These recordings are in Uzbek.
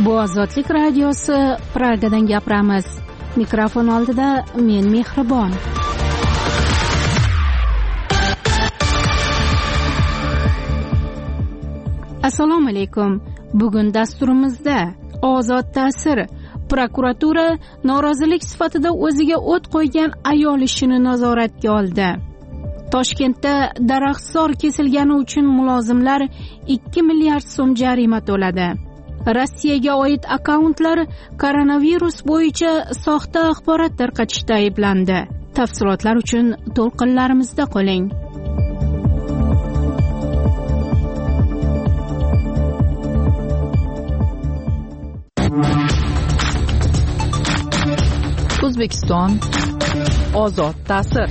Bu Ozodlik radiosi, Pragadan gapiramiz. Mikrofon oldida men Mehribon. Assalomu alaykum. Bugun dasturimizda ozod ta'sir, prokuratura norozilik sifatida o'ziga o't qo'ygan ayol ishini nazoratga oldi. Toshkentda daraxtzor kesilgani uchun mulozimlar 2 milliard so'm jarima to'ladi. Rossiyaga oid akkauntlar koronavirus bo'yicha soxta axborot tarqatishda ayblandi. Tafsilotlar uchun to'lqinlarimizda qoling. O'zbekiston ozod ta'sir.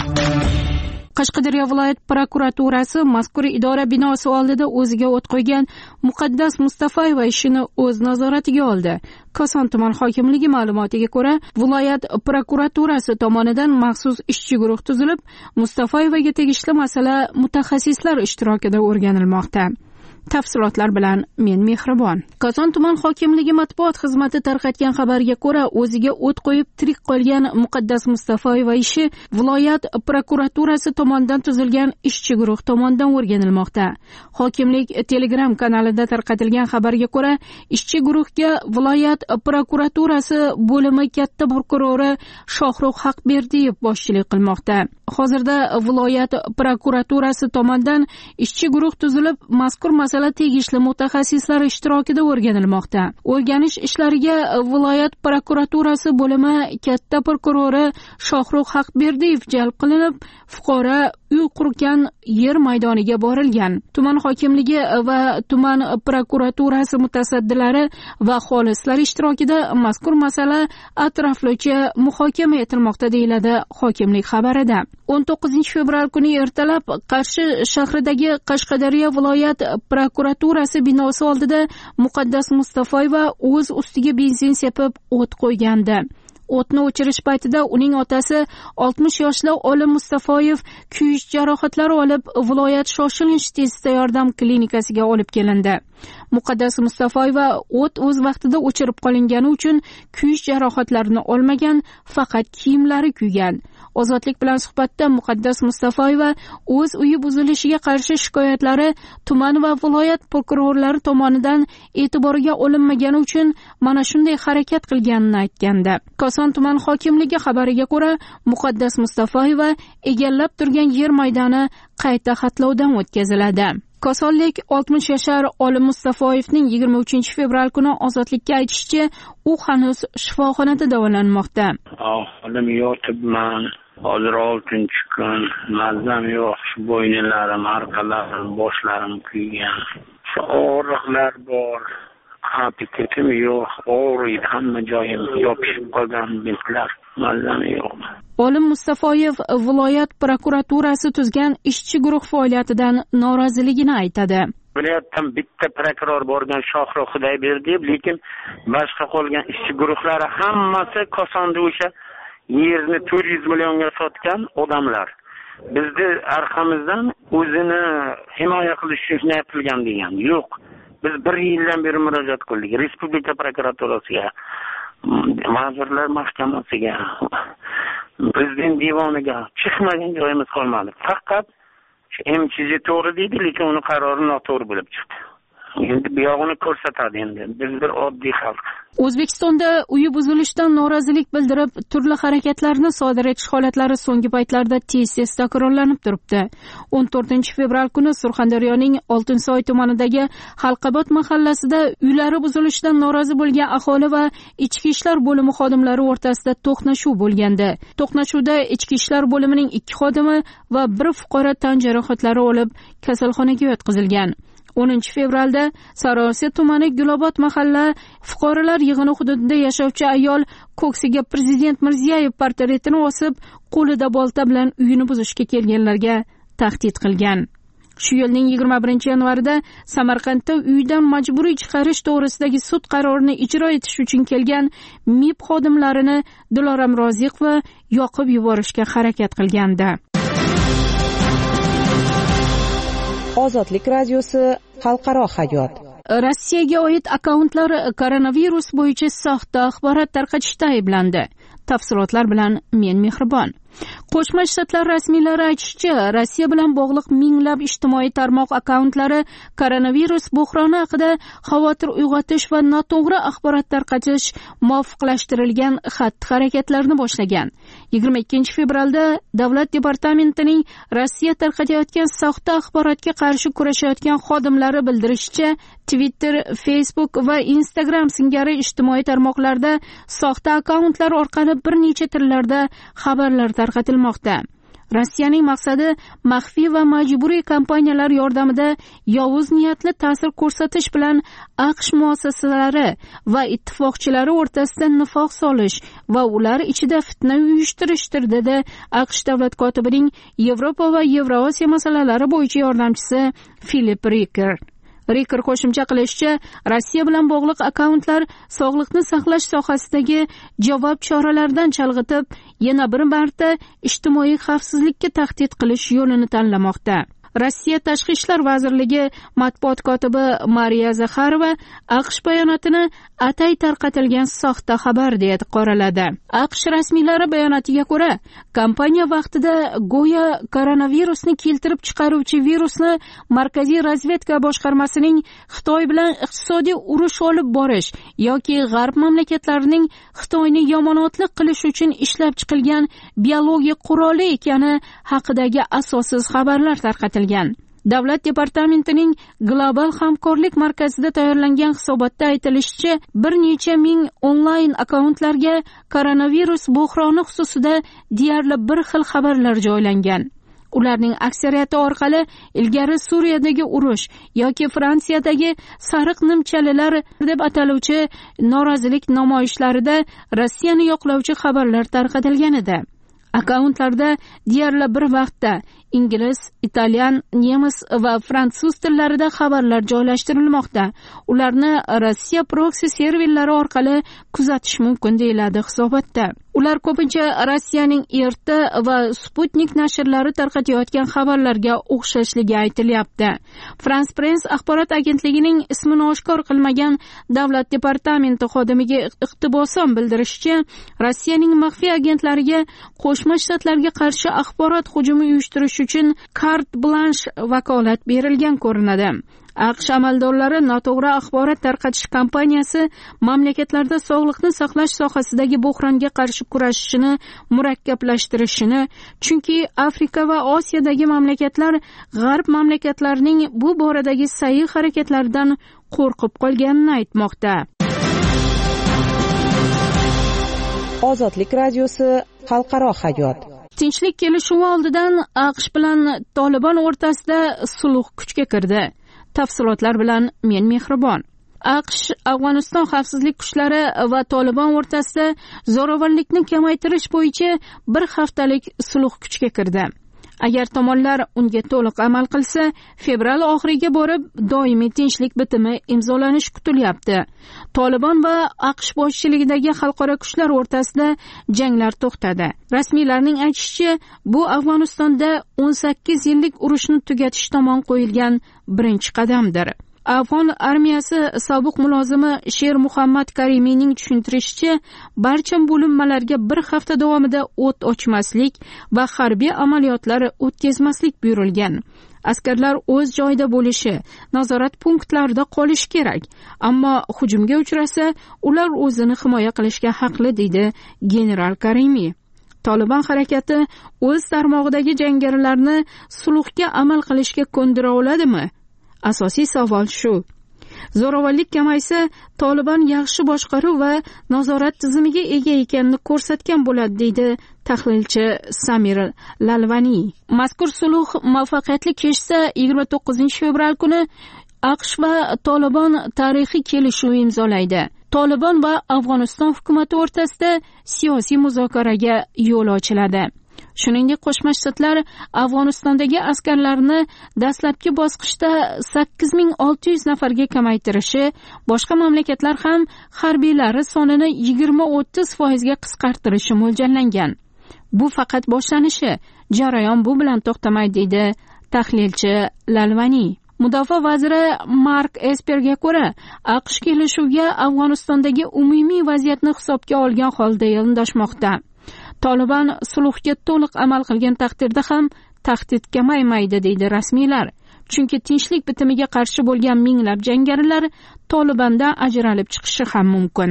Qashqadaryo viloyat prokuraturasi mazkur idora binosi oldida o'ziga o't qo'ygan Muqaddas Mustafayeva ishini o'z nazoratiga oldi. Koson tuman hokimligi ma'lumotiga ko'ra, viloyat prokuraturasi tomonidan maxsus ishchi guruh tuzilib, Mustafayevaga tegishli masala mutaxassislar ishtirokida o'rganilmoqda. Tafsilotlar bilan men Mehribon. Koson tuman hokimligi matbuot xizmati tarqatgan xabarga ko'ra, o'ziga o't qo'yib tirik qolgan Muqaddas Mustafayeva ishi viloyat prokuraturasi tomonidan tuzilgan ishchi guruh tomonidan o'rganilmoqda. Hokimlik Telegram kanalida tarqatilgan xabarga ko'ra, ishchi guruhga viloyat prokuraturasi bo'limi katta prokurori Shohrux Haqberdiyev boshchilik qilmoqda. Hozirda viloyat prokuraturasi tomonidan ishchi guruh tuzilib, mazkur masala tegishli mutaxassislar ishtirokida o'rganilmoqda. O'rganish ishlariga viloyat prokuraturasi bo'limi katta prokurori Shohrux Haqberdiyev jalb qilinib, fuqaro uy qurgan yer maydoniga borilgan. Tuman hokimligi va tuman prokuraturasi mutasaddilari va xolislar ishtirokida mazkur masala atroflicha muhokama etilmoqda, deyiladi hokimlik xabarida. 19 fevral kuni ertalab Qarshi shahridagi Qashqadaryo viloyat prokuraturasi binosi oldida Muqaddas Mustafayeva o'z ustiga benzin sepib o't qo'ygandi. O'tni o'chirish paytida uning otasi 60 yoshli Olim Mustafayev kuyish jarohatlari olib, viloyat shoshilinch tezda yordam klinikasiga olib kelindi. Muqaddas Mustafayeva o't o'z vaqtida o'chirib qolingani uchun kuyish jarohatlarini olmagan, faqat kiyimlari kuygan. Ozodlik bilan suhbatda Muqaddas Mustafayeva o'z uyi buzilishiga qarshi shikoyatlari tuman va viloyat prokurorlari tomonidan e'tiborga olinmagani uchun mana shunday harakat qilganini aytgandi. Koson tuman hokimligi xabariga ko'ra, Muqaddas Mustafayeva egallab turgan yer maydoni qayta xatlovdan o'tkaziladi. Kosonlik 60 yashar Olim Mustafayevning 23 fevral kuni ozodlikka aytishicha, u hanuz shifoxonada davolanmoqda. Olim yotibman. Hozir 6-chi kun, mazam yo'q, shu bo'ynalarim, orqalarim, boshlarim kuygan. Shu og'riqlar bor, apetitim yo'q, og'riydi, hamma joyim yopishib qolgan bintlar, mazam yo'q. Olim Mustafayev viloyat prokuraturasi tuzgan ishchi guruh faoliyatidan noroziligini aytadi. Viloyatdan bitta prokuror borgan Shohrux Haqberdiyev, lekin boshqa qolgan ishchi guruhlari hammasi Kosonda o'sha yerni 400 millionga sotgan odamlar. Bizni arqamizdan o'zini himoya qilish uchun qilgan degan. Yo'q. Biz 1 yildan beri murojaat qildik Respublika prokuraturasiga, Vazirlar Mahkamasiga, Prezident divoniga, chiqmagan joyimiz qolmadi. Faqat MCZ to'g'ri deydi, lekin uning qarori noto'g'ri bo'lib chiqdi. Endi bu yog'ini ko'rsatadi endi. Biz bir oddiy xalq. O'zbekistonda uyi buzilishidan norozilik bildirib, turli harakatlarni sodir etish holatlari so'nggi paytlarda tez-tez takrorlanib turibdi. 14 fevral kuni Surxondaryoning Oltinsoy tumanidagi Halqabod mahallasida uylari buzilishidan norozi bo'lgan aholi va ichki ishlar bo'limi xodimlari o'rtasida to'qnashuv bo'lgandi. To'qnashuvda ichki ishlar bo'limining 2 xodimi va 1 fuqaro tan jarohatlari olib, kasalxonaga yotqizilgan. 10 fevralda Sarosiya tumani Gulobod mahalla fuqarolar yig'ini hududida yashovchi ayol ko'ksiga Prezident Mirziyoyev portretini osib, qo'lida bolta bilan uyini buzishga kelganlarga tahdid qilgan. Shu yilning 21 yanvarida Samarqandda uydan majburiy chiqarish to'g'risidagi sud qarorini ijro etish uchun kelgan MIB xodimlarini Diloram Roziqova yoqib yuborishga harakat qilgandi. Ozodlik radiosi xalqaro hayot. Rossiyaga oid akkauntlar koronavirus bo'yicha soxta axborot tarqatishda ayblandi. Tafsilotlar bilan men Mehribon. Qo'shma Shtatlar rasmiylari aytishicha, Rossiya bilan bog'liq minglab ijtimoiy tarmoq akkauntlari koronavirus buhroni haqida xavotir uyg'otish va noto'g'ri axborot tarqatish muvofiqlashtirilgan xatti-harakatlarni boshlagan. 22-fevralda Davlat departamentining Rossiya tarqatayotgan soxta axborotga qarshi kurashayotgan xodimlari bildirishicha, Twitter, Facebook va Instagram singari ijtimoiy tarmoqlarda soxta akkauntlar orqali bir necha tillarda xabarlar tarqatilmoqda. Rossiyaning maqsadi maxfiy va majburiy kompaniyalar yordamida yovuz niyatli ta'sir ko'rsatish bilan AQSh muassasalari va ittifoqchilari o'rtasida nifoq solish va ular ichida fitna uyushtirishdir, dedi AQSh davlat kotibining Yevropa va Yevrosiyo masalalari bo'yicha yordamchisi Filip Riker. Riker qo'shimcha qilishicha, Rossiya bilan bog'liq akkauntlar sog'liqni saqlash sohasidagi javob choralaridan chalg'itib, yana bir marta ijtimoiy xavfsizlikka tahdid qilish yo'lini tanlamoqda. Rossiya Tashqi ishlar vazirligi matbuot kotibi Mariya Zakharova AQSh bayonotini atay tarqatilgan soxta xabar deb qoraladi. AQSh rasmiylari bayonotiga ko'ra, kompaniya vaqtida go'yo koronavirusni keltirib chiqaruvchi virusni Markaziy razvedka boshqarmasining Xitoy bilan iqtisodiy urush olib borish yoki G'arb mamlakatlarining Xitoyni yomonotlik qilish uchun ishlab chiqilgan biologik quroli ekani haqidagi asossiz xabarlar tarqatilgan. Davlat departamentining Global hamkorlik markazida tayyorlangan hisobotda aytilishicha, bir necha ming onlayn akkauntlarga koronavirus buhroni xususida deyarli bir xil xabarlar joylangan. Ularning aksariyati orqali ilgari Suriyadagi urush yoki Fransiyadagi sariq nimchalilar deb ataluvchi norozilik namoyishlarida Rossiyani yoqlovchi xabarlar tarqatilgan edi. Akkauntlarda deyarli bir vaqtda ingliz, italyan, nemis va fransuz tillarida xabarlar joylashtirilmoqda. Ularni Rossiya proksi serverlari orqali kuzatish mumkin deyiladi hisobotda. Ular ko'pincha Rossiyaning RT va Sputnik nashrlari tarqatayotgan xabarlarga o'xshashligi aytilyapti. France Press axborot agentligining ismini oshkor qilmagan davlat departamenti xodimiga iqtibosan bildirishicha, Rossiyaning maxfiy agentlariga Qo'shma Shtatlarga qarshi axborot hujumi uyushtirish uchun carte blanche vakolat berilgan ko'rinadi. AQSh amaldorlari noto'g'ri axborot tarqatish kampaniyasi mamlakatlarda sog'liqni saqlash sohasidagi buhronga qarshi kurashishini murakkablashtirishini, chunki Afrika va Osiyodagi mamlakatlar G'arb mamlakatlarining bu boradagi sa'y harakatlaridan qo'rqib qolganini aytmoqda. Ozodlik radiosi xalqaro hayot. Tinchlik kelishuvi oldidan AQSh bilan Tolibon o'rtasida sulh kuchga kirdi. Tafsilotlar bilan men Mehribon. AQSh Afg'oniston xavfsizlik kuchlari va Tolibon o'rtasida zo'ravonlikni kamaytirish bo'yicha bir haftalik sulh kuchga kirdi. Agar tomonlar unga to'liq amal qilsa, fevral oxiriga borib doimiy tinchlik bitimi imzolanishi kutilyapti. Tolibon va AQSh boshchiligidagi xalqaro kuchlar o'rtasida janglar to'xtadi. Rasmiylarning aytishicha, bu Afg'onistonda 18 yillik urushni tugatish tomon qo'yilgan birinchi qadamdir. Afg'on armiyasi sobiq mulozimi Sher Muhammad Karimiyning tushuntirishicha, barcha bo'linmalarga bir hafta davomida o't ochmaslik va harbiy amaliyotlar o'tkazmaslik buyurilgan. Askarlar o'z joyida bo'lishi, nazorat punktlarida qolishi kerak, ammo hujumga uchrasa, ular o'zini himoya qilishga haqli, deydi general Karimiy. Tolibon harakati o'z tarmog'idagi jangarilarni sulhga amal qilishga ko'ndira oladimi? Asosiy savol shu. Zo'ravonlik kamaysa, Tolibon yaxshi boshqaruv va nazorat tizimiga ega ekanini ko'rsatgan bo'ladi, deydi tahlilchi Samir Lalvani. Mazkur sulh muvaffaqiyatli kechsa, 29-fevral kuni AQSh va Tolibon tarixiy kelishuv imzolaydi. Tolibon va Afg'oniston hukumati o'rtasida siyosiy muzokaraga yo'l ochiladi. Shuningdek, Qo'shma Shtatlar Afg'onistondagi askarlarni dastlabki bosqichda 8600 nafarga kamaytirishi, boshqa mamlakatlar ham harbiylari sonini 20-30% ga qisqartirishi mo'ljallangan. Bu faqat boshlanishi, jarayon bu bilan to'xtamaydi, deydi tahlilchi Lalvani. Mudofaa vaziri Mark Esperga ko'ra, AQSh kelishuvga Afg'onistondagi umumiy vaziyatni hisobga olgan holda yondashmoqda. Taliban sulhga to'liq amal qilgan taqdirda ham tahdid kamaymaydi, deydi rasmiylar. Chunki tinchlik bitimiga qarshi bo'lgan minglab jangarilar Talibandan ajralib chiqishi ham mumkin.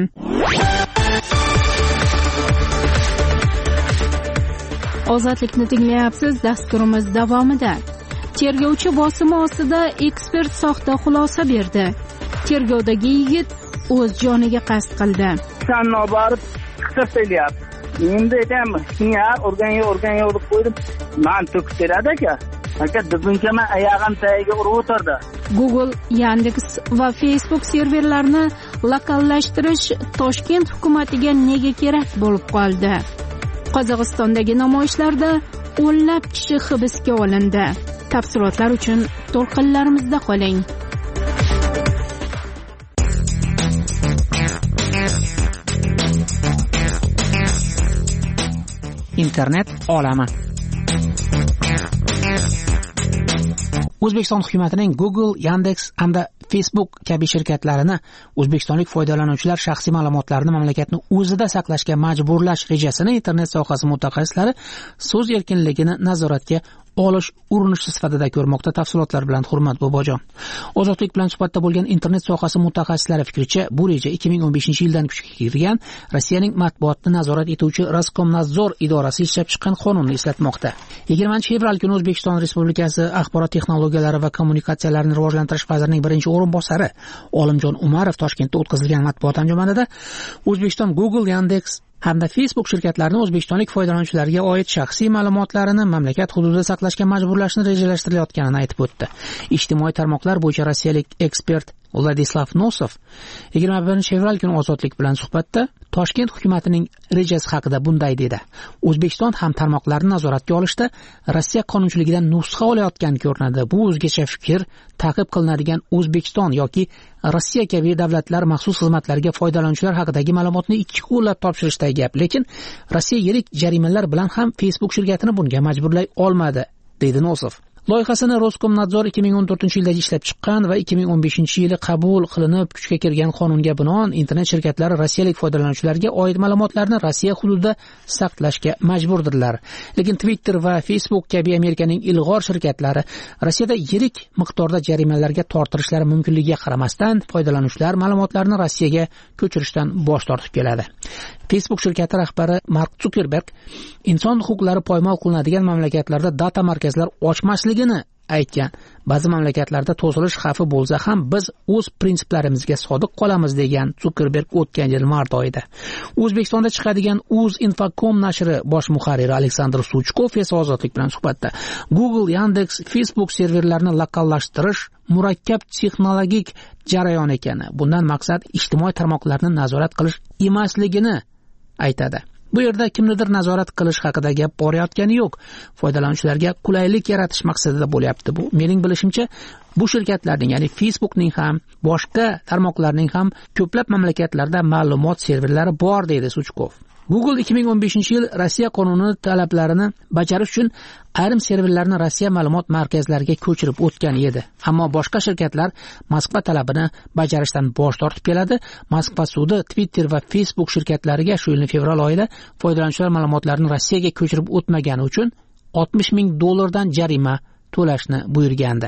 Ozodlikni tinglayapsiz. Dasturimiz davomida tergovchi bosimi ostida ekspert soxta xulosa berdi. Tergovdagi yigit o'z joniga qasd qildi. Sanno borib hisoblayapti. Endi aytaymi, singar o'rganga urib qo'ydim. Men to'kib beradi aka. Aka bizninkama ayog'im tagiga urib o'tirdi. Google, Yandex va Facebook serverlarini lokallashtirish Toshkent hukumatiga nega kerak bo'lib qoldi? Qozog'istondagi namoyishlarda o'nlab kishi hibsga olindi. Tafsilotlar uchun to'lqinlarimizda qoling. Internet olami. O'zbekiston hukumatining Google, Yandex hamda Facebook kabi shirkatlarini o'zbekistonlik foydalanuvchilar shaxsiy ma'lumotlarini mamlakatning o'zida saqlashga majburlash rejasini internet sohasi mutaxassislari so'z erkinligini nazoratga olish urinishi sifatida ko'rmoqda. Tafsilotlar bilan Hurmat Bobojon. Ozodlik bilan suhbatda bo'lgan internet sohasi mutaxassislari fikricha, bu reja 2015-yildan kuchga kirgan Rossiyaning matbuotni nazorat etuvchi Roskomnadzor idorasi ishlab chiqqan qonunni eslatmoqda. 20-fevral kuni O'zbekiston Respublikasi axborot texnologiyalari va kommunikatsiyalarini rivojlantirish vazirining birinchi o'rinbosari Olimjon Umarov Toshkentda o'tkazilgan matbuot anjumanida O'zbekiston Google, Yandex hamda Facebook shirkatlarini o'zbekistonlik foydalanuvchilarga oid shaxsiy ma'lumotlarini mamlakat hududida saqlashga majburlashni rejalashtirayotganini aytib o'tdi. Ijtimoiy tarmoqlar bo'yicha rossiyalik ekspert Vladislav Nosov 21-fevral kuni Ozodlik bilan suhbatda Toshkent hukumatining rejasi haqida bunday dedi. O'zbekiston ham tarmoqlarni nazoratga olishda Rossiya qonunchiligidan nusxa olayotgan ko'rinadi. Bu o'zgacha fikr, ta'qib qilinadigan O'zbekiston yoki Rossiya kabi davlatlar maxsus xizmatlariga foydalanuvchilar haqidagi ma'lumotni ikki qo'llab topshirishdagi gap. Lekin Rossiya yirik jarimalar bilan ham Facebook shirkatini bunga majburlay olmadi, dedi Nosov. Loyihasini Roskomnadzor 2014-yilda ishlab chiqqan va 2015-yili qabul qilinib kuchga kirgan qonunga binoan internet shirkatlari rossiyalik foydalanuvchilarga oid ma'lumotlarni Rossiya hududida saqlashga majburdirlar. Lekin Twitter va Facebook kabi Amerikaning ilg'or shirkatlari Rossiyada yirik miqdorda jarimalarga tortilishlari mumkinligiga qaramasdan foydalanuvchilar ma'lumotlarini Rossiyaga ko'chirishdan bosh tortib keladi. Facebook shirkati rahbari Mark Zuckerberg inson huquqlari poymol qilinadigan mamlakatlarda data markazlar ochmasligini aytgan. Ba'zi mamlakatlarda to'silish xavfi bo'lsa ham biz o'z prinsiplarimizga sodiq qolamiz, degan Zuckerberg o'tgan yil mart oyida. O'zbekistonda chiqadigan Uz-Infocom nashri bosh muharriri Aleksandr Suchkov esa Ozodlik bilan suhbatda Google, Yandex, Facebook serverlarini lokallashtirish murakkab texnologik jarayon ekani, bundan maqsad ijtimoiy tarmoqlarni nazorat qilish emasligini aytadi. Bu yerda kimnidir nazorat qilish haqida gap borayotgani yo'q. Foydalanuvchilarga qulaylik yaratish maqsadida bo'lyapti bu. Mening bilishimcha, bu shirkatlarning, ya'ni Facebookning ham, boshqa tarmoqlarning ham ko'plab mamlakatlarda ma'lumot serverlari bor, deydi Suchkov. Google 2015-yil Rossiya qonuni talablarini bajarish uchun ayrim serverlarni Rossiya ma'lumot markazlariga ko'chirib o'tgan edi. Ammo boshqa shirkatlar Moskva talabini bajarishdan bosh tortib keladi. Moskva sudi Twitter va Facebook shirkatlariga shu yilning fevral oyida foydalanuvchilar ma'lumotlarini Rossiyaga ko'chirib o'tmagani uchun $60,000 jarima to'lashni buyurgandi.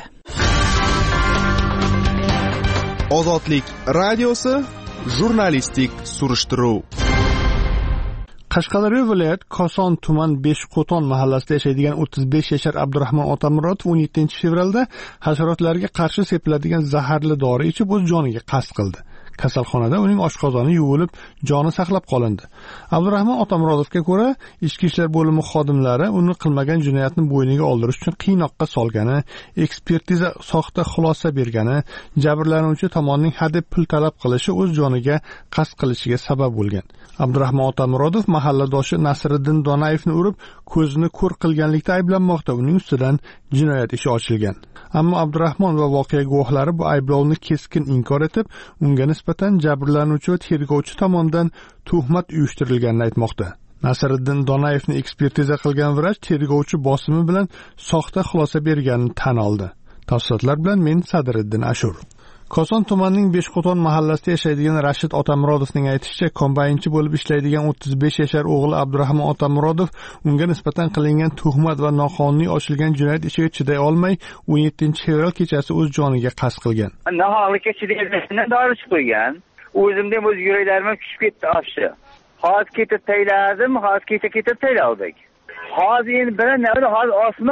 Ozodlik radiosi jurnalistik surishtiruv. Qashqadaryo viloyat Koson tuman Beshqo'ton mahallasida yashaydigan 35 yashar Abdurahmon Otamurodov 17-fevralda hasharotlarga qarshi sepiladigan zaharli dori ichib o'z joniga qasd qildi. Kasalxonada uning oshqozoni yuvilib, joni saqlab qolindi. Abdurahmon Otamurodovga ko'ra, ichki ishlar bo'limi xodimlari uni qilmagan jinoyatni bo'yniga oldirish uchun qiynoqqa solgani, ekspertiza soxta xulosa bergani, jabrlanuvchi tomonning hadeb pul talab qilishi o'z joniga qasd qilishiga sabab bo'lgan. Abdurahmon Otamurodov mahalladoshi Nasriddin Donayevni urib, ko'zini ko'r qilganlikda ayblanmoqda. Uning ustidan jinoyat ishi ochilgan. Ammo Abdurahmon va voqea guvohlari bu ayblovni keskin inkor etib, unga nisbatan jabrlanuvchi va tergovchi tomonidan tuhmat uyushtirilganini aytmoqda. Nasriddin Donayevni ekspertiza qilgan vrach tergovchi bosimi bilan soxta xulosa berganini tan oldi. Tafsilotlar bilan men Sadiriddin Ashur. Koson tumanining Beshqo'ton mahallasida yashaydigan Rashid Otamurodovning aytishicha, kombaynchi bo'lib ishlaydigan 35 yashar o'g'li Abdurahmon Otamurodov unga nisbatan qilingan tuhmat va noqonuniy ochilgan jinoyat ishiga chiday olmay 17-fevral kechasi o'z joniga qasd qilgan. Naholikka chidayman dori qo'ygan. O'zimda o'z yuraklarim pishib ketdi afshi. Hozir ketib tayladim, hozir kecha taylavdik. Hozir endi bilan hozir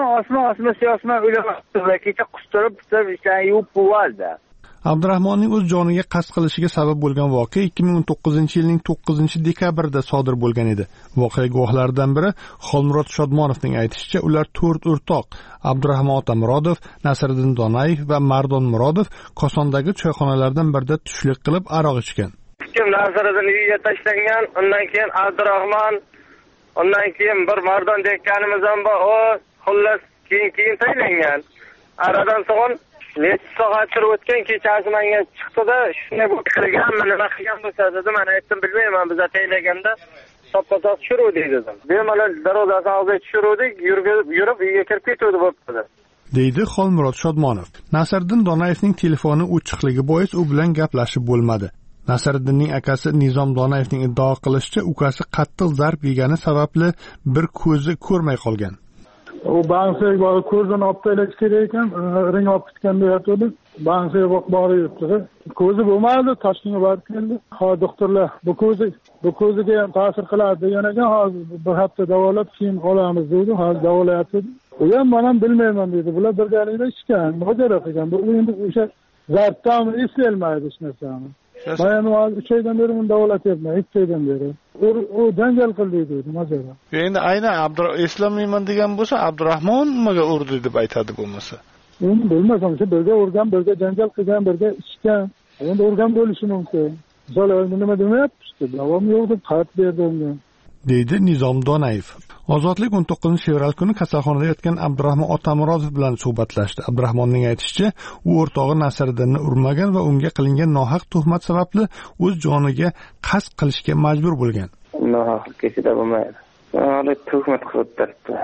osmon o'lamoqda. Kecha qustirib ishlarni yuvib bo'ldi. Abdurahmonning o'z joniga qasd qilishiga sabab bo'lgan voqea 2019-yilning 9-dekabrida sodir bo'lgan edi. Voqea guvohlaridan biri Xolmurod Shodmonovning aytishicha, ular 4 o'rtoq Abdurahmon Otamurodov, Nasriddin Donayev va Mardon Murodov Kosondagi choyxonalardan birida tushlik qilib aroq ichgan. Nasriddin uyga tashlangan, undan keyin Abdurahmon, undan keyin bir Mardon deganimiz ham bor, o xullas keyin taylangan. Aradan so'ng necha soat turib o'tgan kechasi menga chiqdi-da, shunday bo'lib qilganmi, nima qilgan bo'lsa dedim, men aytdim bilmayman, biz ataylaganda soppa-sop tushiruvdik dedim. Bemalol darvozasini oldiga tushiruvdik, yurib uyga kirib ketuvdi bo'pti. Deydi Xolmurod Shodmonov. Nasriddin Donayevning telefoni o'chiqligi bois u bilan gaplashib bo'lmadi. Nasriddinning akasi Nizom Donayevning iddao qilishicha, ukasi qattiq zarb yegani sababli bir ko'zi ko'rmay qolgan. U bansiga borib ko'zini olib tashlash kerak ekan, ring olib ketganda yotdi. Bansiga borib yuribdi. Ko'zi bo'lmadi, Toshkentga borib keldi. Hozir doktorlar bu ko'ziga ham ta'sir qiladi degan ekan, hozir bir hafta davolab keyin qolamiz dedi. Hozir davolayapti. U ham men ham bilmayman dedi. Bular birgalikda ishgan, mojaro qilgan. Bu endi o'sha zarbdan eslolmaydi hech narsani. Men hozir 3 oydan beri uni davolatyapman, 2 oydan beri. U janjal qildi dedi, mojaro. Endi aynan eslamayman degan bo'lsa, Abdurahmon nimaga urdi deb aytadi bo'lmasa. Endi bilmasam, birga urgan, birga janjal qilgan, birga ichgan. Endi urgan bo'lishi mumkin. Zola nima demayapti, davom yo'q deb xat berdi unga. Deydi Nizom Donayev. Ozodlik 19-fevral kuni kasalxonada yotgan Abdurahmon Otamurodov bilan suhbatlashdi. Abdurahmonning aytishicha, u o'rtog'i Nasriddinni urmagan va unga qilingan nohaq tuhmat sababli o'z joniga qasd qilishga majbur bo'lgan. Nohaq kechida bo'lmaydi. Hali tuhmat qilib turibdi.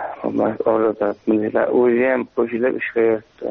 Orada o'zi ham qo'shilib ish qilyapti.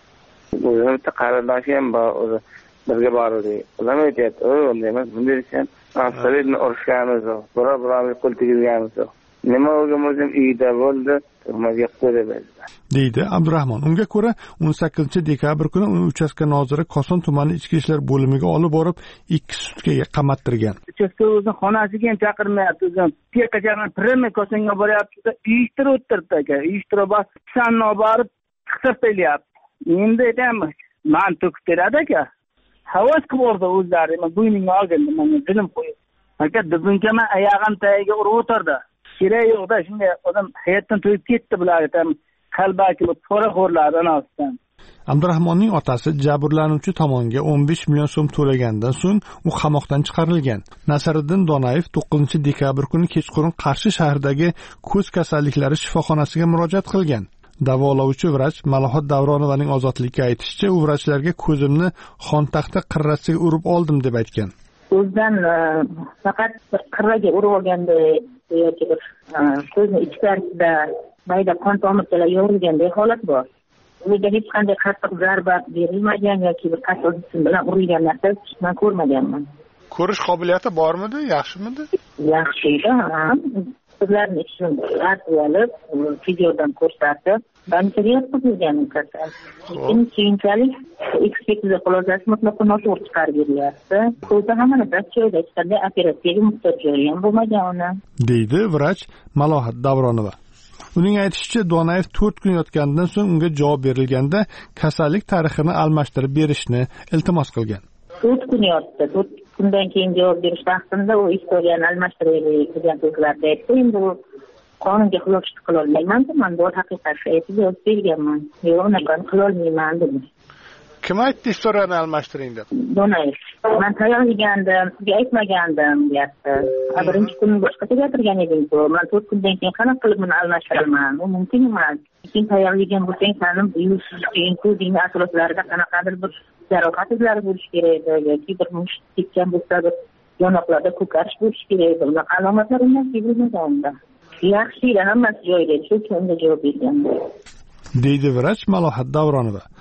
O'zim bitta qarindoshi ham bor, birga bordik. Ular aytyapti, unday emas, bunday ekan. Nasriddinni urishganimiz yo'q, biroz qo'l tegizganimiz yo'q. Nima bo'lgan o'zim uyda bo'ldi, tuhmatga qo'ydi. Deydi Abdurahmon. Unga ko'ra 18-dekabr kuni uni uchastka noziri Koson tumani ichki ishlar bo'limiga olib borib 2 sutkaga qamattirgan. Uchastka o'zini xonasiga ham chaqirmayapti, o'zim piyakachadan pirmi Kosonga boryapti, uyushtirib o'tiribdi aka. Uyushtirib sanno borib qiqirtayapti. Endi aytaman, men to'kib beradi aka. Havas qilib o'rdi o'zlari, men bo'ynimga olgandim, menga dilim qo'yib. Aka, dibinkaman oyog'im tagiga urib o'tirdi. Kerak yo'qda, shunday odam hayotdan to'yib ketdi bular, aytam, qalbaki poraxo'rlar anasidan. Abdurahmonning otasi jabrlanuvchi tomonga 15 million so'm to'lagandan so'ng u qamoqdan chiqarilgan. Nasriddin Donayev 9-dekabr kuni kechqurun Qarshi shahridagi ko'z kasalliklari shifoxonasiga murojaat qilgan. Davolovchi vrach Malohat Davronovaning ozodlikka aytishicha, u vrachlarga ko'zimni xontaxta qirrasiga urib oldim deb aytgan. O'zidan faqat qirraga urib olganda yoki bir ko'zni ichkarisida mayda qon tomirchalar yorilganday holat bor. Unga hech qanday qattiq zarba berilmagan yoki bir qattiq jism bilan urilgan narsa men ko'rmaganman. Ko'rish qobiliyati bormidi, yaxshimidi? Yaxshi edi, ha. Sizlarni ishini artib, videodan ko'rsatib, banchaga yotqizilgan kasal. Keyinchalik ekspertiza xulosasi mutlaqo noto'g'ri chiqarib berilyapti. Ko'zi hamma narsa joyida, hech qanday operatsiyaga muhtoj ham bo'lmagan uni. Deydi vrach Malohat Davronova. Uning aytishicha, Donayev 4 kun yotgandan so'ng unga javob berilganda kasallik tarixini almashtirib berishni iltimos qilgan. 4 kun yotdi. 4 kundan keyin javob berish vaqtida u istoriyani almashtiraylik degan so'zlarni aytdi. Endi u qonunga xilof qila olmayman, men bu haqiqatni aytib berganman. Yo'q, unaqa qila olmayman dedim. Kim aytdi istoriyani almashtiring deb? Donayev. Men tayyorlagandim, sizga aytmagandim deyapti. Birinchi kun boshqacha gapirgan eding-ku. Men 4 kundan keyin qanaqa qilib buni almashtiraman? U mumkin emas. Keyin tayyorlagan bo'lsang, sening buyurishing ko'zing atroflarida qanaqadir bir jarohat izlari bo'lishi kerak edi yoki bir mushuk tekkan bo'lsa, bir yonoqlarda ko'karish bo'lishi kerak edi. Unaqa alomatlar emas bilmaganimda. Yaxshi, hammasi joyida, shu uchun unga javob berganman. Deydi vrach Malohat Davronova.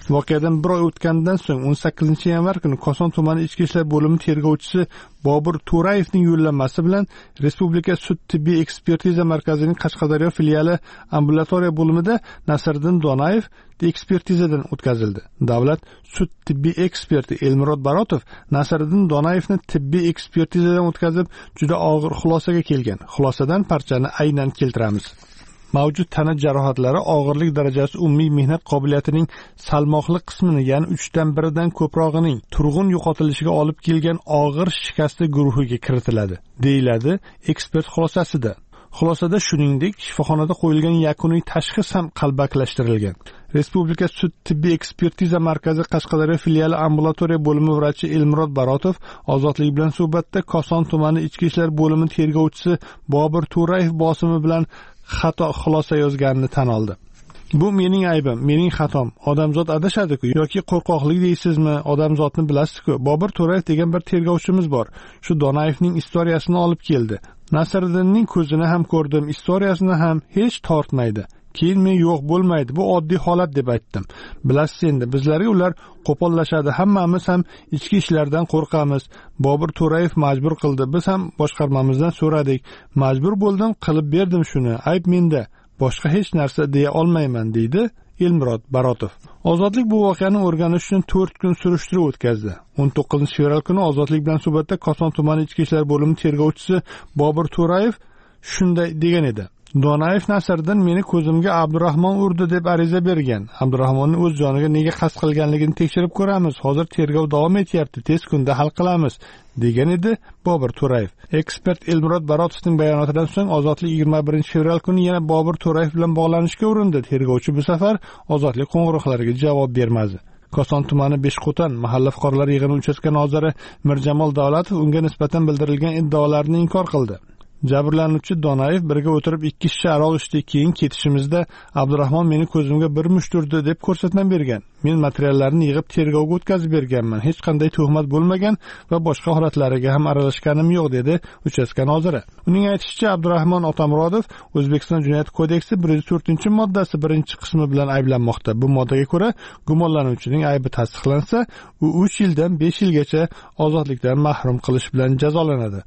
Voqeadan bir oy o'tgandan so'ng 18-yanvar kuni Koson tumani ichki ishlar bo'limi tergovchisi Bobur To'rayevning yo'llanmasi bilan Respublika sud tibbiy ekspertiza markazining Qashqadaryo filiali ambulatoriya bo'limida Nasriddin Donayev ekspertizadan o'tkazildi. Davlat sud tibbiy eksperti Elmurod Barotov Nasriddin Donayevni tibbiy ekspertizadan o'tkazib, juda og'ir xulosaga kelgan. Xulosadan parchani aynan keltiramiz. Mavjud tana jarohatlari og'irlik darajasi umumiy mehnat qobiliyatining salmoqli qismini, ya'ni 1/3 ko'prog'ining turg'un yo'qotilishiga olib kelgan og'ir shikasti guruhiga kiritiladi, deyiladi ekspert xulosasida. Xulosada shuningdek, shifoxonada qo'yilgan yakuniy tashxis ham qalbakilashtirilgan. Respublika sud tibbiy ekspertiza markazi Qashqadaryo filiali ambulatoriya bo'limi vrachi Elmurod Barotov Ozodlik bilan suhbatda Koson tumani ichki ishlar bo'limi tergovchisi Bobur To'rayev bosimi bilan xato xulosa yozganini tan oldi. Bu mening aybim, mening xatom. Odamzod adashadi-ku yoki qo'rqoqlik deysizmi? Odamzodni bilasiz-ku. Bobur To'rayev degan bir tergovchimiz bor. Shu Donayevning istoriyasini olib keldi. Nasriddinning ko'zini ham ko'rdim, istoriyasini ham hech tortmaydi. Keyin men yo'q bo'lmaydi, bu oddiy holat deb aytdim. Bilasiz endi, bizlarga ular qo'pollashadi, hammamiz ham ichki ishlardan qo'rqamiz. Bobur To'rayev majbur qildi, biz ham boshqarmamizdan so'radik. Majbur bo'ldim, qilib berdim shuni. Ayb menda. Boshqa hech narsa deya olmayman, deydi Elmurod Barotov. Ozodlik bu voqeani o'rganish uchun 4 kun surishtiruv o'tkazdi. 19-fevral kuni Ozodlik bilan suhbatda Koson tumani ichki ishlar bo'limi tergovchisi Bobur To'rayev shunday degan edi. Donayev Nasriddin meni ko'zimga Abdurahmon urdi deb ariza bergan. Abdurahmonning o'z joniga nega qasd qilganligini tekshirib ko'ramiz. Hozir tergov davom etyapti, tez kunda hal qilamiz, degan edi Bobur To'rayev. Ekspert Elmurod Barotovning bayonotidan so'ng Ozodlik 21-fevral kuni yana Bobur To'rayev bilan bog'lanishga urindi. Tergovchi bu safar Ozodlik qo'ng'iroqlariga javob bermadi. Koson tumani Beshqo'ton mahalla fuqarolar yig'ini uchastka noziri Mirjamol Davlatov unga nisbatan bildirilgan iddaolarni inkor qildi. Jabrlanuvchi Donayev birga o'tirib 2 shisha aroq ichdik, keyin ketishimizda Abdurahmon meni ko'zimga bir mushturdi deb ko'rsatma bergan. Men materiallarni yig'ib tergovga o'tkazib berganman. Hech qanday tuhmat bo'lmagan va boshqa holatlariga ham aralashganim yo'q, dedi uchastka noziri. Uning aytishicha, Abdurahmon Otamurodov O'zbekiston Jinoyat kodeksi 104-moddasi 1-qismi bilan ayblanmoqda. Bu moddaga ko'ra, gumonlanuvchining aybi tasdiqlansa, u 3 yildan 5 yilgacha ozodlikdan mahrum qilish bilan jazolanadi.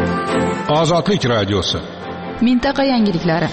Ozodlik radiosi. Mintaqa yangiliklari.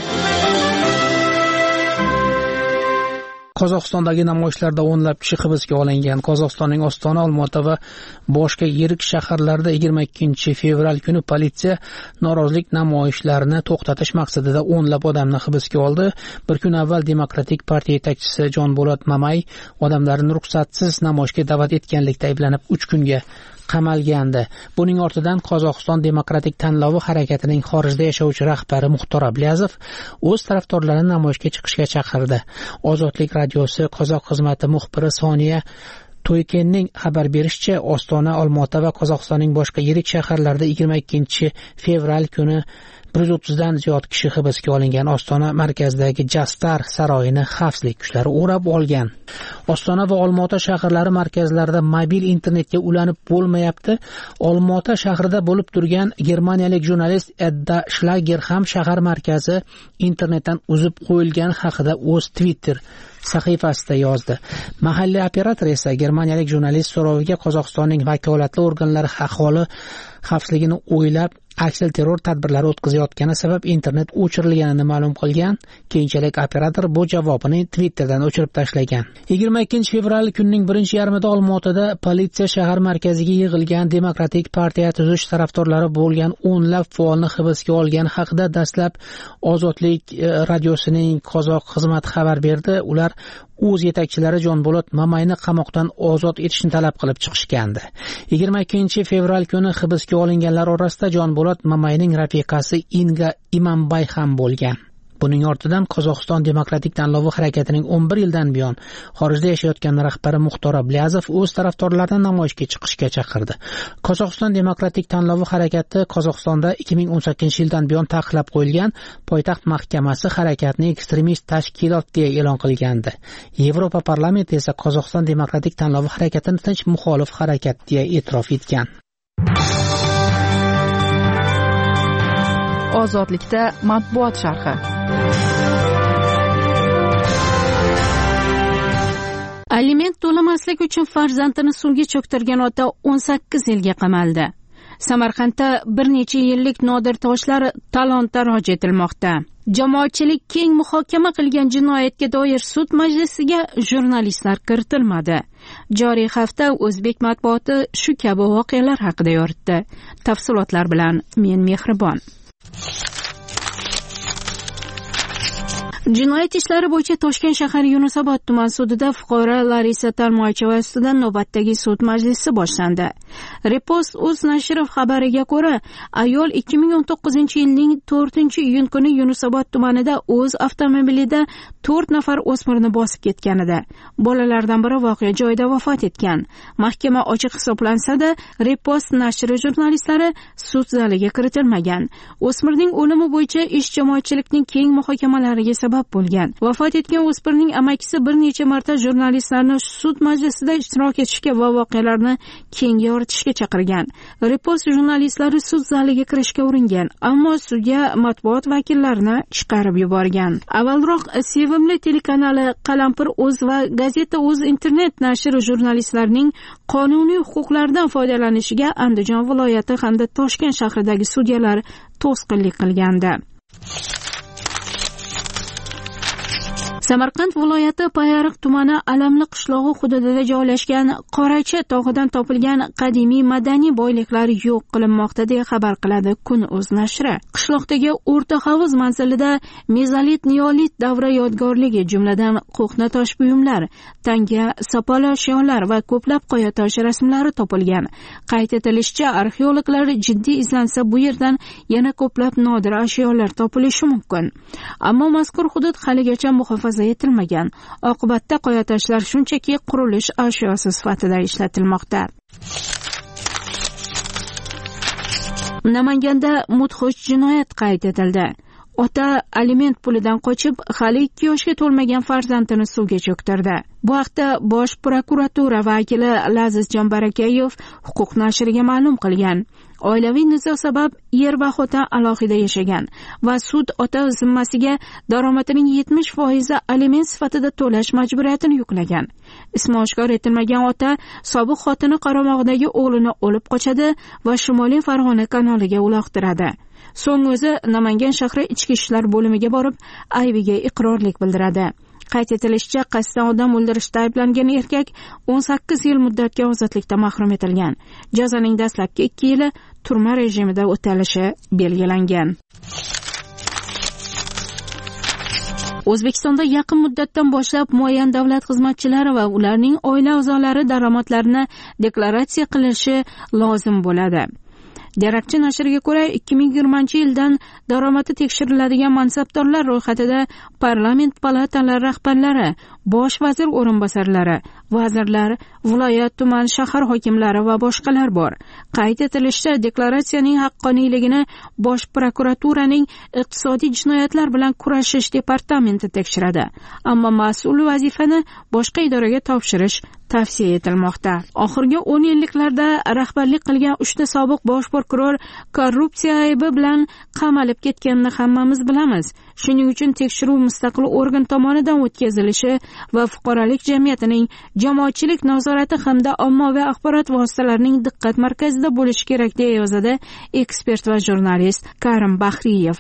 Qozog'istondagi namoyishlarda o'nlab kishi hibsga olingan. Qozog'istonning Ostona, Olmaota va boshqa yirik shaharlarda 22-fevral kuni politsiya norozilik namoyishlarini to'xtatish maqsadida o'nlab odamni hibsga oldi. Bir kun avval Demokratik partiya yetakchisi Jonbolat Mamay odamlarni ruxsatsiz namoyishga da'vat etganlikda ayblanib 3 kunga qamalgandi. Buning ortidan Qozog'iston demokratik tanlovi harakatining xorijda yashovchi rahbari Muxtor Abliyazov o'z tarafdorlarini namoyishga chiqishga chaqirdi. Ozodlik radiosi qozoq xizmati muxbiri Soniya To'ykenning xabar berishicha, Ostona, Olmaota va Qozog'istonning boshqa yirik shaharlarida 22-fevral kuni 130 dan ziyod kishi hibsga olingan. Ostona markazidagi Jastar saroyini xavfsizlik kuchlari o'rab olgan. Ostona va Olmaota shaharlari markazlarida mobil internetga ulanib bo'lmayapti. Olmaota shahrida bo'lib turgan germaniyalik jurnalist Edda Schlager ham shahar markazi internetdan uzib qo'yilgani haqida o'z Twitter sahifasida yozdi. Mahalliy operator esa germaniyalik jurnalist so'roviga Qozog'istonning vakolatli organlari aholi xavfsizligini o'ylab aksilterror tadbirlari o'tkazayotgani sabab internet o'chirilganini ma'lum qilgan. Keyinchalik operator bu javobini Twitterdan o'chirib tashlagan. 22-fevral kunning birinchi yarmida Olmaotada politsiya shahar markaziga yig'ilgan Demokratik partiya tuzish tarafdorlari bo'lgan o'nlab faolni hibsga olgani haqida dastlab Ozodlik radiosining qozoq xizmati xabar berdi. Ular o'z yetakchilari Jonbolat Mamayni qamoqdan ozod etishni talab qilib chiqishgandi. 22-fevral kuni hibsga olinganlar orasida Jonbolat Mamayning rafiqasi Inga Imambay ham bo'lgan. Buning ortidan Qozog'iston demokratik tanlovi harakatining 11 yildan buyon xorijda yashayotgan rahbari Muxtor Abliyazov o'z tarafdorlarini namoyishga chiqishga chaqirdi. Qozog'iston demokratik tanlovi harakati Qozog'istonda 2018-yildan buyon taqiqlab qo'yilgan. Poytaxt mahkamasi harakatni ekstremist tashkilot deya e'lon qilgandi. Yevropa parlamenti esa Qozog'iston demokratik tanlovi harakatini tinch muxolif harakat deya e'tirof etgan. Ozodlikda matbuot sharhi. Aliment to'lamaslik uchun farzandini suvga cho'ktirgan ota 18 yilga qamaldi. Samarqandda bir necha yillik nodir toshlar talon-taroj etilmoqda. Jamoatchilik keng muhokama qilgan jinoyatga doir sud majlisiga jurnalistlar kiritilmadi. Joriy hafta o'zbek matbuoti shu kabi voqealar haqida yoritdi. Tafsilotlar bilan men Mehribon. Jinoyat ishlari bo'yicha Toshkent shahar Yunusobod tuman sudida fuqaro Larisa Tarmoycheva ustidan navbatdagi sud majlisi boshlandi. Repost.uz nashri xabariga ko'ra, ayol 2019-yilning 4-iyun kuni Yunusobod tumanida o'z avtomobilida 4 nafar o'smirni bosib ketganida, bolalardan biri voqea joyida vafot etgan. Mahkama ochiq hisoblansa-da, Repost nashri jurnalistlari sud zaliga kiritilmagan. O'smirning o'limi bo'yicha ish jamoatchilikning keng muhokamalariga sabab bo'lgan. Vafot etgan o'smirning amakisi bir necha marta jurnalistlarni sud majlisida ishtirok etishga va voqealarni keng yoritishga chaqirgan. Repost jurnalistlari sud zaliga kirishga uringan, ammo sudya matbuot vakillarini chiqarib yuborgan. Avvalroq Sevimli telekanali Qalampir.uz va Gazeta.uz internet nashri jurnalistlarning qonuniy huquqlaridan foydalanishiga Andijon viloyati hamda Toshkent shahridagi sudyalar to'sqinlik qilgandi. Samarqand viloyati Payariq tumani Alamli qishlog'i hududida joylashgan Qoracha tog'idan topilgan qadimiy madaniy boyliklar yo'q qilinmoqda deya xabar qiladi Kun.uz nashri. Qishloqdagi o'rta havuz manzilida mezolit, neolit davri yodgorligi, jumladan qo'hna tosh buyumlar, tanga, sopol ashyolar va ko'plab qoya tosh rasmlari topilgan. Qayd etilishicha, arxeologlar jiddiy izlansa bu yerdan yana ko'plab nodir ashyolar topilishi mumkin. Ammo mazkur hudud haligacha muhofaza etilmagan. Oqibatda qoya toshlar shunchaki qurilish ashyosi sifatida ishlatilmoqda. Namanganda mudhish jinoyat qayd etildi. Ota aliment pulidan qochib, hali 2 yoshga to'lmagan farzandini suvga cho'ktirdi. Bu haqda Bosh prokuratura vakili Lazizjon Barakayev huquq nashriga ma'lum qilgan. Oilaviy nizo sabab er va xotin alohida yashagan va sud ota zimmasiga daromadining 70% aliment sifatida to'lash majburiyatini yuklagan. Ismi oshkor etilmagan ota sobiq xotini qaramog'idagi o'g'lini olib qochadi va Shimoliy Farg'ona kanaliga uloqtiradi. So'ng o'zi Namangan shahri ichki ishlar bo'limiga borib, aybiga iqrorlik bildiradi. Qayd etilishicha, qasddan odam o'ldirishda ayblangan erkak 18 yil muddatga ozodlikdan mahrum etilgan. Jazoning dastlabki 2 yili turma rejimida o'talishi belgilangan. O'zbekistonda yaqin muddatdan boshlab muayyan davlat xizmatchilari va ularning oila a'zolari daromadlarini deklaratsiya qilishi lozim bo'ladi. Darakchi nashriga ko'ra, 2020-yildan daromadi tekshiriladigan mansabdorlar ro'yxatida parlament palatalari rahbarlari, bosh vazir o'rinbosarlari, vazirlar, viloyat, tuman, shahar hokimlari va boshqalar bor. Qayd etilishicha, deklaratsiyaning haqqoniyligini Bosh prokuraturaning iqtisodiy jinoyatlar bilan kurashish departamenti tekshiradi. Ammo mas'ul vazifani boshqa idoraga topshirish tavsiya etilmoqda. Oxirgi 10 yilliklarda rahbarlik qilgan 3 ta sobiq bosh prokuror korrupsiya aybi bilan qamalib ketganini hammamiz bilamiz. Shuning uchun tekshiruv mustaqil organ tomonidan o'tkazilishi va fuqarolik jamiyatining jamoatchilik nazorati hamda ommaviy axborot vositalarining diqqat markazida bo'lishi kerak, deya yozadi ekspert va jurnalist Karim Bahriyev.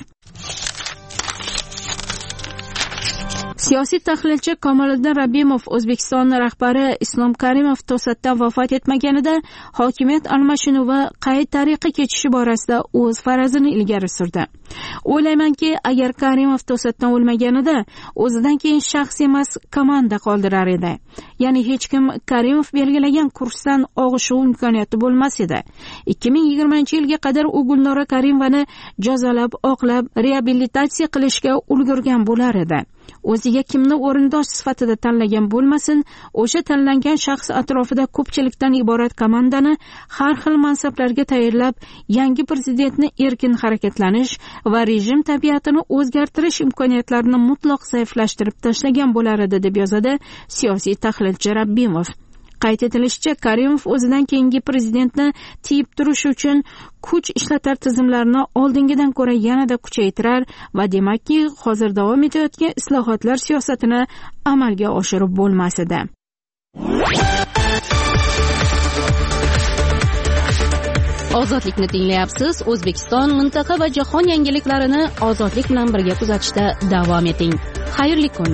Siyosiy tahlilchi Komoliddin Rabbimov O'zbekiston rahbari Islom Karimov to'satdan vafot etmaganida hokimiyat almashinuvi qay tariqa kechishi borasida o'z farazini ilgari surdi. O'ylaymanki, agar Karimov to'satdan o'lmaganida o'zidan keyin shaxs emas, komanda qoldirar edi. Ya'ni hech kim Karimov belgilagan kursdan og'ishuv imkoniyati bo'lmas edi. 2020-yilga qadar u Gulnora Karimovani jazolab, oqlab, reabilitatsiya qilishga ulgurgan bo'lar edi. O'ziga kimni o'rindosh sifatida tanlagan bo'lmasin, o'sha tanlangan shaxs atrofida ko'pchilikdan iborat komandani har xil mansablarga tayyorlab, yangi prezidentni erkin harakatlanish va rejim tabiatini o'zgartirish imkoniyatlarini mutlaq zaiflashtirib tashlagan bo'lar edi, deb yozadi siyosiy tahlilchi Rabbimov. Qayd etilishicha, Karimov o'zidan keyingi prezidentni tiyib turish uchun kuch ishlatar tizimlarini oldingidan ko'ra yanada kuchaytirar va demakki, hozir davom etayotgan islohotlar siyosatini amalga oshirib bo'lmas edi. Ozodlikni tinglayapsiz. O'zbekiston, mintaqa va jahon yangiliklarini ozodlik bilan birga kuzatishda davom eting. Xayrli kun.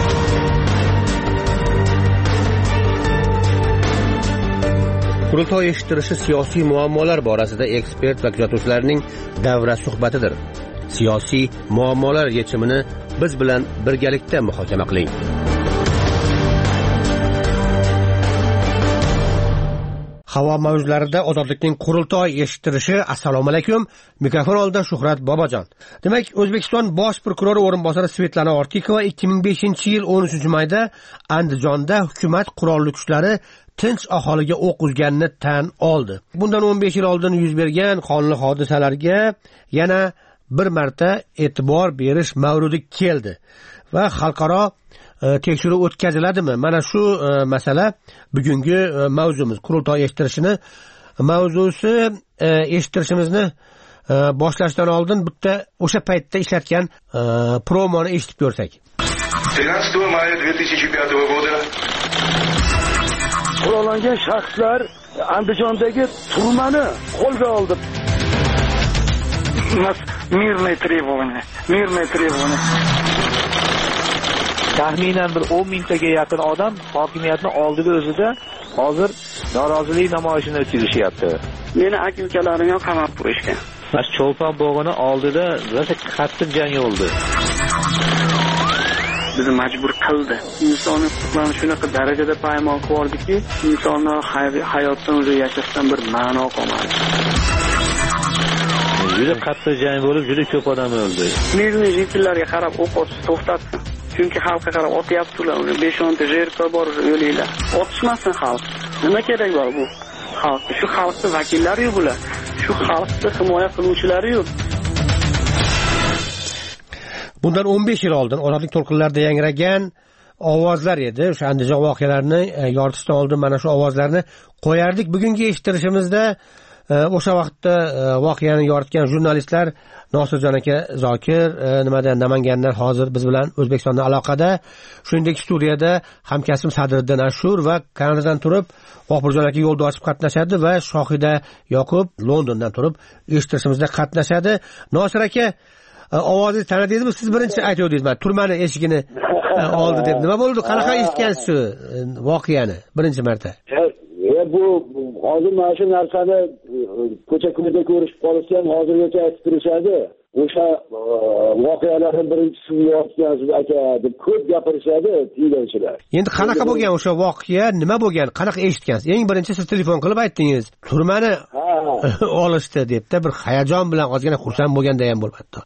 Qurultoy eshittirishi siyosiy muammolar borasida ekspert va kuzatuvchilarning davra suhbatidir. Siyosiy muammolar yechimini biz bilan birgalikda muhokama qiling. Havo mavjlarida ozodlikning qurultoy eshittirishi. Assalomu alaykum. Mikrofon oldida Shuhrat Bobojon. Demak, O'zbekiston bosh prokurori o'rinbosari Svetlana Ortiqova 2005-yil 13-mayda Andijonda hukumat qurolli kuchlari tinch aholiga o'q uzganini tan oldi. Bundan 15 yil oldin yuz bergan qonli hodisalarga yana bir marta e'tibor berish mavrudi keldi va xalqaro tekshiruv o'tkaziladimi? Mana shu masala bugungi mavzumiz. Qurultoy eshittirishini mavzusi. Eshittirishimizni boshlashdan oldin bitta o'sha paytda ishlatgan promoni eshitib ko'rsak. 13 maya 2005 года qurollangan shaxslar Andijondagi turmani qo'lga oldi. Мирные требования. Taxminan bir 10 mingtaga yaqin odam hokimiyatning oldida o'zida hozir norozilik namoyishini o'tkazishyapti. Meni aka-ukalarim ham qamab qo'yishgan. Mas Cho'lpon bog'ini oldida rosa qattiq jang bo'ldi. Bizni majbur qildi. Insoniy huquqlarni shunaqa darajada poymol qildiki, insonlar hayotdan o'zi yashashdan bir ma'no qolmadi. Juda qattiq jang bo'lib, juda ko'p odam o'ldi. Mirni jitillarga qarab o'q otish to'xtatsin. Chunki xalqqa qarab otyaptilar. Uni 5-10 ta jerka bor o'linglar. Otishmasin xalq. Nima kerak bor bu? Xalq, shu xalqning vakillari-yu bular. Shu xalqni himoya qiluvchilari-yu. Bundan 15 yil oldin ozodlik to'lqinlarida yangragan ovozlar edi. O'sha Andijon voqealarini yoritishdan oldin mana shu ovozlarni qo'yardik. Bugungi eshittirishimizda o'sha vaqtda voqeani yoritgan jurnalistlar Nosirjon aka Zokir Namangandan hozir biz bilan O'zbekistonda aloqada. Shuningdek studiyada hamkasbim Sadriddin Ashur va Kanadadan turib G'ofurjon aka yo'lda ochib qatnashadi va Shohida Yoqub Londondan turib eshittirishimizda qatnashadi. Nosir aka, ovozingizni tanidingizmi? Siz birinchi aytdingiz, men turmani eshigini oldi deb. Nima bo'ldi? Qanaqa eshitgansiz shu voqeani birinchi marta? Bu hozir mana shu narsani ko'cha-ko'yda ko'rishib qolsa ham hozirgacha aytib turishadi. O'sha voqealarni birinchisi yozgansiz aka deb ko'p gapirishadi tinglovchilar. Endi qanaqa bo'lgan o'sha voqea? Nima bo'lgan? Qanaqa eshitgansiz? Eng birinchi siz telefon qilib aytdingiz. Turmani olishdi debda bir hayajon bilan ozgina xursand bo'lganda ham bo'lmadi.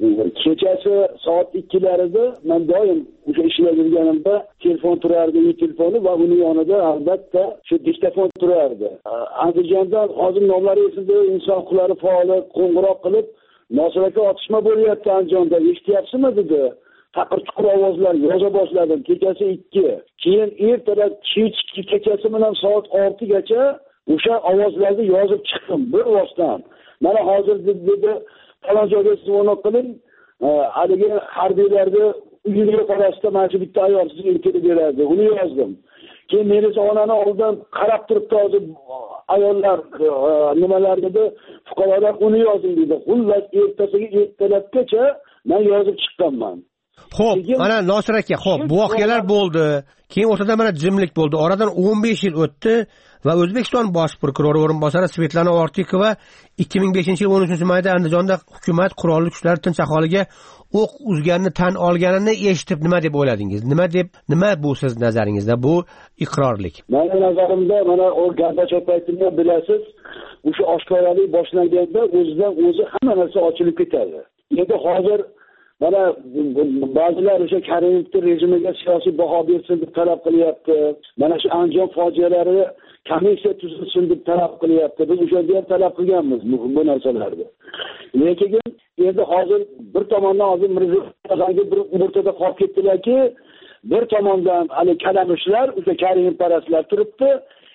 Kechasi soat 2larida men doim o'sha ishlar yurganimda telefon turardi, uy telefoni va uning yonida albatta shu diktafon turardi. Andijondan hozir nomlari esimda inson huquqlari faoli qo'ng'iroq qilib, Nosir aka otishma bo'lyapti Andijonda, eshityapsizmi dedi. Taqir-tuqir ovozlar yoza boshladim. Kechasi 2. Keyin ertalab kechasi bilan soat 6gacha o'sha ovozlarni yozib chiqdim bir vosdan. Mana hozir dedi falon joyga sizni qiling. Haligi harbiylarni uyiga qarashda mana shu bitta ayol sizga kelib beradi. Uni yozdim. Keyin meni onani oldidan qarab turibdi hozir ayollar nimalar dedi, fuqarolar uni yozing dedi. Xullas ertasiga ertalabgacha men yozib chiqqanman. Xo'p, mana Nosir aka, xo'p, bu voqealar bo'ldi. Keyin o'rtada mana jimlik bo'ldi. Oradan 15 yil o'tdi va O'zbekiston bosh prokurori o'rinbosari Svetlana Ortiqova 2005-yil 13-mayda Andijonda hukumat qurolli kuchlari tinch aholiga o'q uzganini tan olganini eshitib nima deb o'yladingiz? Nima bu siz nazaringizda bu iqrorlik? Mening nazarimda mana o Gorbachev paytida bilasiz, o'sha oshkoralik boshlanganda o'zidan o'zi hamma narsa ochilib ketadi. Endi hozir mana ba'zilar o'sha Karimovning rejimiga siyosiy baho bersin deb talab qilyapti. Mana shu Andijon fojialari komissiya tuzilsin deb talab qilyapti. Biz o'shanda ham talab qilganmiz bu narsalarni. Lekin endi hozir bir tomondan hozir Mirziyoyevga bir o'rtada qolib ketdilarki, bir tomondan hali kalamushlar, o'sha Karimov parastlar turibdi,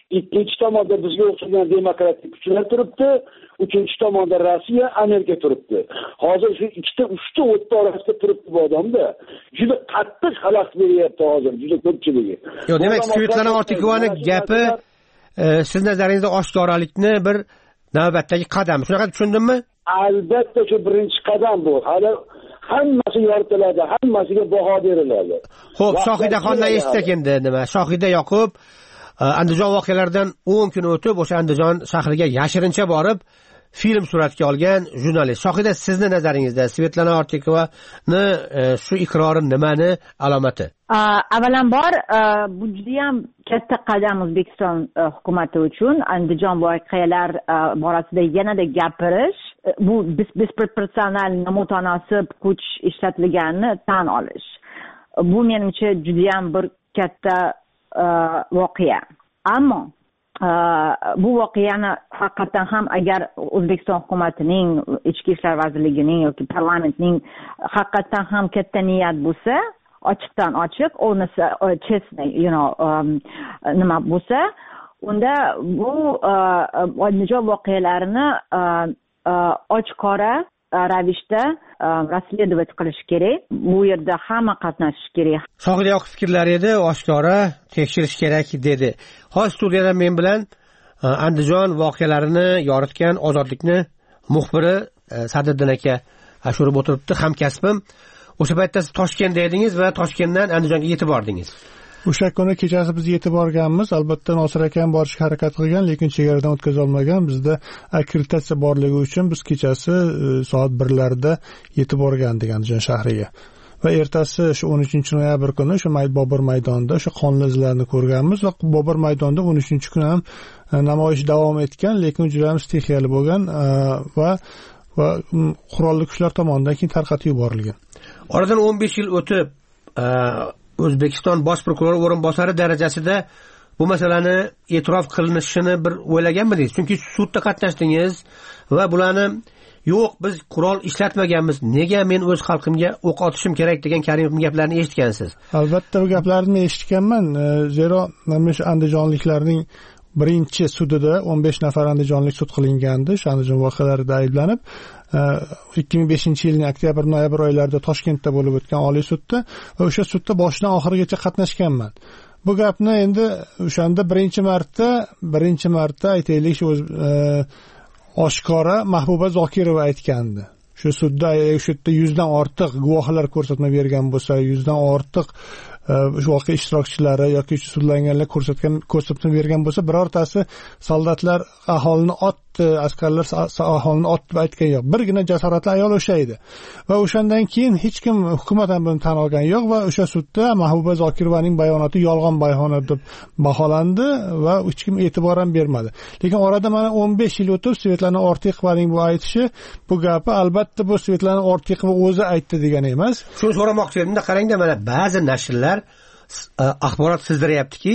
ikkinchi tomonda bizga o'xshagan demokratik kuchlar turibdi, uchinchi tomonda Rossiya, Amerika turibdi. Hozir shu ikkita uchta o'tda orasida turibdi bu odamda. Juda qattiq xalaqit beryapti hozir, juda ko'pchiligi. Yo'q, demak, Svetlana Ortiqovaning gapi siz nazaringizda oshkoralikni bir navbatdagi qadam. Shunaqa tushundimmi? Albatta shu birinchi qadam bu. Hali hammasi yoritiladi, hammasiga baho beriladi. Xo'p, Shohidaxondan eshitsak endi nima? Shohida Yoqub Andijon voqealaridan 10 kun o'tib o'sha Andijon shahriga yashirincha borib film suratga olgan jurnalist. Shohida, sizni nazaringizda Svetlana Ortiqovani shu iqrori nimani alomati? Avvalambor bu juda ham katta qadam O'zbekiston hukumati uchun Andijon voqealar borasida yanada gapirish, bu disproporsional nomutanosib kuch ishlatilganini tan olish. Bu menimcha juda ham bir katta voqea. Ammo bu voqeani haqiqatan ham agar O'zbekiston hukumatining, Ichki ishlar vazirligining yoki parlamentning haqiqatan ham katta niyat bo'lsa, ochiqdan ochiq, nima bo'lsa, unda bu Andijon voqealarini ochiqora ravishda расследовать qilish kerak. Bu yerda hamma qatnashish kerak. Shohida Yoqub fikrlari edi, oshkora tekshirish kerak dedi. Hozir studiyada men bilan Andijon voqealarini yoritgan Ozodlikni muxbiri Sadriddin aka ashurib o'tiribdi, hamkasbim. O'sha paytda siz Toshkentda edingiz va Toshkentdan Andijonga yetib bordingiz. O'sha kuni kechasi biz yetib borganmiz. Albatta Nosir akam borishga harakat qilgan, lekin chegaradan o'tkaza olmagan. Bizda akkreditatsiya borligi uchun biz kechasi soat 1larda yetib borgandik Andijon shahriga. Va ertasi shu 13-noyabr kuni shu Bobur maydonida shu qonli izlarni ko'rganmiz va Bobur maydonida 13-kun ham namoyish davom etgan, lekin juda ham stixiyali bo'lgan va qurolli kuchlar tomonidan keyin tarqatib yuborilgan. Oradan 15 yil o'tib O'zbekiston bosh prokurori o'rinbosari darajasida bu masalani e'tirof qilinishini bir o'ylaganmidingiz? Chunki sudda qatnashdingiz va bularni yo'q, biz qurol ishlatmaganmiz, nega men o'z xalqimga o'q otishim kerak degan Karimovning gaplarini eshitgansiz. Albatta bu gaplarni eshitganman. Zero mana shu andijonliklarning birinchi sudida 15 nafar andijonlik sud qilingandi, shu Andijon voqealarida ayblanib. 2005-yilning oktyabr-noyabr oylarida Toshkentda bo'lib o'tgan Oliy sudda va o'sha sudda boshidan oxirigacha qatnashganman. Bu gapni endi o'shanda birinchi marta aytaylik, shu oshkora Mahbuba Zokirova aytgandi. Shu sudda 100 dan ortiq guvohlar ko'rsatma bergan bo'lsa, 100 dan ortiq shu voqea ishtirokchilari yoki sudlanganlar ko'rsatma bergan bo'lsa, birortasi soldatlar aholini otdi, askarlar aholini otdi deb aytgan yo'q. Birgina jasoratli ayol o'sha edi. Va o'shandan keyin hech kim hukumat ham buni tan olgan yo'q va o'sha sudda Mahbuba Zokirovaning bayonoti yolg'on bayonot deb baholandi va hech kim e'tibor ham bermadi. Lekin orada mana 15 yil o'tib Svetlana Ortiqovaning bu aytishi, bu gapi albatta bu Svetlana Ortiqova o'zi aytdi degani emas. Shuni so'ramoqchi edim, qarangda, mana ba'zi nashrlar axborot sizdiryaptiki,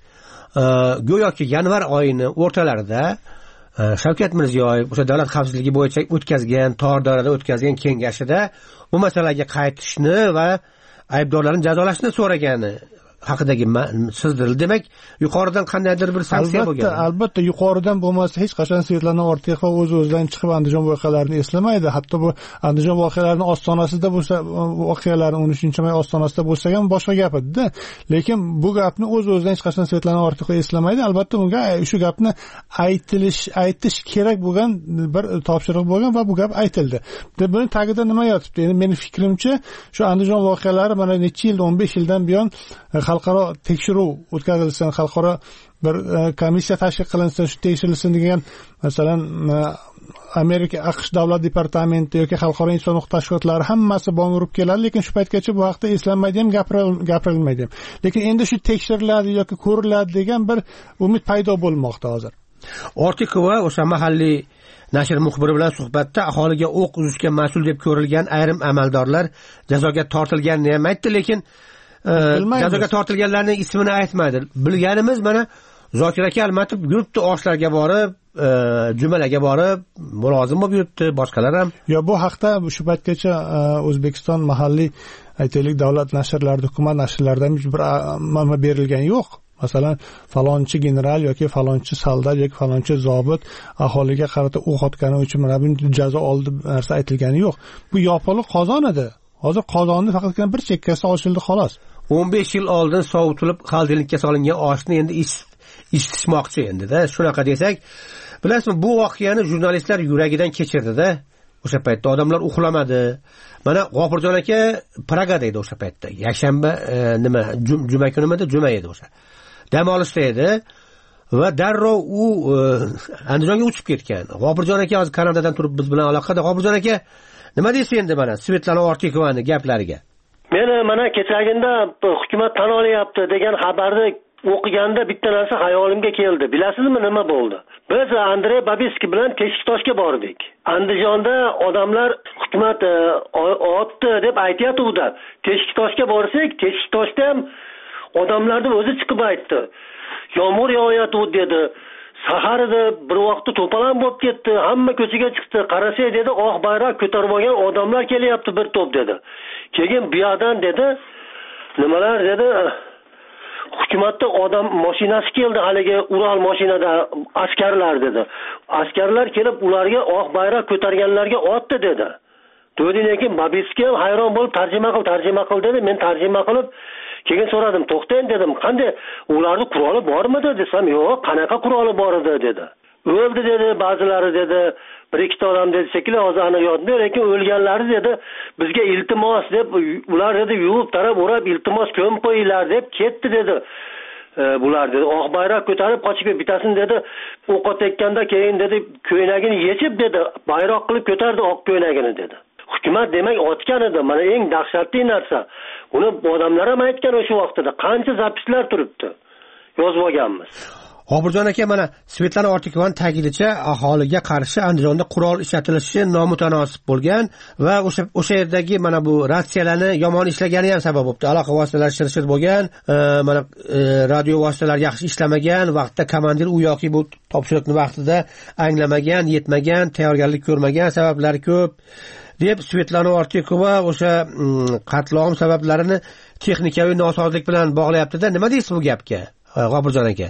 go'yoki yanvar oyini o'rtalarida Shavkat Mirziyoyev o'sha davlat xavfsizligi bo'yicha o'tkazgan, tor doirada o'tkazgan kengashida bu masalaga qaytishni va aybdorlarni jazolashni so'ragani haqidagi sizdirildi. Demak, yuqoridan qandaydir bir sanksiya bo'lgan. Albatta yuqoridan bo'lmasa hech qachon Svetlana Ortiqova o'z-o'zidan chiqib Andijon voqealarini eslamaydi. Hatto bu Andijon voqealarining ostonasida bo'lsa, voqealarning 13-may ostonasida bo'lsa ham boshqa gap edi-da. Lekin bu gapni o'z-o'zidan hech qachon Svetlana Ortiqova eslamaydi. Albatta unga shu gapni aytish kerak bo'lgan bir topshiriq bo'lgan va bu gap aytildi. Buni tagida nima yotibdi? Endi mening fikrimcha, shu Andijon voqealari mana necha yil, 15 yildan buyon xalqaro tekshiruv o'tkazilsin, xalqaro bir komissiya tashkil qilinsin, shu tekshirilsin degan, masalan, Amerika AQSh davlat departamenti yoki xalqaro inson huquq tashkilotlari hammasi bong urib keladi, lekin shu paytgacha bu haqda eslanmaydi ham, gapirilmaydi ham. Lekin endi shu tekshiriladi yoki ko'riladi degan bir umid paydo bo'lmoqda hozir. Ortiqova o'sha mahalliy nashr muxbiri bilan suhbatda aholiga o'q uzishga mas'ul deb ko'rilgan ayrim amaldorlar jazoga tortilganini ham aytdi, lekin jazoga tortilganlarning ismini aytmadi. Bilganimiz mana Zokir aka albatta yurtni oshlarga borib, jumalarga borib, mulozim bo'lib yuribdi, boshqalar ham. Bu haqda shu paytgacha O'zbekiston mahalliy aytaylik davlat nashrlarida, hukumat nashrlarida hech bir ma'lumot berilgani yo'q. masalan falonchi general yoki falonchi soldat yoki falonchi zobit aholiga qarata o'q otgani uchun mana bunday jazo oldi narsa aytilgani yo'q. Bu yopiq qozon edi. Hozir qozonni faqatgina bir chekkasi ochildi xolos. 15 yil oldin sovutilib xaldilikka solingan oshni endi isitishmoqchi endi-da. Shunaqa desak, bilasizmi, bu voqeani jurnalistlar yuragidan kechirdi-da. O'sha paytda odamlar uxlamadi. Mana G'ofurjon aka Pragada edi o'sha paytda. Yakshanba juma kunimida juma edi o'sha. Dam olishda edi va darrov u Andijonga uchib ketgan. G'ofurjon aka hozir Kanadadan turib biz bilan aloqada. G'ofurjon aka, nima deysiz endi mana Svetlana Ortiqovaning gaplariga? Meni mana kechagina hukumat tan olyapti degan xabarni o'qiganda bitta narsa hayolimga keldi. Bilasizmi nima bo'ldi? Biz Andrey Babiski bilan Teshiktoshga bordik. Andijonda odamlar hukumat otdi deb aytayotdi. Teshiktoshga borsak, Teshiktoshda ham odamlarning o'zi chiqib aytdi. Yomg'ir yog'ayotdi dedi. Saharda bir vaqtda to'polon bo'lib ketdi. Hamma ko'chaga chiqdi. Qarasa dedi, oq bayroq ko'tarib olgan odamlar kelyapti bir to'p dedi. Keyin bu yerdan dedi, nimalar dedi, hukumatda odam mashinasi keldi, haligi Ural mashinada askarlar dedi. Askarlar kelib ularga oq bayroq ko'targanlarga otdi dedi. Lekin Babiski ham hayron bo'lib tarjima qil dedi. Men tarjima qilib keyin so'radim, to'xtang dedim, qanday ularning quroli bormidi desam, yo'q, qanaqa quroli bor edi dedi. O'ldi dedi, ba'zilari dedi, bir ikkita odam dedi, shekilli hozir aniq yodimda, lekin o'lganlari dedi, bizga iltimos deb ular dedi yuvib tarab o'rab iltimos ko'mib qo'yinglar deb ketdi dedi. Bular dedi, oq bayroq ko'tarib qochib bitasini dedi, o'q otayotganda keyin dedi, ko'ynagini yechib dedi, bayroq qilib ko'tardi oq ko'ynagini dedi. Hukumat demak otgan edi. Mana eng dahshatli narsa. Uni odamlar ham aytgan o'sha vaqtda qancha zapislar turibdi. Yozib olganmiz. G'ofurjon aka, mana Svetlana Ortiqovaning ta'kidincha aholiga qarshi Andijonda qurol ishlatilishi nomutanosib bo'lgan va o'sha yerdagi mana bu ratsiyalarni yomon ishlagani ham sabab bo'libdi. Aloqa vositalari shir bo'lgan, mana radio vositalari yaxshi ishlamagan, vaqtda komandir u yoki bu topshiriqni vaqtida anglamagan, yetmagan, tayyorgarlik ko'rmagan, sabablari ko'p deb Svetlana Ortiqova o'sha qatl-om sabablarini texnikaviy nosozlik bilan bog'layapti-da. Nima deysiz bu gapga, G'ofurjon aka?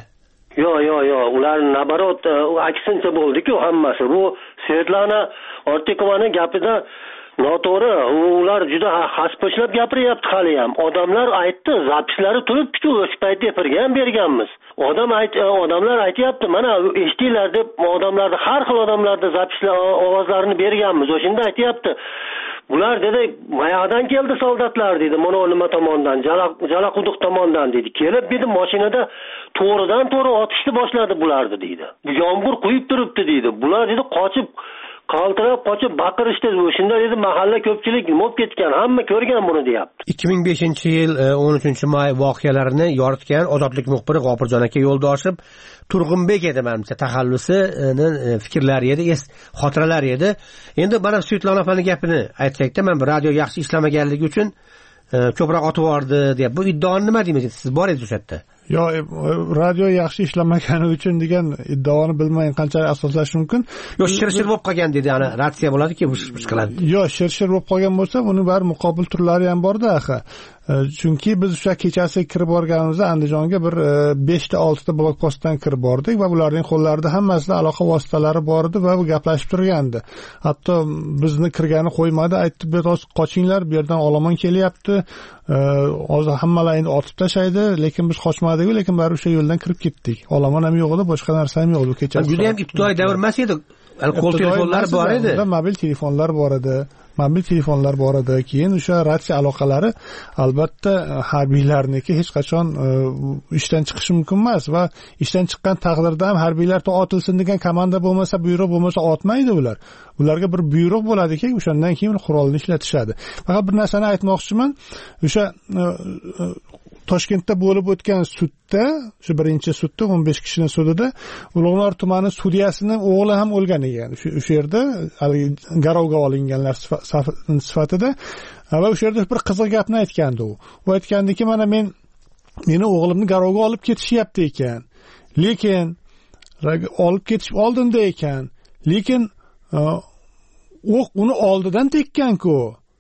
Yo'q, ular nabarot aksincha bo'ldi-ku hammasi. Bu Svetlana Ortiqovaning gapida noto'g'ri. Ular juda haspo'shlab gapiryapti hali ham. Odamlar aytdi, zapislari turibdi-ku, o'sha paytda firgan berganmiz. Odamlar aytayapti, mana eshitinglar deb odamlarni har xil odamlarda zapislar ovozlarini berganmiz. O'shanda aytayapti. Bular dedi, mayoqdan keldi soldatlar dedi, mana nima tomondan, Jalaquduq tomondan dedi. Kelib dedi, mashinada to'g'ridan to'g'ri otishni boshladi bularni dedi. Bu yomg'ir quyib turibdi dedi. Bular dedi qochib qochib baqirishdi. O'shanda dedi mahalla ko'pchilik bo'lib ketgan, hamma ko'rgan buni deyapti. 2005-yil 13-may voqealarini yoritgan Ozodlik muxbiri G'ofurjon aka Yo'ldoshov Turg'unbek edi menimcha taxallusini fikrlari edi, xotiralari edi. Endi mana Svetlana opaning gapini aytsakda, men radio yaxshi ishlamaganligi uchun ko'proq otib yubordi deb bu iddaoni nima deysiz? Siz bor edingiz o'sha yerda. Yo, radio yaxshi ishlamagani uchun degan iddaoni bilmayin qanchalik asoslash mumkin. Yo, shir bo'lib qolgan dedi, ana ratsiya bo'ladi-ku, bu qiladi. Yo, shir bo'lib qolgan bo'lsa, buning bari muqobil turlari ham bor-da, axir. Chunki biz o'sha kechasi kirib borganimizda Andijonga bir 5 ta 6 ta blokpostdan kirib bordik va ularning qo'llarida hammasida aloqa vositalari bor edi va bu gaplashib turgandi. Hatto bizni kirgani qo'ymadi, aytdi, "Biroz qochinglar, bu yerdan olomon kelyapti. Hozir hammalar endi otib tashlaydi, lekin biz qochmadik, lekin bari o'sha yo'ldan kirib ketdik. Olomon ham yo'q edi, boshqa narsa ham yo'q edi kechasi." Juda ham ibtidoiy davr emas edi. Qo'l telefonlar bor edi. Mobil telefonlar bor edi. Keyin o'sha ratsiya aloqalari albatta harbiylarniki hech qachon ishdan chiqishi mumkin emas va ishdan chiqqan taqdirda ham harbiylar otilsin degan komanda bo'lmasa, buyruq bo'lmasa otmaydi ular. Ularga bir buyruq bo'ladiki, o'shandan keyin qurolni ishlatishadi. Faqat bir narsani aytmoqchiman. O'sha Toshkentda bo'lib o'tgan sudda, shu birinchi sudda 15 kishining sudida Ulug'nor tumani sudyasining o'g'li ham o'lgan ekan. O'sha yerda garovga olinganlar sifatida va o'sha yerda bir qiziq gapni aytgandi u. U aytgandiki, mana meni o'g'limni garovga olib ketishyapti ekan. Lekin olib ketishib oldinda ekan. Lekin o'q uni oldidan tekkan-ku.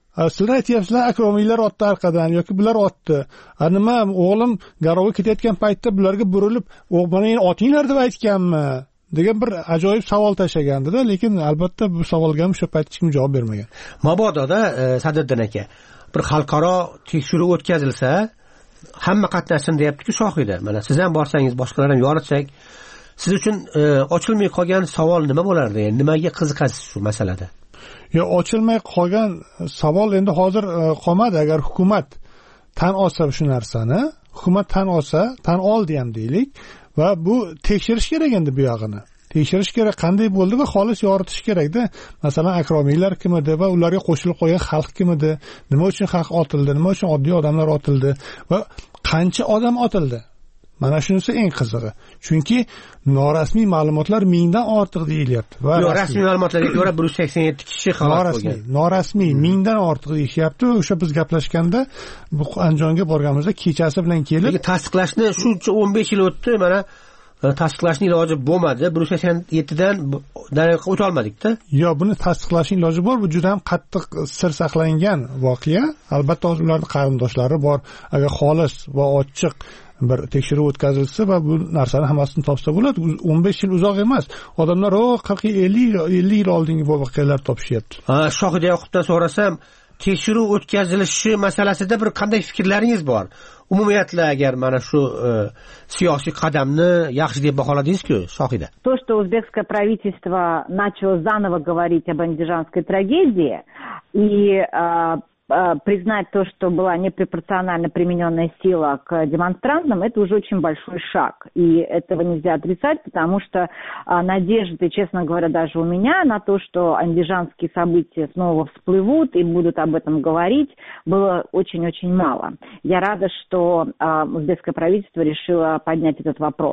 sizlar aytyapsizlar, akromiylar otdi orqadan yoki bular otdi. Nima o'g'lim garovga ketayotgan paytda bularga burilib, "Mana endi otinglar" deb aytganmi? degan bir ajoyib savol tashlagandi-da, lekin albatta bu savolga ham o'sha payt hech kim javob bermagan. Mabododa Sadriddin aka bir xalqaro tekshiruv o'tkazilsa, hamma qatnashsin deyapti-ku Shohida. Mana siz ham borsangiz, boshqalar ham yoritsak, siz uchun ochilmay qolgan savol nima bo'lardi? Nimaga qiziqasiz shu masalada? Yo, ochilmay qolgan savol endi hozir qolmadi. Agar hukumat tan olsa shu narsani, hukumat tan olsa, tan oldi ham deylik va bu tekshirish kerak endi bu yog'ini. Tekshirish kerak, qanday bo'ldi va xolis yoritish kerak-da. Masalan, akromiylar kim edi va ularga qo'shilib qolgan xalq kim edi? Nima uchun xalq otildi? Nima uchun oddiy odamlar otildi? Va qancha odam otildi? Mana shunisi eng qizig'i. Chunki norasmiy ma'lumotlar 1000 dan ortiq deyilyapti. Va rasmiy ma'lumotlarga ko'ra 187 kishi halok bo'lgan. Norasmiy 1000 dan ortiq deyishyapti. O'sha biz gaplashganda bu Andijonga borganimizda kechasi bilan kelib, tasdiqlashni shuncha 15 yil o'tdi, mana tasdiqlashning iloji bo'lmadi. 187 dan o'ta olmadik-da. Yo, buni tasdiqlashning iloji bor. Bu juda ham qattiq sir saqlangan voqea. Albatta ularning qarindoshlari bor. Agar xolis va ochiq bir tekshiruv o'tkazilsa va bu narsani hammasini topsa bo'ladi. 15 yil uzoq emas. Odamlar 40 50 yil oldingi voqealar topishyapti. Shohida Yoqubdan so'rasam, tekshiruv o'tkazilishi masalasida bir qanday fikrlaringiz bor? Umumiyatla agar mana shu siyosiy qadamni yaxshi deb baholadingiz-ku, Shohida. То, что узбекское правительство начало заново говорить об андижанской трагедии и признать то, что была непропорционально примененная сила к демонстрантам, это уже очень большой шаг. И этого нельзя отрицать, потому что надежды, честно говоря, даже у меня на то, что андижанские события снова всплывут и будут об этом говорить, было очень-очень мало. Я рада, что узбекское правительство решило поднять этот вопрос.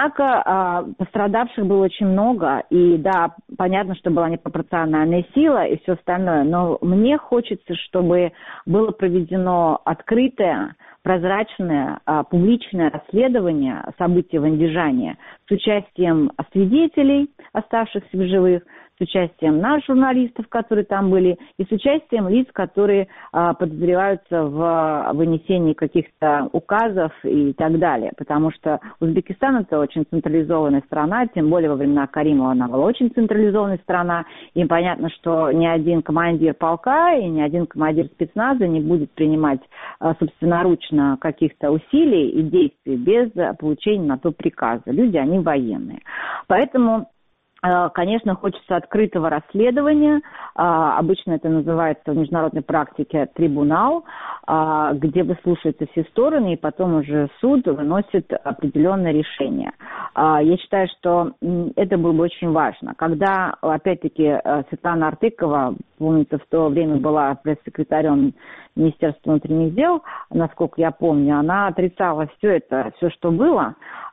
Однако пострадавших было очень много, и да, понятно, что была непропорциональная сила и все остальное, но мне хочется, чтобы было проведено открытое, прозрачное, публичное расследование событий в Андижане с участием свидетелей, оставшихся в живых, с участием наших журналистов, которые там были, и с участием лиц, которые подозреваются в вынесении каких-то указов и так далее. Потому что Узбекистан – это очень централизованная страна, тем более во времена Каримова она была очень централизованная страна. И понятно, что ни один командир полка и ни один командир спецназа не будет принимать собственноручно каких-то усилий и действий без получения на то приказа. Люди, они военные. Поэтому, конечно, хочется открытого расследования. Обычно это называется в международной практике трибунал, где выслушиваются все стороны, и потом уже суд выносит определенное решение. Я считаю, что это было бы очень важно. Когда, опять-таки, Светлана Артыкова, помнится, в то время была пресс-секретарем Министерства внутренних дел, насколько я помню, она отрицала все это, все, что было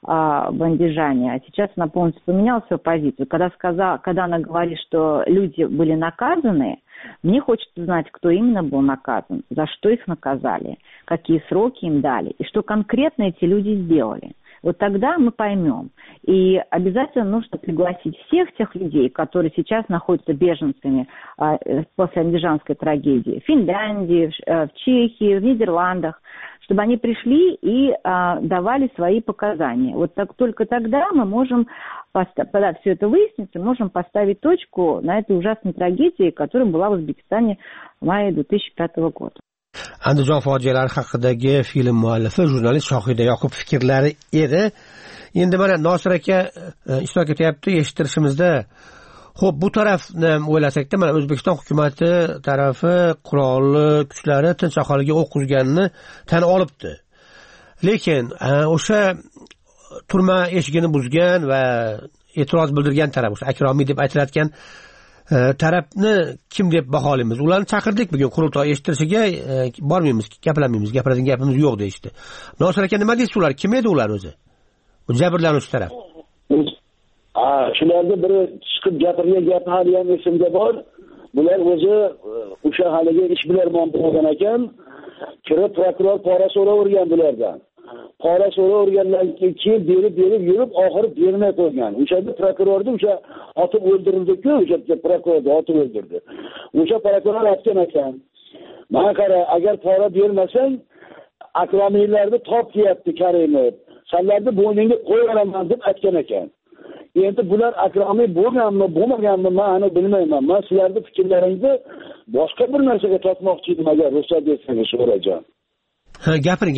в Андижане, а сейчас она полностью поменяла свою позицию. Когда она говорит, что люди были наказаны, мне хочется знать, кто именно был наказан, за что их наказали, какие сроки им дали, и что конкретно эти люди сделали. Вот тогда мы поймем. И обязательно нужно пригласить всех тех людей, которые сейчас находятся беженцами после андижанской трагедии. В Финляндии, в Чехии, в Нидерландах, чтобы они пришли и давали свои показания. Вот только тогда мы можем, когда все это выяснится, можем поставить точку на этой ужасной трагедии, которая была в Узбекистане в мае 2005 года. Andijon fojialari haqidagi film muallifi jurnalist Shohida Yoqub fikrlari edi. Endi mana Nosir aka ishtirok etyapti eshittirishimizda. Xo'p, bu tarafni o'ylasakda, mana O'zbekiston hukumati tarafi qurolli kuchlari tinch aholiga o'q uzganini tan olibdi. Lekin o'sha turma eshigini buzgan va e'tiroz bildirgan taraf, o'sha akromiy deb aytilayotgan tarafni kim deb baholaymiz? Ularni chaqirdik bugun qurultoy eshittirishiga, bormaymiz, gapirmaymiz, gapiradigan gapimiz yo'q deyishdi. Nosir aka, nima deysiz ular? Kim edi ular o'zi? Bu jabrlanuvchi taraf. Shularga biri chiqib gapirgan gapi hali ham esimda bor. Bular o'zi o'sha haligi ishbilarmon bo'lgan ekan, kirib prokuror pora so'ravergan bulardan. Pora so'ravergandan keyin berib yurib oxiri bermay qo'ygan. O'shada prokurorni o'sha otib o'ldirildi-ku, o'sha prokurorni otib o'ldirdi. O'sha prokuror aytgan ekan, mana qara, agar pora bermasang akromiylarni top deyapti Karimov. Sanlarni bo'yningga qo'yaraman deb aytgan ekan. Endi bular akromiy bo'lganmi, bo'lmaganmi, men uni bilmayman. Men sizlarning fikrlaringizni boshqa bir narsaga tortmoqchi edim, agar ruxsat bersangiz, Sho'rajon. Ha, gapiring.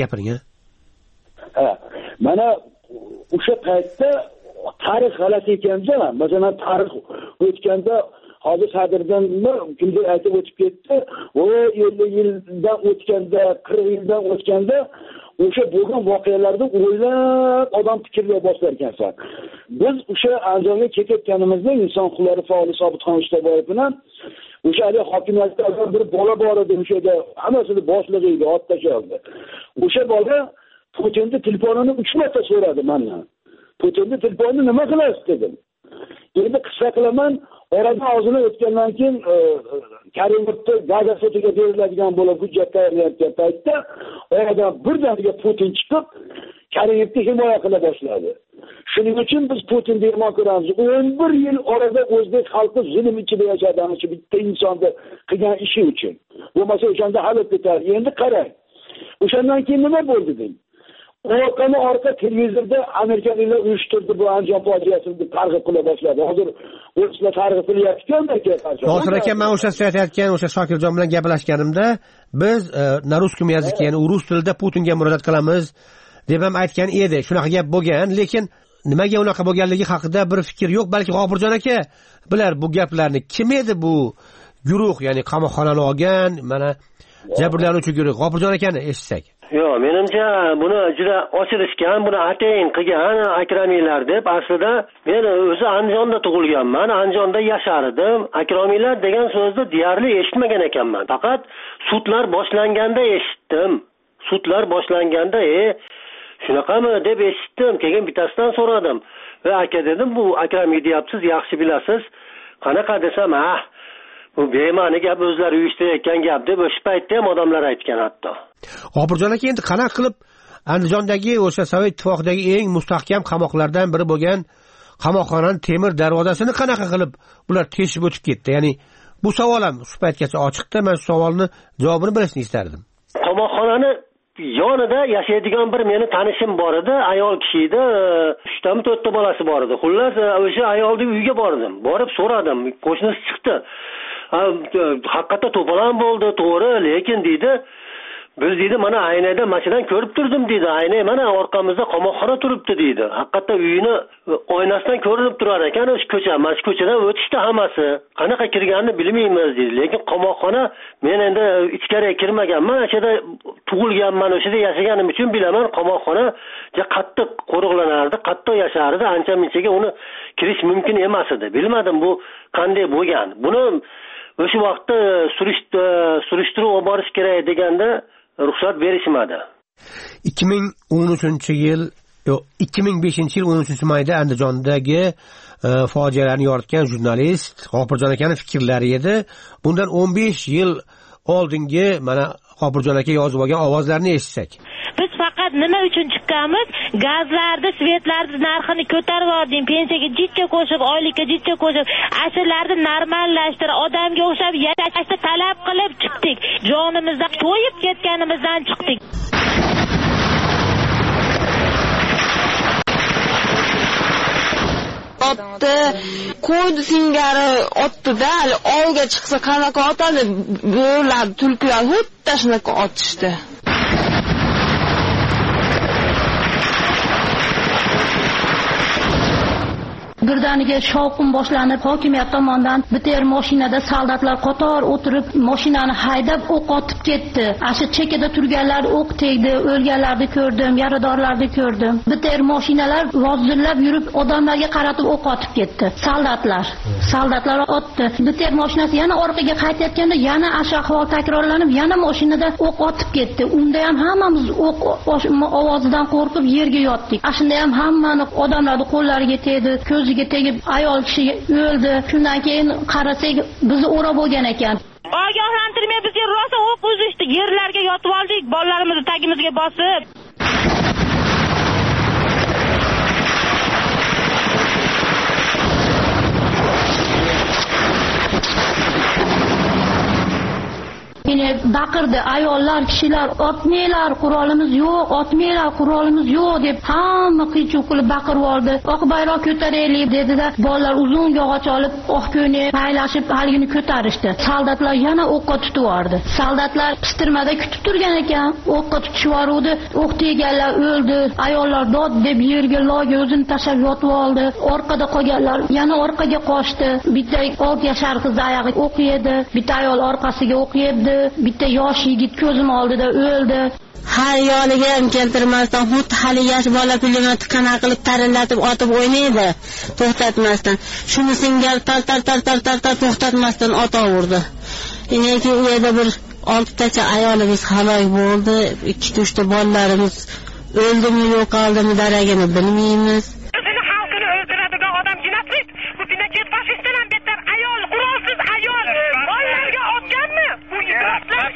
Ha, mana o'sha paytda tarix g'alati ekanda, masalan, tarix o'tganda hozir Sadrdanmi kimdir aytib o'tib ketdi, o 50 yildan o'tganda, 40 yildan o'tganda o'sha bo'lgan voqealarni o'ylab odam fikrlay boshlar ekansan. Biz o'sha Andijonga ketayotganimizda inson huquqlari faoli Sobitxon Ishtaboyev bilan o'sha hokimiyatda bir bola bor edi, o'sha hammasini boshlig'i edi, ot tashladi. O'sha bola Putinning telefonini 3 marta so'radi mendan. Putinning telefonini nima qilasiz dedim. Endi qissa qilaman, oradan ozgina o'tgandan keyin Karimovni gazetiga beriladigan bo'lib hujjat tayyorlayotgan paytda oradan birdaniga Putin chiqib Karimovni himoya qila boshladi. Shuning uchun biz Putin deyman ko'ramiz. 11 yil orada o'zbek xalqi zulm ichida yashadi, ana shu bitta insonni qilgan ishi uchun. Bo'lmasa o'shanda hal etib ketar. Endi qarang. O'shandan keyin nima bo'ldi deng? Orqa televizorda amerikaliklar uyushtirdi bu Andijon fojiasini targ'ib qila boshladi. Hozir o'zlar targ'ib qilyapti-ku. Hozir aka, men o'sha aytayotgan o'sha Shokirjon bilan gaplashganimda biz na ruskum yozik, ya'ni rus tilida Putinga murojaat qilamiz deb ham aytgan edi. Shunaqa gap bo'lgan, lekin nimaga unaqa bo'lganligi haqida bir fikr yo'q. Balki G'ofurjon aka bilar bu gaplarni. Kim edi bu guruh, ya'ni qamoqxonani olgan, mana jabrlanuvchi guruh? G'ofurjon akani eshitsak. Yo'q, menimcha buni juda ochilishgan, buni atayin qilgan akramiylar deb. Aslida men o'zi Andijonda tug'ilganman, Andijonda yashardim. Akramiylar degan so'zni deyarli eshitmagan ekanman. Faqat sudlar boshlanganda eshitdim. Sudlar boshlanganda, shunaqami deb eshitdim. Keyin bittasidan so'radim. Va aka dedim, bu akramiy deyapsiz, yaxshi bilasiz. Qanaqa desam, bu bema'ni gap, o'zlari uyushtirayotgan gap deb o'sha paytda ham odamlar aytgan hatto. G'ofurjon aka, endi qanaqa qilib Andijondagi o'sha Sovet ittifoqidagi eng mustahkam qamoqlardan biri bo'lgan qamoqxonaning temir darvozasini qanaqa qilib bular teshib o'tib ketdi? Ya'ni bu savol ham shu paytgacha ochiqda. Men shu savolni javobini bilishni istardim. Qamoqxonani yonida yashaydigan bir meni tanishim bor edi, ayol kishi edi, 3tami 4ta bolasi bor edi. Xullas, o'sha ayolning uyiga bordim. Borib so'radim, qo'shnisi chiqdi. Haqiqatda to'polon bo'ldi, to'g'ri, lekin deydi, biz deydi, mana aynada mashinadan ko'rib turdim deydi. Ayna mana orqamizda qamoqxona turibdi deydi. Haqiqatda uyini oynasidan ko'rinib turar ekan, o'sha ko'cha, mana shu ko'chadan o'tishdi hammasi. Qanaqa kirganini bilmaymiz deydi. Lekin qamoqxona, men endi ichkariga kirmaganman, o'shada tug'ilganman, o'shada yashaganim uchun bilaman, qamoqxona qattiq qo'riqlanardi, qattiq yashardi, ancha-munchaga uni kirish mumkin emas edi. Bilmadim bu qanday bo'lgan. Buni o'sha vaqtda surishtiruv olib borish kerak deganda ruxsat berishmadi. 2005-yil 13-mayda Andijondagi fojialarni yoritgan jurnalist G'ofurjon akaning fikrlari edi. Bundan 15 yil oldingi mana G'ofurjon aka yozib olgan ovozlarni eshitsak. Biz faqat nima uchun chiqqanmiz? Gazlarni, svetlarni narxini ko'tarib yubordim, pensiyaga jitcha qo'shib, oylikka jitcha qo'shib, asrlarni normallashtirib, odamga o'xshab yashashni talab qilib chiqdik. Jonimizdan to'yib ketganimizdan chiqdik. Otdi, qo'ydi singari otdi-da, ovga chiqsa qanaqa otadi? Bo'lar, tulkilar xuddi shunaqa otishdi. Birdaniga shovqin boshlanib, hokimiyat tomonidan bitta mashinada soldatlar qator o'tirib, mashinani haydab o'q otib ketdi. Ashu chekada turganlar o'q tegdi, o'lganlarni ko'rdim, yaradorlarni ko'rdim. Bitta mashinalar vozillab yurib, odamlarga qaratib o'q otib ketdi. Soldatlar otdi. Bitta mashinasi yana orqaga qaytayotganda yana ashu ahvol takrorlanib, yana mashinada o'q otib ketdi. Unda ham hammamiz o'q ovozidan qo'rqib yerga yotdik. Ashunda ham hammani odamlarning qo'llariga tegdi, ko'ziga tegib ayol kishi o'ldi. Shundan keyin qarasak bizni o'rab bo'lgan ekan. Ogohlantirmay bizga rosa o'q uzishdi. Yerlarga yotib oldik, bolalarimizni tagimizga bosib. Keyin yana baqirdi, ayollar, kishilar, otmanglar, qurolimiz yo'q, otmanglar, qurolimiz yo'q deb hamma qiy-chuv qilib baqirib oq bayroq ko'taraylik dedi-da, bolalar uzun yog'och olib oq ko'ylak paylashib haligini ko'tarishdi. Soldatlar yana o'qqa tutib yubordi. Soldatlar pistirmada kutib turgan ekan, o'qqa tutishib yubordi. O'q teganlar o'ldi. Ayollar dod deb yerga loga o'zini tashlab yotib oldi. Orqada qolganlar yana orqaga qochdi. Bitta 6 yashar qiz oyog'i o'q yedi, bitta ayol orqasiga o'q yedi, bitta yosh yigit ko'zim oldida o'ldi. Har yoniga ham keltirmasdan xuddi hali yosh bola pulemyotni qana qilib tarillatib otib o'ynaydi, to'xtatmasdan. Shuni singari tar to'xtatmasdan otaverdi. Keyin u yerda bir 6 tacha ayolimiz halok bo'ldi, 2-3 ta bolalarimiz o'ldimi yo'q qoldimi daragini bilmaymiz. O'zini xalqini o'ldiradigan odam genosid. Bu dinakiyat faşistdan ham betar ayol, qurolsiz ayol. Bolalarga otganmi? Bu idrotlar.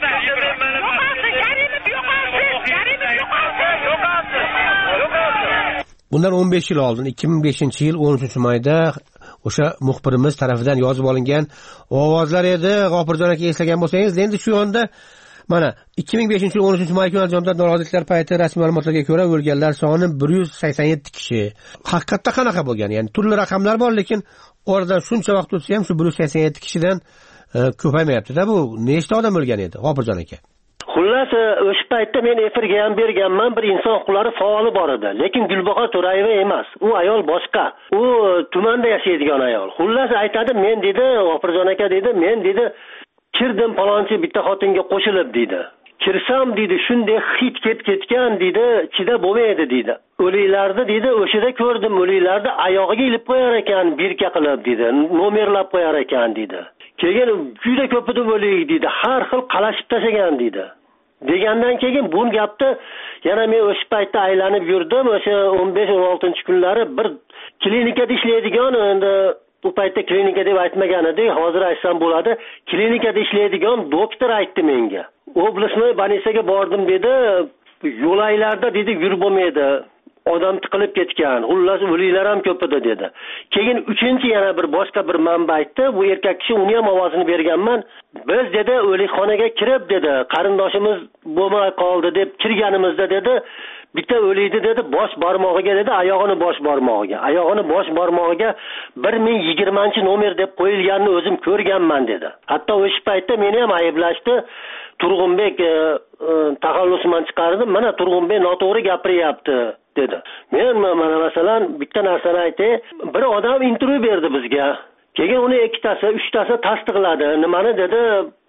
Bundan 15 yil oldin 2005-yil 13-mayda o'sha muxbirimiz tarafidan yozib olingan ovozlar edi. G'ofurjon aka eslagan bo'lsangiz, endi shu yonda mana 2005-yil 13-may kuni Andijonda noroziliklar payti rasmiy ma'lumotlarga ko'ra o'lganlar soni 187 kishi. Haqiqatda qanaqa bo'lgan? Ya'ni turli raqamlar bor, lekin oradan shuncha vaqt o'tsa ham shu 187 kishidan ko'paymayapti-da. Bu nechta odam o'lgan edi, G'ofurjon aka? Xullas, o'sha paytda men efirga ham berganman, bir inson huquqlari faoli bor edi, lekin Gulbahor To'rayeva emas. U ayol boshqa. U tumanda yashaydigan ayol. Xullas aytadi, men dedi, G'ofurjon aka dedi, men dedi, kirdim palonchi bitta xotinga qo'shilib dedi. Kirsam dedi, shunday hid ketgan dedi, chida bo'lmaydi dedi. O'liklarni dedi, o'shada ko'rdim, o'liklarni oyog'iga ilib qo'yar ekan, birka qilib dedi, nomerlab qo'yar ekan dedi. Keyin juda ko'p edi o'lik dedi, har xil qalashib tashagan dedi. Degandan keyin bu gapni yana men o'sha paytda aylanib yurdim, o'sha 15-16 kunlari bir klinikada ishlaydigan, endi bu paytda klinika deb aytmagan edi, hozir aytsam bo'ladi. Klinikada ishlaydigan doktor aytdi menga. Oblastnoy больницаga bordim dedi, yo'laylarda dedi yurib bo'lmaydi. Odam tiqilib ketgan, xullas o'liklar ham ko'p edi dedi. Keyin 3-chi yana bir boshqa bir manba aytdi, bu erkak kishi uni ham ovozini berganman. Biz dedi o'likxonaga kirib dedi, qarindoshimiz bo'lmay qoldi deb kirganimizda dedi, bitta o'likni dedi bosh barmog'iga dedi, oyog'ini bosh barmog'iga, oyog'ini bosh barmog'iga 1020 nomer deb qo'yilganini o'zim ko'rganman dedi. Hatto o'sha paytda meni ham ayblashdi. Turg'unbek taxallusman chiqardim. Mana Turg'unbek noto'g'ri gapiryapti dedi. Men mana masalan bitta narsani aytay, bir odam intervyu berdi bizga. Keyin uni 2tasi, 3tasi tasdiqladi. Nimani dedi?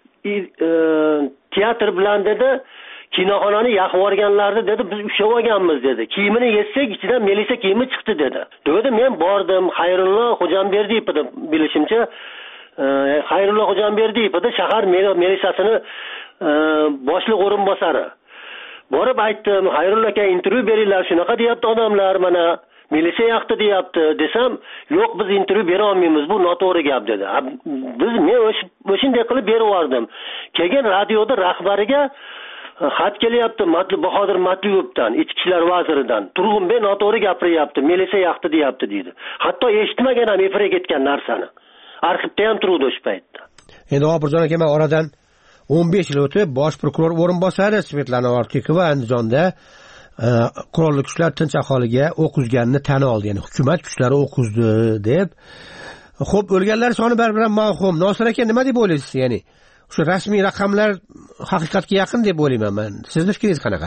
Teatr bilan dedi, kinoxonani yoqib yuborganlarni dedi, biz ushlab olganmiz dedi. Kiyimini yetsak ichidan Melisa kiyimi chiqdi dedi. Dedi men bordim, Xayrullo Xo'jamberdiyev edi bilishimcha. Xayrullo Xo'jamberdiyev edi shahar melisasini boshliq o'rinbosari. Borib aytdim, Xayrullo aka intervyu beringlar, shunaqa deyapti odamlar, mana milisa yoqdi deyapti desam, yo'q biz intervyu bera olmaymiz, bu noto'g'ri gap dedi. Men o'shanday qilib berib yubordim. Keyin radioda rahbariga xat kelyapti, Bahodir Matliyevdan, ichki ishlar vaziridan. Turg'unbek noto'g'ri gapiryapti, milisa yoqdi deyapti dedi. Hatto eshitmagan ham efirga ketgan narsani. Arxivda ham turuvdi o'sha paytda. Endi G'ofurjon aka, men oradan 15 yil o'tib bosh prokuror o'rinbosari Svetlana Ortiqova Andijonda qurolli kuchlar tinch aholiga o'q uzganini tan oldi. Ya'ni hukumat kuchlari o'q uzdi deb. Xo'p, o'lganlar soni baribir mavhum. Nosir aka, nima deb o'ylaysiz? Ya'ni shu rasmiy raqamlar haqiqatga yaqin deb o'ylayman men. Sizning fikringiz qanaqa?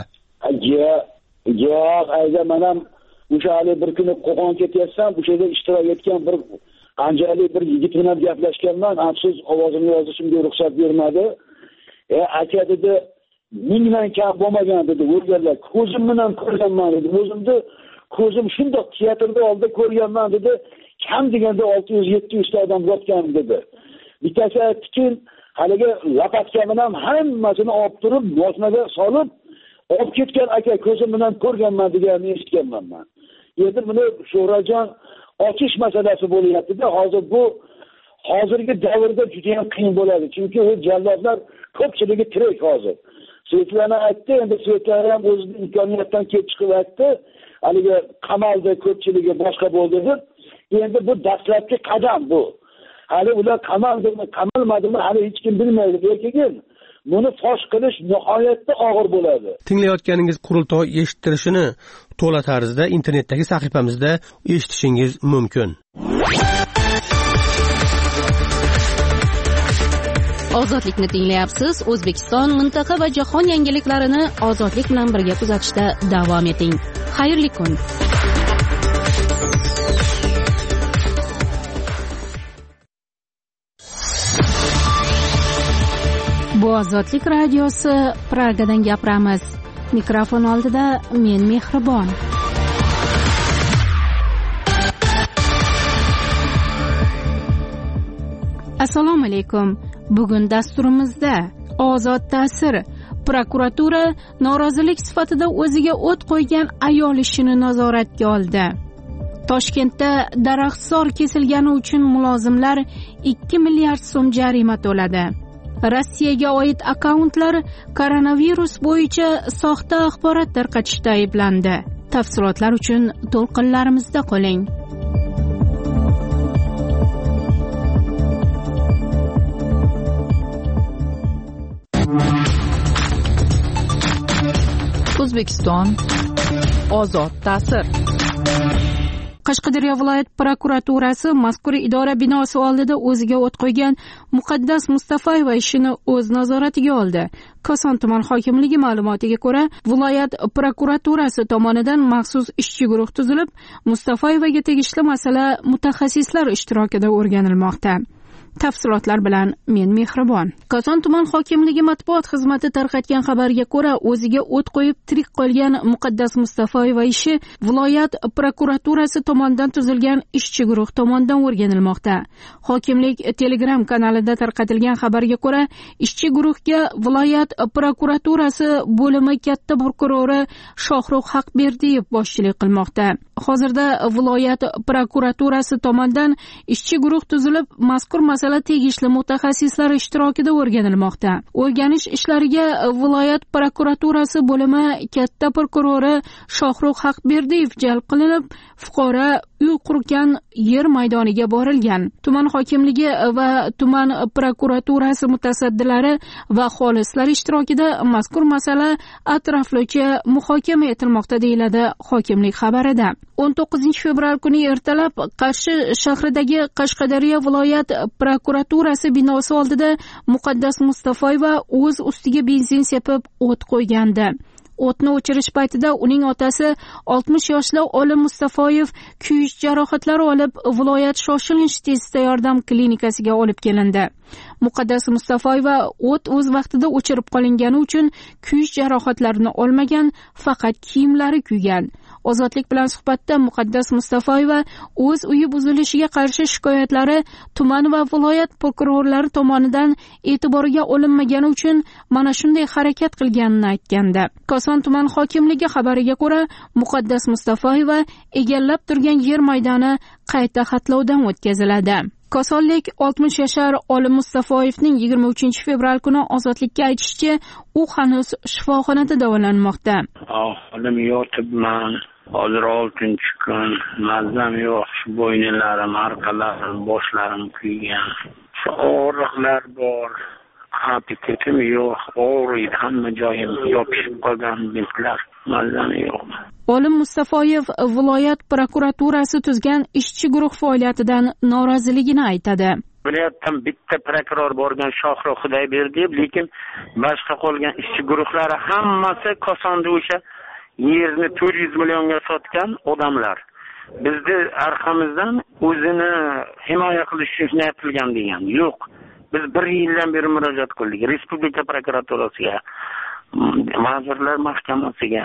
Yo'q, ayda men ham o'sha hali bir kuni Qo'qon ketyapsam, o'sha yerda ishtirok etgan bir anjalik bir yigit bilan gaplashganman. Afsus, ovozimni yozishimga ruxsat bermadi. Aka dedi, 1000 dan kam bo'lmagan dedi, o'lganlar. Ko'zim bilan ko'rganman dedi. O'zimni ko'zim shundoq teatrda oldida ko'rganman dedi. Kam deganda 600-700 ta odam yotgan dedi. Bittasi aytdi, haligi lapatga bilan hammasini olib turib, bosmaga solib, olib ketgan aka, ko'zim bilan ko'rganman deganini eshitganman men. Endi buni Sho'rajon ochish masalasi bo'lyapti-da, hozir bu hozirgi davrda juda ham qiyin bo'ladi. Chunki u jallodlar ko'pchiligi tirik hozir. Svetlana aytdi, endi Svetlana ham o'zining imkoniyatdan kelib chiqib aytdi, haligi qamaldi, ko'pchiligi boshqa bo'ldi deb. Endi bu dastlabki qadam bu. Hali ular qamalmadimi, hali hech kim bilmaydi. Lekin buni fosh qilish nihoyatda og'ir bo'ladi. Tinglayotganingiz qurultoy eshittirishini to'la tarzda internetdagi sahifamizda eshitishingiz mumkin. Ozodlikni tinglayapsiz. O'zbekiston, mintaqa va jahon yangiliklarini ozodlik bilan birga kuzatishda davom eting. Xayrli kun. Bu Ozodlik radiosi, Pragadan gapiramiz. Mikrofon oldida men Mehribon. Assalomu alaykum. Bugun dasturimizda ozod ta'sir. Prokuratura norozilik sifatida o'ziga o't qo'ygan ayol ishini nazoratga oldi. Toshkentda daraxtzor kesilgani uchun mulozimlar 2 milliard so'm jarima to'ladi. Rossiyaga oid akkauntlar koronavirus bo'yicha soxta axborot tarqatishda ayblandi. Tafsilotlar uchun to'lqinlarimizda qoling. O'zbekiston ozod ta'sir. Qashqadaryo viloyat prokuraturasi mazkur idora binosi oldida o'ziga o't qo'ygan Muqaddas Mustafayeva ishini o'z nazoratiga oldi. Koson tuman hokimligi ma'lumotiga ko'ra, viloyat prokuraturasi tomonidan maxsus ishchi guruh tuzilib, Mustafayevaga tegishli masala mutaxassislar ishtirokida o'rganilmoqda. Tafsilotlar bilan men Mehribon. Koson tuman hokimligi matbuot xizmati tarqatgan xabarga ko'ra, o'ziga o't qo'yib tirik qolgan Muqaddas Mustafayeva ishi viloyat prokuraturasi tomonidan tuzilgan ishchi guruh tomonidan o'rganilmoqda. Hokimlik Telegram kanalida tarqatilgan xabarga ko'ra, ishchi guruhga viloyat prokuraturasi bo'limi katta prokurori Shohrux Haqberdiyev boshchilik qilmoqda. Hozirda viloyat prokuraturasi tomonidan ishchi guruh tuzilib, mazkur masala tegishli mutaxassislar ishtirokida o'rganilmoqda. O'rganish ishlariga viloyat prokuraturasi bo'limi katta prokurori Shohrux Haqberdiyev jalb qilinib, fuqaro uy qurgan yer maydoniga borilgan. Tuman hokimligi va tuman prokuraturasi mutasaddilari va xolislar ishtirokida mazkur masala atroflicha muhokama etilmoqda, deyiladi hokimlik xabarida. 19 fevral kuni ertalab Qarshi shahridagi Qashqadaryo viloyat prokuraturasi binosi oldida Muqaddas Mustafayeva o'z ustiga benzin sepib o't qo'ygandi. O'tni o'chirish paytida uning otasi 60 yoshli Olim Mustafoyev kuyish jarohatlari olib, viloyat shoshilinch tezda yordam klinikasiga olib kelindi. Muqaddas Mustafayeva o't o'z vaqtida o'chirib qolingani uchun kuyish jarohatlarini olmagan, faqat kiyimlari kuygan. Ozodlik bilan suhbatda Muqaddas Mustafayeva o'z uyi buzilishiga qarshi shikoyatlari tuman va viloyat prokurorlari tomonidan e'tiborga olinmagani uchun mana shunday harakat qilganini aytgandi. Koson tuman hokimligi xabariga ko'ra, Muqaddas Mustafayeva egallab turgan yer maydoni qayta xatlovdan o'tkaziladi. Kosonlik 60 yashar Olim Mustafoyevning 23 fevral kuni ozodlikka aytishicha, u hanuz shifoxonada davolanmoqda. Olim yotibman. Hozir 6-chi kun. Mazam yo'q, bo'ynalarim, orqalarim, boshlarim kuygan. Og'riqlar bor. Apetitim yo'q, og'riydi, hamma joyim yopishib qolgan bizlar. Mazam yo'q. Olim Mustafoyev viloyat prokuraturasi tuzgan ishchi guruh faoliyatidan noroziligini aytadi. Viloyatdan bitta prokuror borgan Shohrux Xudoyberdiyev, lekin boshqa qolgan ishchi guruhlari hammasi Kosonda o'sha yerni 400 millionga sotgan odamlar. Bizni arqamizdan o'zini himoya qilish uchun aytilgan degan. Yo'q. Biz 1 yildan beri murojaat qildik Respublika prokuraturasiga, Vazirlar Mahkamasiga,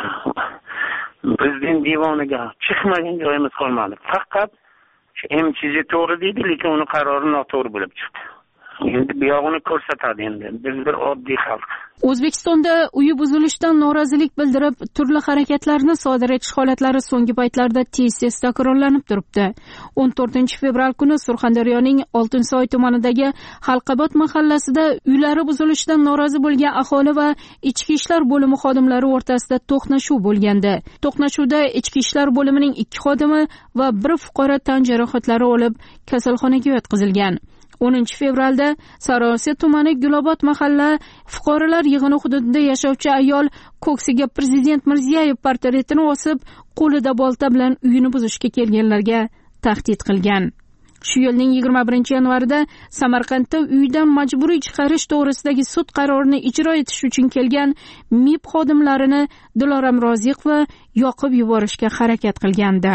Prezident divoniga, chiqmagan joyimiz qolmadi. Faqat MCJ to'g'ri deydi, lekin uni qarori noto'g'ri bo'lib chiqdi. Endi bu yog'ini ko'rsatadi endi. Biz bir oddiy xalq. O'zbekistonda uyi buzilishidan norozilik bildirib, turli harakatlarni sodir etish holatlari so'nggi paytlarda tez-tez takrorlanib turibdi. 14 fevral kuni Surxondaryoning Oltinsoy tumanidagi Halqabot mahallasida uylari buzilishidan norozi bo'lgan aholi va ichki ishlar bo'limi xodimlari o'rtasida to'qnashuv bo'lgandi. To'qnashuvda ichki ishlar bo'limining 2 xodimi va bir fuqaro tan jarohatlari olib, kasalxonaga yotqizilgan. 10 fevralda Sariosiyo tumani Gulobod mahalla fuqarolar yig'ini hududida yashovchi ayol ko'ksiga prezident Mirziyoyev portretini osib, qo'lida bolta bilan uyini buzishga kelganlarga tahdid qilgan. Shu yilning 21 yanvarida Samarqandda uydan majburiy chiqarish to'g'risidagi sud qarorini ijro etish uchun kelgan MIB xodimlarini Diloram Roziqova yoqib yuborishga harakat qilgandi.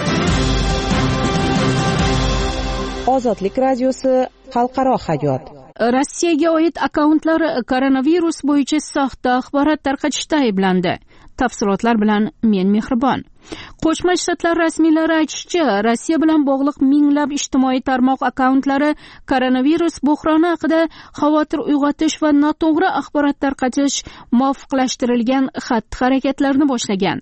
Ozodlik radiosi xalqaro hayot. Rossiyaga oid akkauntlar koronavirus bo'yicha soxta axborot tarqatishda ayblandi. Tafsilotlar bilan men Mehribon. Qo'shma Shtatlar rasmiylari aytishicha, Rossiya bilan bog'liq minglab ijtimoiy tarmoq akkauntlari koronavirus buhroni haqida xavotir uyg'otish va noto'g'ri axborot tarqatish muvofiqlashtirilgan xatti-harakatlarni boshlagan.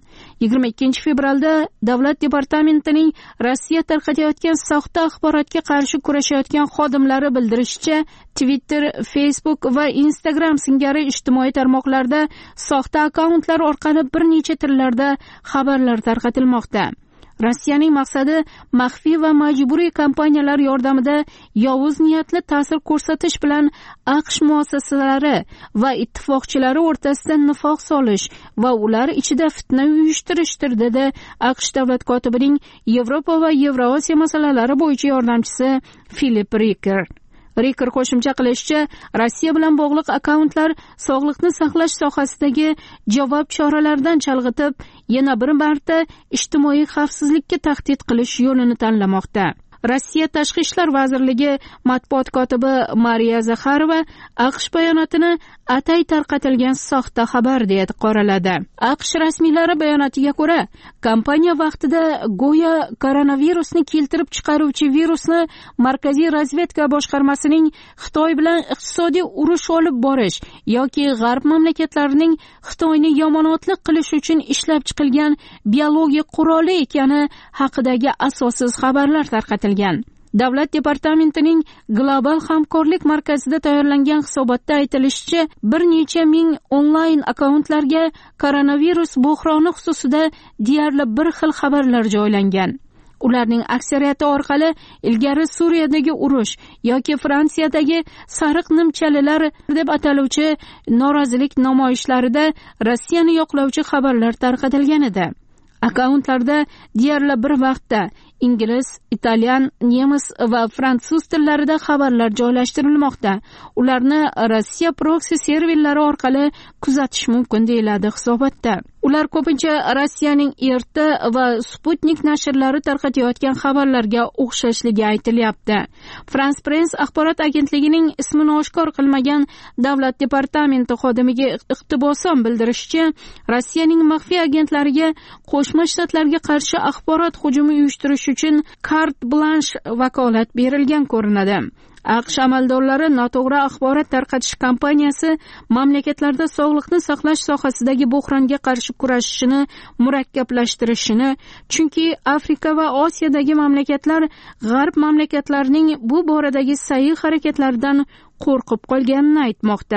22 fevralda Davlat departamentining Rossiya tarqatayotgan soxta axborotga qarshi kurashayotgan xodimlari bildirishicha, Twitter, Facebook va Instagram singari ijtimoiy tarmoqlarda soxta akkauntlar orqali bir necha tillarda xabarlar tarqatilmoqda. Rossiyaning maqsadi maxfiy va majburiy kompaniyalar yordamida yovuz niyatli ta'sir ko'rsatish bilan AQSh muassasalari va ittifoqchilari o'rtasida nifoq solish va ular ichida fitna uyushtirishdir, dedi AQSh davlat kotibining Yevropa va Yevrosiyo masalalari bo'yicha yordamchisi Filip Riker. Riker qo'shimcha qilishicha, Rossiya bilan bog'liq akkauntlar sog'liqni saqlash sohasidagi javob choralaridan chalg'itib, yana bir marta ijtimoiy xavfsizlikka tahdid qilish yo'lini tanlamoqda. Rossiya Tashqi ishlar vazirligi matbuot kotibi Mariya Zakharova AQSh bayonotini atay tarqatilgan soxta xabar deb qoraladi. AQSh rasmiylari bayonotiga ko'ra, kompaniya vaqtida go'yo koronavirusni keltirib chiqaruvchi virusni Markaziy razvedka boshqarmasining Xitoy bilan iqtisodiy urush olib borish yoki g'arb mamlakatlarining Xitoyni yomonotlik qilish uchun ishlab chiqilgan biologik quroli ekani haqidagi asossiz xabarlar tarqatilgan. Davlat departamentining Global hamkorlik markazida tayyorlangan hisobotda aytilishicha, bir necha ming onlayn akkauntlarga koronavirus buhroni xususida deyarli bir xil xabarlar joylangan. Ularning aksariyati orqali ilgari Suriyadagi urush yoki Fransiyadagi sariq nimchalilar deb ataluvchi norozilik namoyishlarida Rossiyani yoqlovchi xabarlar tarqatilgan edi. Akkauntlarda deyarli bir vaqtda ingliz, italyan, nemis va fransuz tillarida xabarlar joylashtirilmoqda. Ularni Rossiya proksi serverlari orqali kuzatish mumkin deyiladi hisobotda. Ular ko'pincha Rossiyaning RT va Sputnik nashrlari tarqatayotgan xabarlarga o'xshashligi aytilyapti. France Press axborot agentligining ismini oshkor qilmagan davlat departamenti xodimiga iqtibosan bildirishicha, Rossiyaning maxfiy agentlariga Qo'shma Shtatlarga qarshi axborot hujumi uyushtirish uchun carte blanche vakolat berilgan ko'rinadi. AQSh amaldorlari noto'g'ri axborot tarqatish kampaniyasi mamlakatlarda sog'liqni saqlash sohasidagi buhronga qarshi kurashishini murakkablashtirishini, chunki Afrika va Osiyodagi mamlakatlar g'arb mamlakatlarining bu boradagi sa'y harakatlaridan qo'rqib qolganini aytmoqda.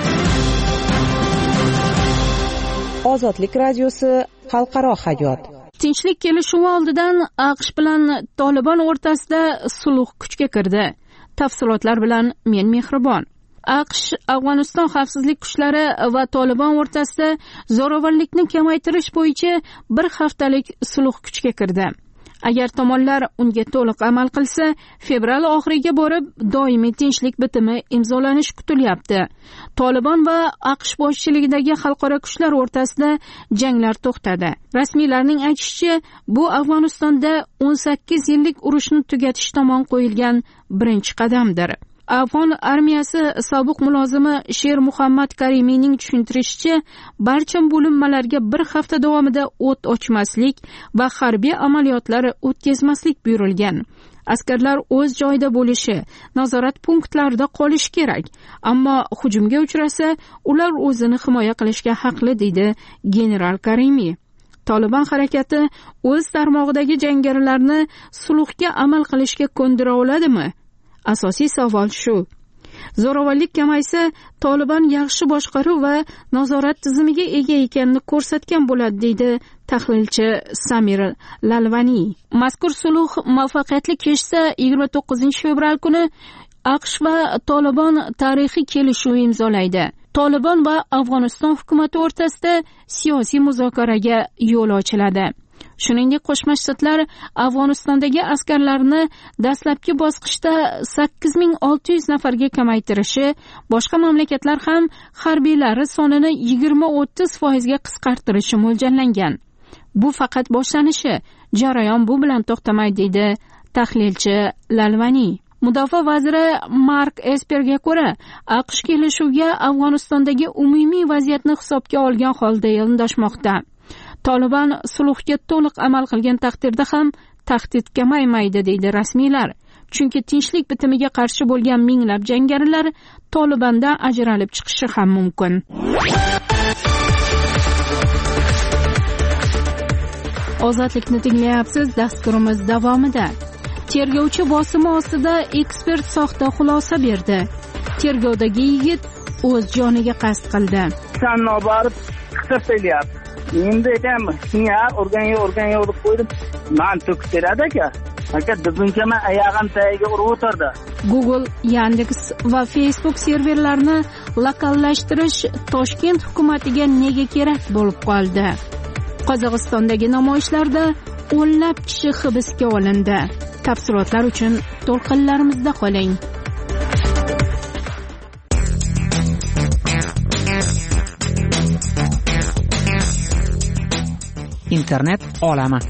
Ozodlik radiosi xalqaro hayot. Tinchlik kelishuvi oldidan AQSh bilan Tolibon o'rtasida sulh kuchga kirdi. Tafsilotlar bilan men Mehribon. AQSh Afg'oniston xavfsizlik kuchlari va Tolibon o'rtasida zo'ravonlikni kamaytirish bo'yicha bir haftalik sulh kuchga kirdi. Agar tomonlar unga to'liq amal qilsa, fevral oxiriga borib doimiy tinchlik bitimi imzolanishi kutilyapti. Tolibon va AQSh boshchiligidagi xalqaro kuchlar o'rtasida janglar to'xtadi. Rasmiylarning aytishicha, bu Afg'onistonda 18 yillik urushni tugatish tomon qo'yilgan birinchi qadamdir. Afg'on armiyasi sobiq mulozimi Sher Muhammad Karimiyning tushuntirishicha, barcha bo'linmalarga bir hafta davomida o't ochmaslik va harbiy amaliyotlar o'tkazmaslik buyurilgan. Askarlar o'z joyida bo'lishi, nazorat punktlarida qolishi kerak, ammo hujumga uchrasa, ular o'zini himoya qilishga haqli, deydi general Karimiy. Tolibon harakati o'z tarmog'idagi jangarilarni sulhga amal qilishga ko'ndira oladimi? Asosiy savol shu. Zo'ravonlik kamaysa, Tolibon yaxshi boshqaruv va nazorat tizimiga ega ekanini ko'rsatgan bo'ladi, deydi tahlilchi Samir Lalvani. Mazkur sulh muvaffaqiyatli kechsa 29 fevral kuni AQSh va Tolibon tarixiy kelishuv imzolaydi. Tolibon va Afg'oniston hukumati o'rtasida siyosiy muzokaraga yo'l ochiladi. Shuningdek, Qo'shma Shtatlar Afg'onistondagi askarlarni dastlabki bosqichda 8600 nafarga kamaytirishi, boshqa mamlakatlar ham harbiylari sonini 20-30% ga qisqartirishi mo'ljallangan. Bu faqat boshlanishi, jarayon bu bilan to'xtamaydi, deydi tahlilchi Lalvani. Mudofaa vaziri Mark Esperga ko'ra, AQSh kelishuvga Afg'onistondagi umumiy vaziyatni hisobga olgan holda yondashmoqda. Tolibon sulhga to'liq amal qilgan taqdirda ham tahdid kamaymaydi, deydi rasmiylar. Chunki tinchlik bitimiga qarshi bo'lgan minglab jangarilar Tolibondan ajralib chiqishi ham mumkin. Ozodlikni tinglayapsiz. Dasturimiz davomida tergovchi bosimi ostida ekspert soxta xulosa berdi. Tergovdagi yigit o'z joniga qasd qildi. Sanno borib hisoblayapti. Endi aytaman, senga o'rganga urib qo'ydim. Men to'kib beradi aka. Aka dubunchama oyog'im tagiga urib o'tirdi. Google, Yandex va Facebook serverlarini lokallashtirish Toshkent hukumatiga nega kerak bo'lib qoldi? Qozog'istondagi namoyishlarda o'nlab kishi hibsga olindi. Tafsilotlar uchun to'lqinlarimizda qoling. Internet olami.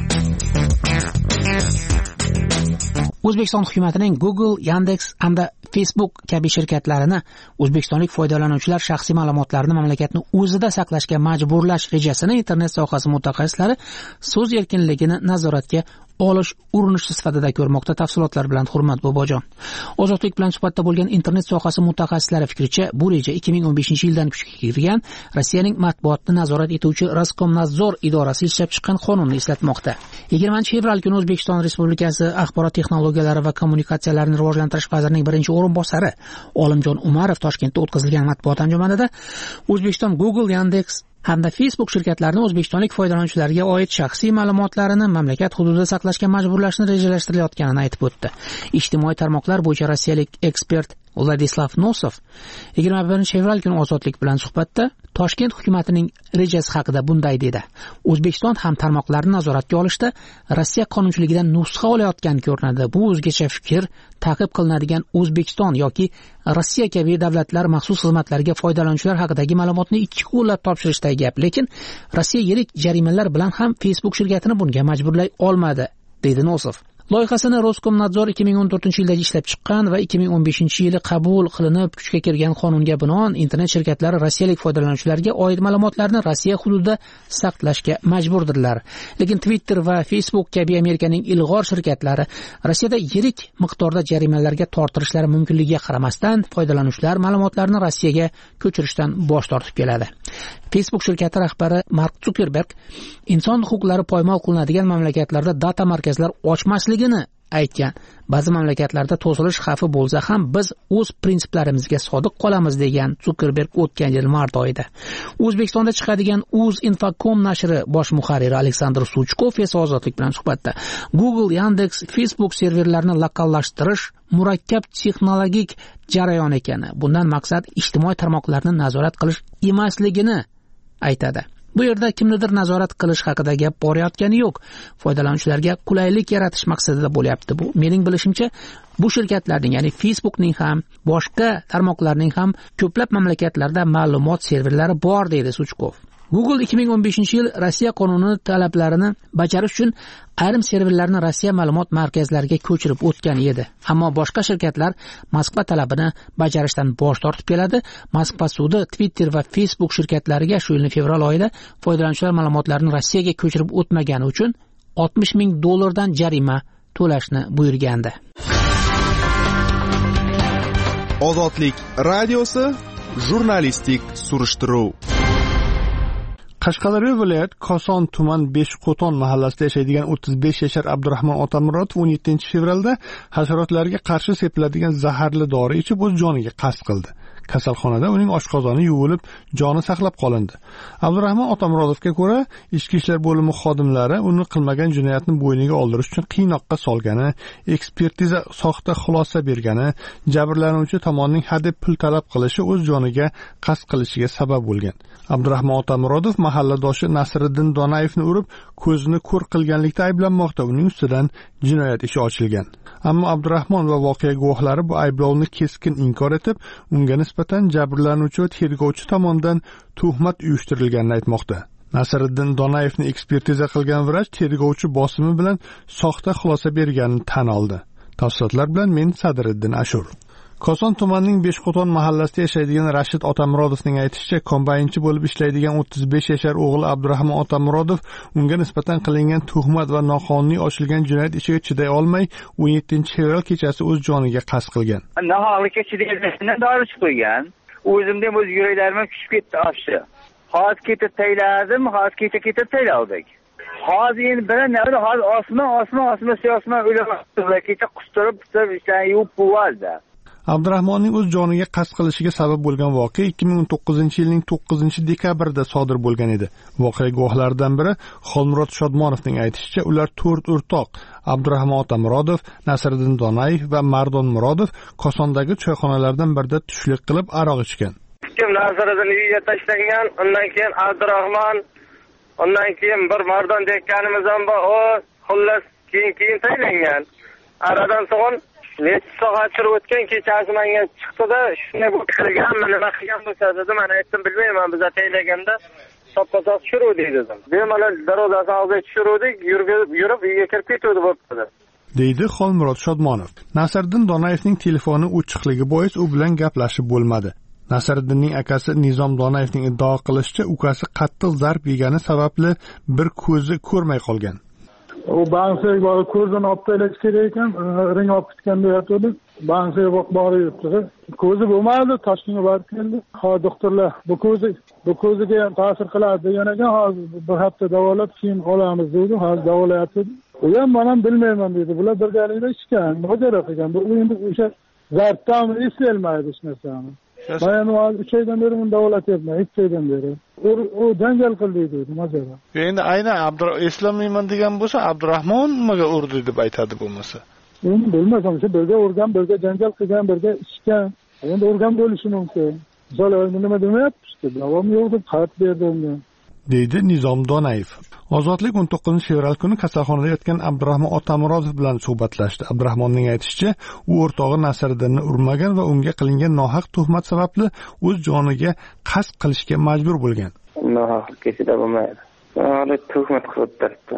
O'zbekiston hukumatining Google, Yandex hamda Facebook kabi shirkatlarini o'zbekistonlik foydalanuvchilar shaxsiy ma'lumotlarini mamlakatni o'zida saqlashga majburlash rejasini internet sohasi mutaxassislari so'z erkinligini nazoratga olish urinishi sifatida ko'rmoqda. Tafsilotlar bilan Hurmat Bobojon. Ozodlik bilan suhbatda bo'lgan internet sohasi mutaxassislari fikricha, bu reja 2015-yildan kuchga kirgan Rossiyaning matbuotni nazorat etuvchi Roskomnadzor idorasi ishlab chiqqan qonunni eslatmoqda. 20-fevral kuni O'zbekiston Respublikasi Axborot texnologiyalari va kommunikatsiyalarini rivojlantirish vazirining birinchi o'rinbosari Olimjon Umarov Toshkentda o'tkazilgan matbuot anjumanida O'zbekiston Google, Yandex hamda Facebook shirkatlarini o'zbekistonlik foydalanuvchilarga oid shaxsiy ma'lumotlarini mamlakat hududida saqlashga majburlashni rejalashtirayotganini aytib o'tdi. Ijtimoiy tarmoqlar bo'yicha rossiyalik ekspert Vladislav Nosov 21-fevral kuni Ozodlik bilan suhbatda Toshkent hukumatining rejasi haqida bunday dedi. O'zbekiston ham tarmoqlarni nazoratga olishda Rossiya qonunchiligidan nusxa olayotgan ko'rinadi. Bu o'zgacha fikr ta'qib qilinadigan O'zbekiston yoki Rossiya kabi davlatlar maxsus xizmatlariga foydalanuvchilar haqidagi ma'lumotni ikki qo'llab topshirishdagi gap. Lekin Rossiya yirik jarimalar bilan ham Facebook shirkatini bunga majburlay olmadi, dedi Nosov. Loyihasini Roskomnadzor 2014-yilda ishlab chiqqan va 2015-yili qabul qilinib kuchga kirgan qonunga binoan internet shirkatlari rossiyalik foydalanuvchilarga oid ma'lumotlarni Rossiya hududida saqlashga majburdirlar. Lekin Twitter va Facebook kabi Amerikaning ilg'or shirkatlari Rossiyada yirik miqdorda jarimalarga tortilishlari mumkinligiga qaramasdan foydalanuvchilar ma'lumotlarini Rossiyaga ko'chirishdan bosh tortib keladi. Facebook shirkati rahbari Mark Zuckerberg inson huquqlari poymol qilinadigan mamlakatlarda data markazlar ochmasligini aytgan. Ba'zi mamlakatlarda to'silish xavfi bo'lsa ham biz o'z prinsiplarimizga sodiq qolamiz, degan Zuckerberg o'tgan yil mart oyida. O'zbekistonda chiqadigan Uz-Infocom nashri bosh muharriri Aleksandr Suchkov esa Ozodlik bilan suhbatda Google, Yandex, Facebook serverlarini lokallashtirish murakkab texnologik jarayon ekani, bundan maqsad ijtimoiy tarmoqlarni nazorat qilish emasligini aytadi. Bu yerda kimnidir nazorat qilish haqida gap borayotgani yo'q. Foydalanuvchilarga qulaylik yaratish maqsadida bo'lyapti bu. Mening bilishimcha, bu shirkatlarning, ya'ni Facebookning ham, boshqa tarmoqlarning ham ko'plab mamlakatlarda ma'lumot serverlari bor, deydi Suchkov. Google 2015-yil Rossiya qonuni talablarini bajarish uchun ayrim serverlarni Rossiya ma'lumot markazlariga ko'chirib o'tgan edi. Ammo boshqa shirkatlar Moskva talabini bajarishdan bosh tortib keladi. Moskva sudi Twitter va Facebook shirkatlariga shu yilning fevral oyida foydalanuvchilar ma'lumotlarini Rossiyaga ko'chirib o'tmagani uchun $60,000 jarima to'lashni buyurgandi. Ozodlik radiosi jurnalistik surishtiruv. Qashqadaryo viloyat Koson tuman 5qo'ton mahallasida yashaydigan 35 yashar Abdurahmon Otamuratov 17-fevralda hasharotlarga qarshi sepiladigan zaharli dori ichib o'z joniga qasd qildi. Kasalxonada uning oshqozoni yuvilib, joni saqlab qolindi. Abdurahmon Otamurodovga ko'ra, ichki ishlar bo'limi xodimlari uni qilmagan jinoyatni bo'yniga oldirish uchun qiynoqqa solgani, ekspertiza soxta xulosa bergani, jabrlanuvchi tomonning hadeb pul talab qilishi o'z joniga qasd qilishiga sabab bo'lgan. Abdurahmon Otamurodov mahalladoshi Nasriddin Donayevni urib, ko'zini ko'r qilganlikda ayblanmoqda. Uning ustidan jinoyat ishi ochilgan. Ammo Abdurahmon va voqea guvohlari bu ayblovni keskin inkor etib, unga nisbatan jabrlanuvchi va tergovchi tomonidan tuhmat uyushtirilganini aytmoqda. Nasriddin Donayevni ekspertiza qilgan vrach tergovchi bosimi bilan soxta xulosa berganini tan oldi. Tafsilotlar bilan men Sadriddin Ashur. Koson tumanining Beshqo'ton mahallasida yashaydigan Rashid Otamurodovning aytishicha, kombaynchi bo'lib ishlaydigan 35 yashar o'g'li Abdurahmon Otamurodov unga nisbatan qilingan tuhmat va noqonuniy ochilgan jinoyat ishiga chiday olmay, 17-fevral kechasi o'z joniga qasd qilgan. Nohaqlikka chidayolmasdan dori qo'ygan. O'zimda o'z yuraklarim pishib ketdi afshi. Hozir ketib tayladim, hozir kecha taylavdik. Hozir endi bilan hozir osmon o'lamoqda. Kecha qustirib ishlarni yuvib bo'ldi. Abdurahmonning o'z joniga qasd qilishiga sabab bo'lgan voqea 2019-yilning 9-dekabrida sodir bo'lgan edi. Voqea guvohlaridan biri Xolmurod Shodmonovning aytishicha, ular 4 o'rtoq Abdurahmon Otamurodov, Nasriddin Donayev va Mardon Murodov Kosondagi choyxonalardan birida tushlik qilib aroq ichgan. Kim Nasriddin uyiga tashlangan, undan keyin Abdurahmon, undan keyin bir Mardon deganimiz ham bor, o xullas keyin taylangan. Aradan so'ng necha soat chirib o'tgan kechasi menga chiqdi-da, shunday bo'lib qilganmi, nima qilgan bo'lsa dedi, men aytdim bilmayman, biz ataylaganda soppa-sop tushiruvdik dedim. Bemalol darvozasi oldiga tushiruvdik, yurib uyga kirib ketuvdi bo'pti. deydi Xolmurod Shodmonov. Nasriddin Donayevning telefoni o'chiqligi bois u bilan gaplashib bo'lmadi. Nasriddinning akasi Nizom Donayevning iddao qilishicha, ukasi qattiq zarb yegani sababli bir ko'zi ko'rmay qolgan. U bansiga borib ko'zini olib tashlash kerak ekan, ring olib ketganda yotdi. Bansiga borib yuribdi. Ko'zi bo'lmadi, Toshkentga borib keldi. Hozir doktorlar bu ko'ziga ham ta'sir qiladi degan ekan, hozir bir hafta davolab keyin olamiz dedi. Hozir davolayapti. U ham men ham bilmayman dedi. Bular birgalikda ishgan, mojaro qilgan. Bu endi o'sha zarbdan eslolmaydi hech narsani. Ben 3 aydan beri bunu davolatyapman, 2 aydan beri. O janjal qildi dedi, mojaro. Endi aynan eslamayman degan bo'lsa, Abdurahmon nimaga urdi deb aytadi bo'lmasa. Endi bilmasam, shu birga urgan, birga janjal qilgan, birga ichgan. Endi urgan bo'lishi mumkin. Zola nima demayapti, davom yo'q deb xat berdi unga. deydi Nizom Donayev. Ozodlik 19-fevral kuni kasalxonada yotgan Abdurahmon Otamurodov bilan suhbatlashdi. Abdurahmonning aytishicha, u o'rtog'i Nasriddinni urmagan va unga qilingan nohaq tuhmat sababli o'z joniga qasd qilishga majbur bo'lgan. Nohaqlikka chidab bo'lmaydi. Hali tuhmat qilib turibdi.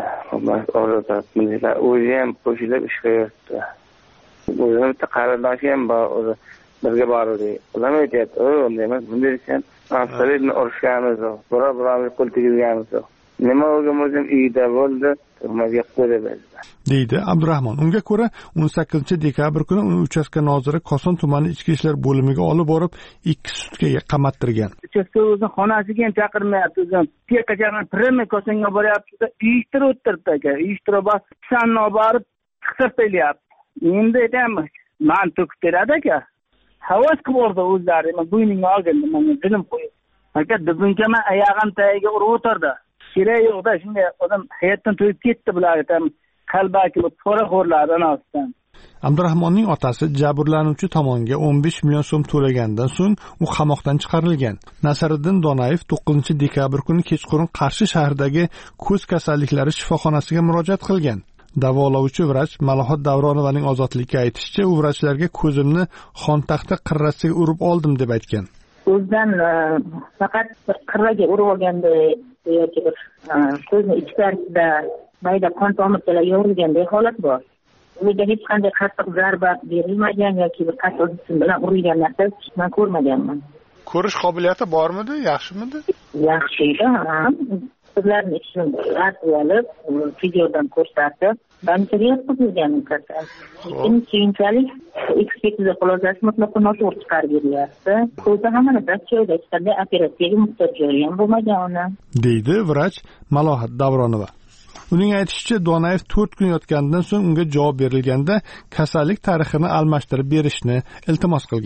O'zi ham qo'shilib ish qilyapti. O'zim bitta qarindoshi ham bor, birga bordik. Ular aytyapti, unday emas, bunday ekan. Nasriddinni urishganimiz yo'q, biroz qo'l tegizganimiz yo'q. Nima o'zim uyda bo'ldi, tuhmatga qo'ydi deydi Abdurahmon. Unga ko'ra 18-dekabr kuni uni uchastka noziri Koson tumani ichki ishlar bo'limiga olib borib 2 sutkaga qamattirgan. Uchastka o'zining xonasiga ham chaqirmayapti, o'zim piyakachadan prime Kosonga boryapti, uyushtirib o'tiribdi aka. Uyushtirib bas, sanno borib chiqib kelyapti. Endi aytaman, men to'kib beradi aka. Havas qilib o'rdi o'zlari, men bo'ynimga olgandim, menga dilim qo'yib. Aka, dibinkaman oyog'im tagiga urib o'tirdi. Kerak yo'qda, shunday odam hayotdan to'yib ketdi bular, qalbaki poraxo'rlar anasidan. Abdurahmonning otasi jabrlanuvchi tomonga 15 million so'm to'lagandan so'ng u qamoqdan chiqarilgan. Nasriddin Donayev 9-dekabr kuni kechqurun Qarshi shahridagi ko'z kasalliklari shifoxonasiga murojaat qilgan. Davolovchi vrach Malohat Davronovaning ozodlikka aytishicha, u vrachlarga ko'zimni xontaxta qirrasiga urib oldim deb aytgan. O'zidan faqat bir qirraga urib olganda yoki bir ko'zni ichkarisida mayda qon tomirchalar yorilganday holat bor. Unga hech qanday qattiq zarba berilmagan yoki bir qattiq jism bilan urilgan narsa men ko'rmaganman. Ko'rish qobiliyati bormidi, yaxshimidi? Yaxshi edi, qizlarni ishini olib, videodan ko'rsatib, banchaga yotqizilgan kasal. Keyinchalik ekspertiza xulosasi mutlaqo noto'g'ri chiqarib beryapti. Ko'zi hamma narsa joyida, hech qanday operatsiyaga muhtoj ham bo'lmagan uni, deydi vrach Malohat Davronova. Uning aytishicha, Donayev 4 kun yotgandan so'ng unga javob berilganda kasallik tarixini almashtirib berishni iltimos qilgan.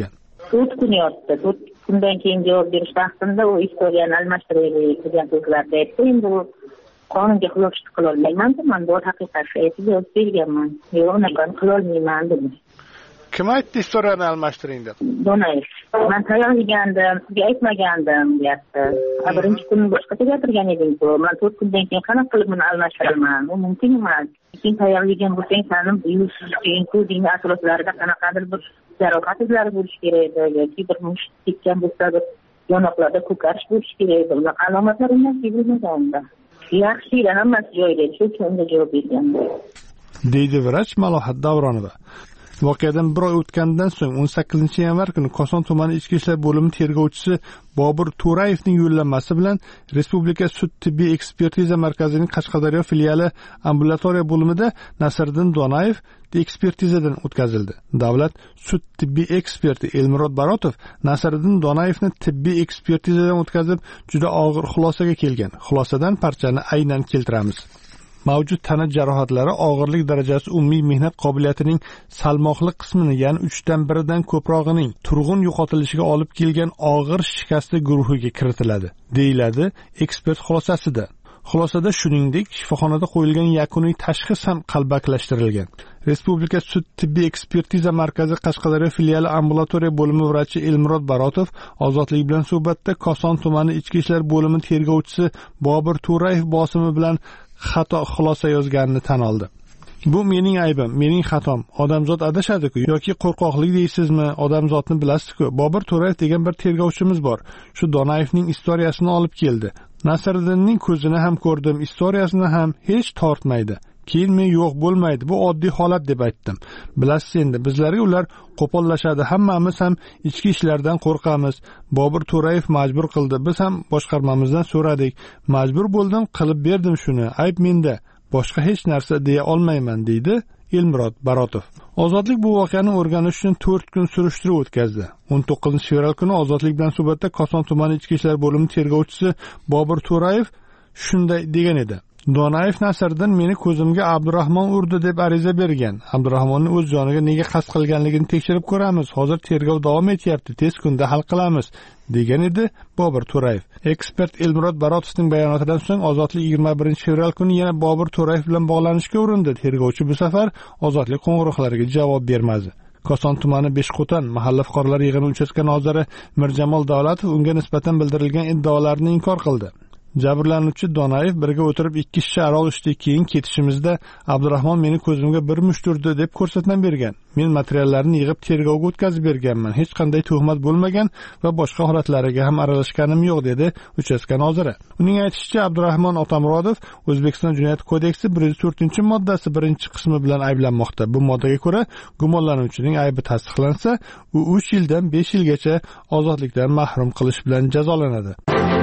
to'rt kun yotdi. 4 kundan keyin javob berish vaqtimda u istoriyani almashtiraylik degan so'zlarni aytdi. Endi u qonunga xilof qilolmayman, man bu haqiqatni aytib javob berganman. Yo'q, unaqani qilolmayman dedim. Kim aytdi istoriyani almashtiring deb? Donayev. Men tayoq yegandim, sizga aytmagandim deyapti. Birinchi kun boshqacha gapirgan eding-ku. Men 4 kundan keyin qanaqa qilib buni almashtiraman? U mumkin emas. Keyin tayoq yegan bo'lsang, sening buyursizlikku diniy atroflarida qanaqadir bir jarohat izlari bo'lishi kerak edi yoki bir musht tekkan bo'lsa, yonoqlarda ko'karish bo'lishi kerak edi. Unaqa alomatlar emas bilmaganda. Yaxshi, hammasi joyida. Shu uchun unga javob berganman. Deydi vrach Malohat Davronova. Voqeadan bir oy o'tgandan so'ng 18-yanvar kuni Koson tumani ichki ishlar bo'limi tergovchisi Bobur To'rayevning yo'llanmasi bilan Respublika sud tibbiy ekspertiza markazining Qashqadaryo filiali ambulatoriya bo'limida Nasriddin Donayev ekspertizadan o'tkazildi. Davlat sud tibbiy eksperti Elmurod Barotov Nasriddin Donayevni tibbiy ekspertizadan o'tkazib, juda og'ir xulosaga kelgan. Xulosadan parchani aynan keltiramiz. Mavjud tana jarohatlari og'irlik darajasi umumiy mehnat qobiliyatining salmoqli qismini, ya'ni 3dan 1dan ko'prog'ining turg'un yo'qotilishiga olib kelgan og'ir shikastli guruhiga kiritiladi, deyiladi ekspert xulosasida. Xulosada shuningdek, shifoxonada qo'yilgan yakuniy tashxis ham qalbakilashtirilgan. Respublika sud tibbiy ekspertiza markazi Qashqadaryo filiali ambulatoriya bo'limi vrachi Elmurod Barotov Ozodlik bilan suhbatda Koson tumani ichki ishlar bo'limi tergovchisi Bobur To'rayev bosimi bilan xato xulosa yozganini tan oldi. Bu mening aybim, mening xatom. Odamzod adashadi-ku yoki qo'rqoqlik deysizmi? Odamzodni bilasiz-ku. Bobur To'rayev degan bir tergovchimiz bor. Shu Donayevning istoriyasini olib keldi. Nasriddinning ko'zini ham ko'rdim, istoriyasini ham hech tortmaydi. Keyin men yo'q bo'lmaydi, bu oddiy holat deb aytdim. Bilasiz, endi bizlarga ular qo'pollashadi, hammamiz ham ichki ishlardan qo'rqamiz. Bobur To'rayev majbur qildi, biz ham boshqarmamizdan so'radik. Majbur bo'ldim, qilib berdim shuni. Ayb menda, boshqa hech narsa deya olmayman, deydi Elmurod Barotov. Ozodlik bu voqeani o'rganish uchun 4 kun surishtiruv o'tkazdi. 19-fevral kuni Ozodlik bilan suhbatda Koson tumani ichki ishlar bo'limi tergovchisi Bobur To'rayev shunday degan edi. Donayev Nasriddin meni ko'zimga Abdurahmon urdi deb ariza bergan. Abdurahmonni o'z joniga nega qasd qilganligini tekshirib ko'ramiz. Hozir tergov davom etyapti, tez kunda hal qilamiz, degan edi Bobur To'rayev. Ekspert Elmurod Barotovning bayonotidan so'ng Ozodlik 21-fevral kuni yana Bobur To'rayev bilan bog'lanishga urindi. Tergovchi bu safar Ozodlik qo'ng'iroqlariga javob bermadi. Koson tumani Beshqo'ton mahalla fuqarolar yig'ini uchastka noziri Mirjamol Davlatov unga nisbatan bildirilgan iddaolarni inkor qildi. Jabrlanuvchi Donayev birga o'tirib 2 shisha aroq ichdik, keyin ketishimizda Abdurahmon meni ko'zimga bir musht urdi deb ko'rsatma bergan. Men materiallarni yig'ib tergovga o'tkazib berganman. Hech qanday tuhmat bo'lmagan va boshqa holatlariga ham aralashganim yo'q, dedi uchastka noziri. Uning aytishicha, Abdurahmon Otamurodov O'zbekiston Jinoyat kodeksi 104-moddasi 1-qismi bilan ayblanmoqda. Bu moddaga ko'ra, gumonlanuvchining aybi tasdiqlansa, u 3 yildan 5 yilgacha ozodlikdan mahrum qilish bilan jazolanadi.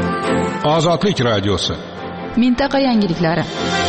Ozodlik radiosi. Mintaqa yangiliklari.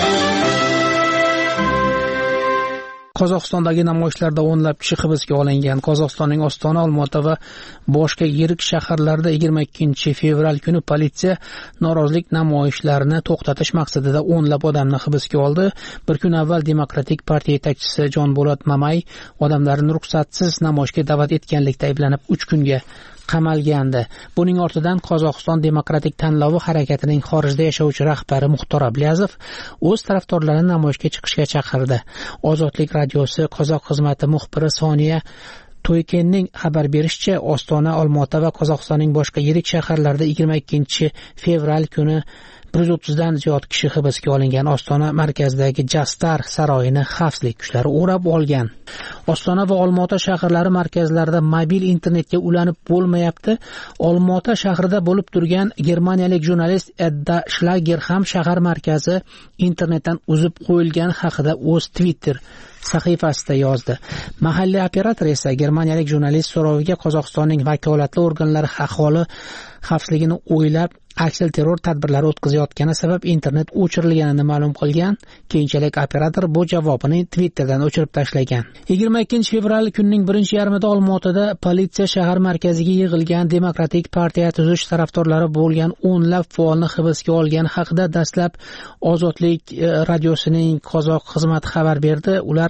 Qozog'istondagi namoyishlarda o'nlab kishi hibsga olingan. Qozog'istonning Ostona, Olmaota va boshqa yirik shaharlarda 22-fevral kuni politsiya norozilik namoyishlarini to'xtatish maqsadida o'nlab odamni hibsga oldi. Bir kun avval Demokratik partiya yetakchisi Jonbolat Mamay odamlarni ruxsatsiz namoyishga da'vat etganlikda ayblanib 3 kunga qamalgandi. Buning ortidan Qozog'iston demokratik tanlovi harakatining xorijda yashovchi rahbari Muxtor Abliyazov o'z tarafdorlarini namoyishga chiqishga chaqirdi. Ozodlik radiosi qozoq xizmati muxbiri Soniya To'ykenning xabar berishicha, Ostona, Olmaota va Qozog'istonning boshqa yirik shaharlarida 22-fevral kuni 130 dan ziyod kishi hibsga olingan. Ostona markazidagi Jastar saroyini xavfsizlik kuchlari o'rab olgan. Ostona va Olmaota shaharlari markazlarida mobil internetga ulanib bo'lmayapti. Olmaota shahrida bo'lib turgan germaniyalik jurnalist Edda Schlager ham shahar markazi internetdan uzib qo'yilgani haqida o'z Twitter sahifasida yozdi. Mahalliy operator esa germaniyalik jurnalist so'roviga Qozog'istonning vakolatli organlari aholi xavfsizligini o'ylab aksilterror tadbirlari o'tkazayotgani sabab internet o'chirilganini ma'lum qilgan. Keyinchalik operator bu javobini Twitterdan o'chirib tashlagan. 22-fevral kunning birinchi yarmida Olmaotada politsiya shahar markaziga yig'ilgan Demokratik partiya tuzish tarafdorlari bo'lgan o'nlab faolni hibsga olgani haqida dastlab Ozodlik radiosining qozoq xizmati xabar berdi. Ular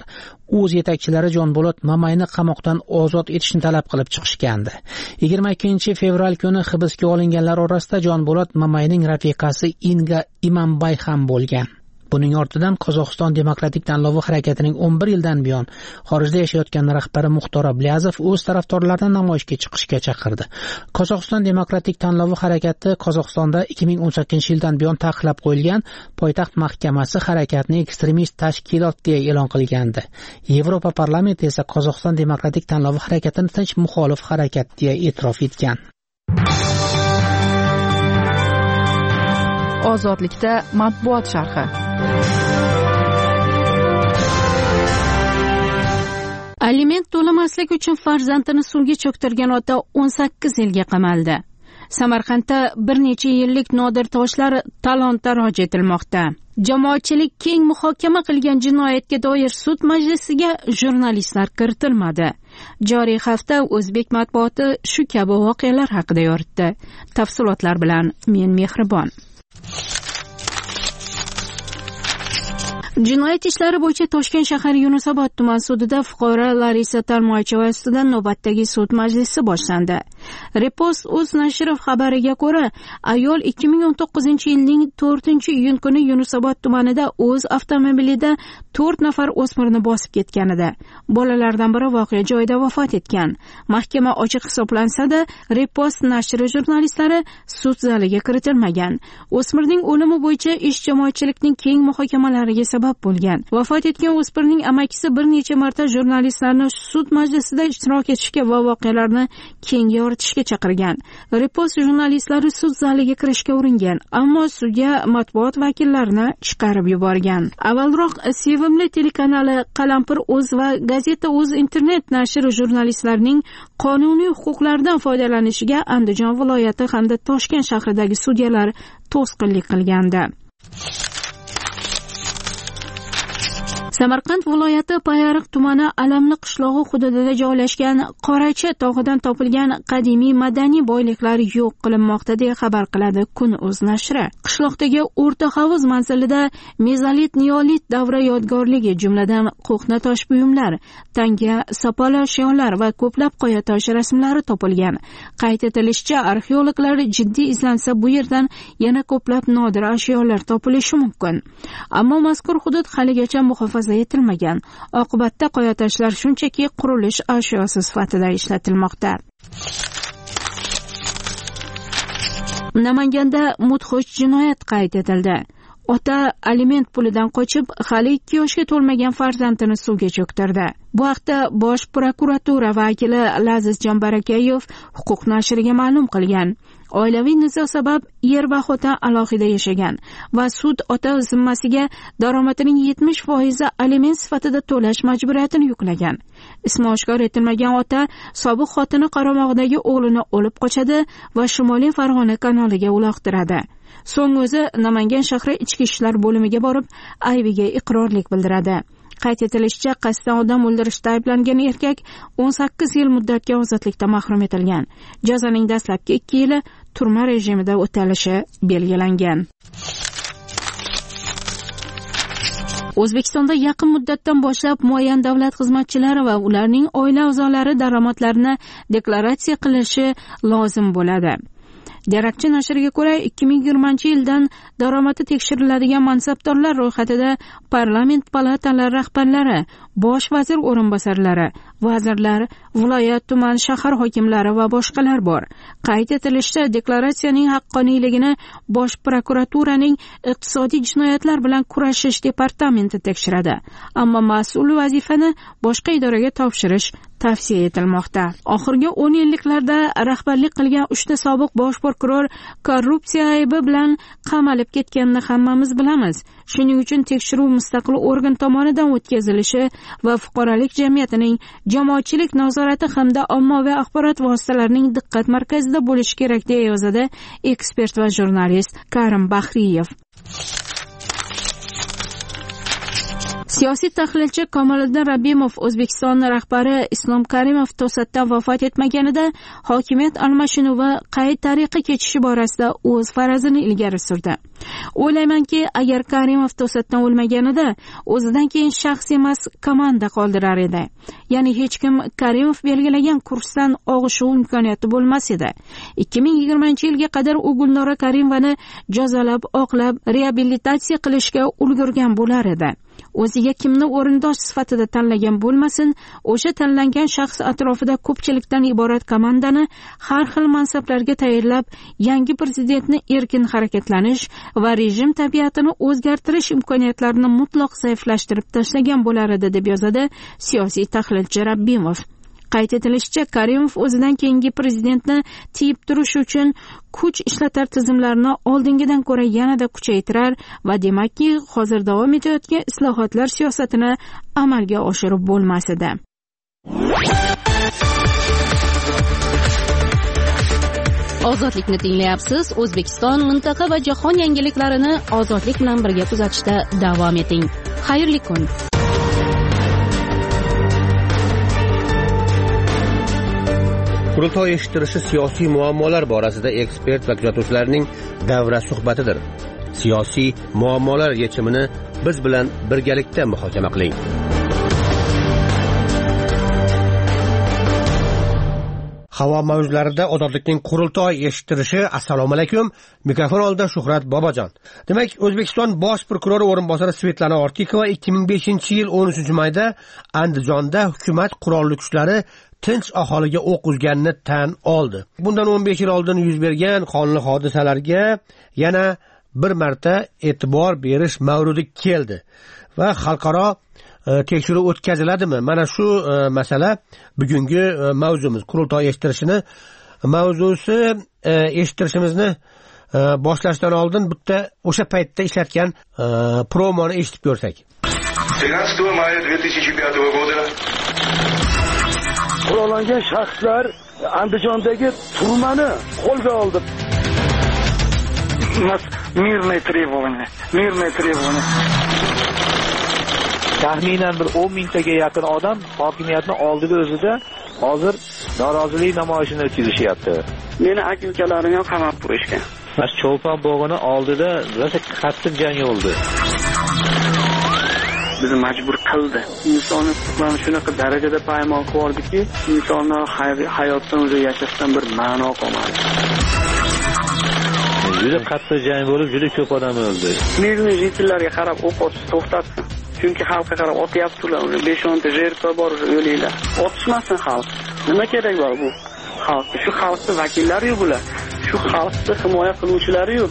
yo'lovchilar o'z yetakchilari Jonbolat Mamayni qamoqdan ozod etishni talab qilib chiqishgandi. 22 fevral kuni hibsga olinganlar orasida Jonbolat Mamayning rafiqasi Inga Imambay ham bo'lgan. Buning ortidan Qozog'iston demokratik tanlovi harakatining 11 yildan buyon xorijda yashayotgan rahbari Muxtor Ablyazov o'z tarafdorlarini namoyishga chiqishga chaqirdi. Qozog'iston demokratik tanlovi harakati Qozog'istonda 2018-yildan buyon taqiqlab qo'yilgan poytaxt mahkamasi harakatni ekstremist tashkilot deya e'lon qilgandi. Yevropa parlamenti esa Qozog'iston demokratik tanlovi harakatini tinch muxolif harakat deya e'tirof etgan. Ozodlikda matbuot sharhi. Aliment to'lamaslik uchun farzandini suvga cho'ktirgan ota 18 yilga qamaldi. Samarqandda bir necha yillik nodir toshlar talon-taroj etilmoqda. Jamoatchilik keng muhokama qilgan jinoyatga doir sud majlisiga jurnalistlar kiritilmadi. Joriy hafta o'zbek matbuoti shu kabi voqealar haqida yoritdi. Tafsilotlar bilan men Mehribon. Jinoyat ishlari bo'yicha Toshkent shahar Yunusobod tuman sudida fuqaro Larisa Tarmoycheva ustidan navbatdagi sud majlisi boshlandi. Repost o'z nashri xabariga ko'ra, ayol 2019-yilning 4-iyun kuni Yunusobod tumanida o'z avtomobilida 4 nafar o'smirni bosib ketganida, bolalardan biri voqea joyida vafot etgan. Mahkama ochiq hisoblansa-da, Repost nashri jurnalistlari sud zaliga kiritilmagan. O'smirning o'limi bo'yicha ish jamoatchilikning keng muhokamalariga sabab bo'lgan. Vafot etgan o'smirning amakisi bir necha marta jurnalistlarni sud majlisida ishtirok etishga va voqealarni keng yoritishga chaqirgan. Repost jurnalistlari sud zaliga kirishga uringan, ammo sudya matbuot vakillarini chiqarib yuborgan. Avvalroq Sevimli telekanali Qalampir o'z va Gazeta o'z internet nashri jurnalistlarining qonuniy huquqlaridan foydalanishiga Andijon viloyati hamda Toshkent shahridagi sudyalar to'sqinlik qilgandi. Samarqand viloyati Payariq tumani Alamli qishlog'i hududida joylashgan Qorachi tog'idan topilgan qadimiy madaniy boyliklar yo'q qilinmoqda deya xabar qiladi Kun.uz nashri. Qishloqdagi o'rta havuz manzilida mezolit, neolit davri yodgorligi, jumladan qo'hna tosh buyumlar, tanga, sopol ashyolar va ko'plab qoya tosh rasmlari topilgan. Qayd etilishicha, arxeologlar jiddiy izlansa bu yerdan yana ko'plab nodir ashyolar topilishi mumkin. Ammo mazkur hudud haligacha muhofaza etilmagan. Oqibatda qoya toshlar shunchaki qurilish ashyosi sifatida ishlatilmoqda. Namanganda mudhish jinoyat qayd etildi. Ota aliment pulidan qochib, hali 2 yoshga to'lmagan farzandini suvga cho'ktirdi. Bu haqda Bosh prokuratura vakili Lazizjon Barakayev huquq nashriga ma'lum qilgan. Oilaviy nizo sabab er va xotin alohida yashagan va sud ota zimmasiga daromadining 70% aliment sifatida to'lash majburiyatini yuklagan. Ismi oshkor etilmagan ota sobiq xotini qaramog'idagi o'g'lini olib qochadi va Shimoliy Farg'ona kanaliga uloqtiradi. So'ng o'zi Namangan shahri ichki ishlar bo'limiga borib, aybiga iqrorlik bildiradi. Qayd etilishicha, qasddan odam o'ldirishda ayblangan erkak 18 yil muddatga ozodlikdan mahrum etilgan. Jazoning dastlabki 2 yili turma rejimida o'talishi belgilangan. O'zbekistonda yaqin muddatdan boshlab muayyan davlat xizmatchilari va ularning oila a'zolari daromadlarini deklaratsiya qilishi lozim bo'ladi. Darakchi nashriga ko'ra, 2020-yildan daromadi tekshiriladigan mansabdorlar ro'yxatida parlament palatalari rahbarlari, bosh vazir o'rinbosarlari, vazirlar, viloyat, tuman, shahar hokimlari va boshqalar bor. Qayd etilishicha, deklaratsiyaning haqqoniyligini Bosh prokuraturaning iqtisodiy jinoyatlar bilan kurashish departamenti tekshiradi. Ammo mas'ul vazifani boshqa idoraga topshirish tavsiya etilmoqda. Oxirgi 10 yilliklarda rahbarlik qilgan 3 ta sobiq bosh prokuror korrupsiya aybi bilan qamalib ketganini hammamiz bilamiz. Shuning uchun tekshiruv mustaqil organ tomonidan o'tkazilishi va fuqarolik jamiyatining jamoatchilik nazorati hamda ommaviy axborot vositalarining diqqat markazida bo'lishi kerak deya yozadi ekspert va jurnalist Karim Bahriyev. Siyosiy tahlilchi Kamoliddin Rabbimov O'zbekiston rahbari Islom Karimov to'satdan vafot etmaganida hokimiyat almashinuvi qay tariqa kechishi borasida o'z farazini ilgari surdi. O'ylaymanki, agar Karimov to'satdan o'lmaganida o'zidan keyin shaxs emas komanda qoldirar edi. Ya'ni hech kim Karimov belgilagan kursdan og'ishuv imkoniyati bo'lmas edi. 2020-yilga qadar u Gulnora Karimovani jazolab, oqlab, reabilitatsiya qilishga ulgurgan bo'lar edi. O'ziga kimni o'rindosh sifatida tanlagan bo'lmasin, o'sha tanlangan shaxs atrofida ko'pchilikdan iborat komandani har xil mansablarga tayinlab, yangi prezidentni erkin harakatlanish va rejim tabiatini o'zgartirish imkoniyatlarini mutlaq zaiflashtirib tashlagan bo'lar edi, deb yozadi siyosiy tahlilchi Rabbimov. Qayd etilishicha, Karimov o'zidan keyingi prezidentni tiyib turish uchun kuch ishlatar tizimlarni oldingidan ko'ra yanada kuchaytirar va demakki, hozir davom etayotgan islohotlar siyosatini amalga oshirib bo'lmas edi. Ozodlikni tinglayapsiz. O'zbekiston, mintaqa va jahon yangiliklarini ozodlik bilan birga kuzatishda davom eting. Xayrli kun. Qurultoy eshittirishi siyosiy muammolar borasida ekspert va kuzatuvchilarning davra suhbatidir. Siyosiy muammolar yechimini biz bilan birgalikda muhokama qiling. Havo mavjlarida ozodlikning qurultoy eshittirishi. Assalomu alaykum. Mikrofon oldida Shuhrat Bobojon. Demak, O'zbekiston bosh prokurori o'rinbosari Svetlana Ortikova 2005-yil 13-mayda Andijonda hukumat qurolli kuchlari tinch aholiga o'q uzganini tan oldi. Bundan 15 yil oldin yuz bergan qonli hodisalarga yana bir marta e'tibor berish mavrudi keldi va xalqaro tekshiruv o'tkaziladimi? Mana shu masala bugungi mavzumiz. Qurultoy eshittirishini mavzusi. Eshittirishimizni boshlashdan oldin bitta o'sha paytda ishlatgan promoni eshitib ko'rsak. 13 maya 2005 года qurollangan shaxslar Andijondagi turmani qo'lga oldi. Мирное требование. Taxminan bir 10 mingtaga yaqin odam hokimiyatning oldida o'zida hozir norozilik namoyishini o'tkazishyapti. Meni aka-ukalarim ham qamab qo'yishgan. Mas Cho'lpon bog'ini oldida rosa qattiq jang bo'ldi. Bizni majbur qildi. Insonni mana shunaqa darajada paymol qildiki, insonlar hayotdan o'zi yashashdan bir ma'no qolmadi. Juda qattiq jang bo'lib, juda ko'p odam o'ldi. Mezli jitillarga qarab o'q otishni to'xtatsin. Chunki xalqqa qarab otyaptilar. 5-10 ta jertva bor o'linglar. Otishmasin xalq. Nima kerak bor bu xalqqa? Shu xalqning vakillari-yu bular. Shu xalqni himoya qiluvchilari-yu.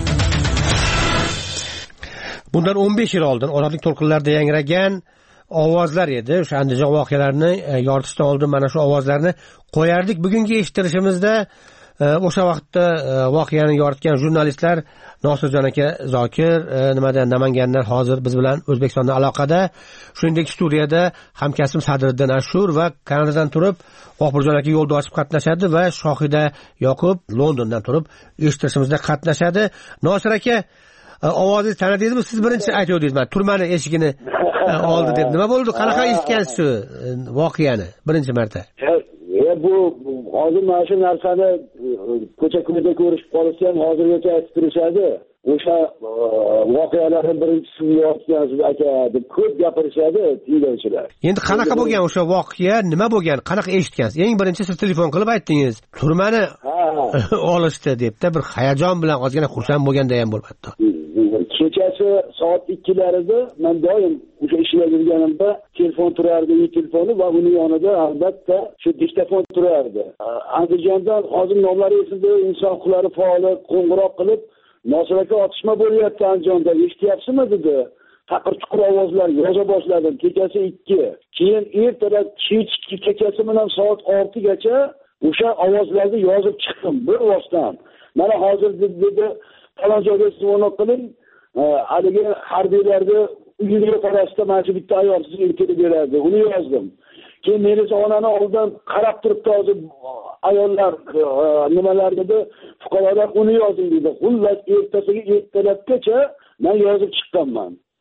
Bundan 15 yil oldin ozodlik to'lqinlarida yangragan ovozlar edi. O'sha Andijon voqealarini yoritishdan oldin mana shu ovozlarni qo'yardik. Bugungi eshittirishimizda o'sha vaqtda voqeani yoritgan jurnalistlar Nosirjon aka Zokir Namangandan hozir biz bilan O'zbekistonda aloqada. Shuningdek studiyada hamkasbim Sadriddin Ashur va Kanadadan turib Oqburjon aka yo'lda ochib qatnashadi va Shohida Yoqub Londondan turib eshittirishimizda qatnashadi. Nosir aka, ovozingizni tanidingizmi? Siz birinchi aytdingiz, men turmani eshigini oldi deb. Nima bo'ldi? Qanaqa eshitgansiz shu voqeani birinchi marta? Bu hozir mana shu narsani ko'cha-ko'yda ko'rishib qolishgan hozirgacha aytib turishadi. O'sha voqealarni birinchisi yozgansiz aka deb ko'p gapirishadi tinglovchilar. Endi qanaqa bo'lgan o'sha voqea? Nima bo'lgan? Qanaqa eshitgansiz? Eng birinchi siz telefon qilib aytdingiz. Turmani olishdi debda bir hayajon bilan ozgina xursand bo'lganda ham bo'lib hatto. Kechasi soat 2larida men doim o'sha ishga yurganimda telefon turardi, uy telefoni va uning yonida albatta shu diktafon turardi. Andijondan hozir nomlari esimda inson huquqlari faoli qo'ng'iroq qilib, Nosir aka otishma bo'lyapti Andijonda, eshityapsizmi dedi. Taqir-tuqir ovozlar yoza boshladim. Kechasi 2. Keyin ertalab kechasi bilan soat 6 gacha o'sha ovozlarni yozib chiqdim bir vosdan. Mana hozir dedi falon joyga telefon qiling. Haligi harbiylarga uyiga qarashda mana shu bitta ayol sizga kelib beradi. Uni yozdim. Keyin meni onani oldidan qarab turibdi hozir ayollar nimalar dedi, fuqarolar uni yozing dedi. Xullas ertasiga ertalabgacha men yozib chiqqanman.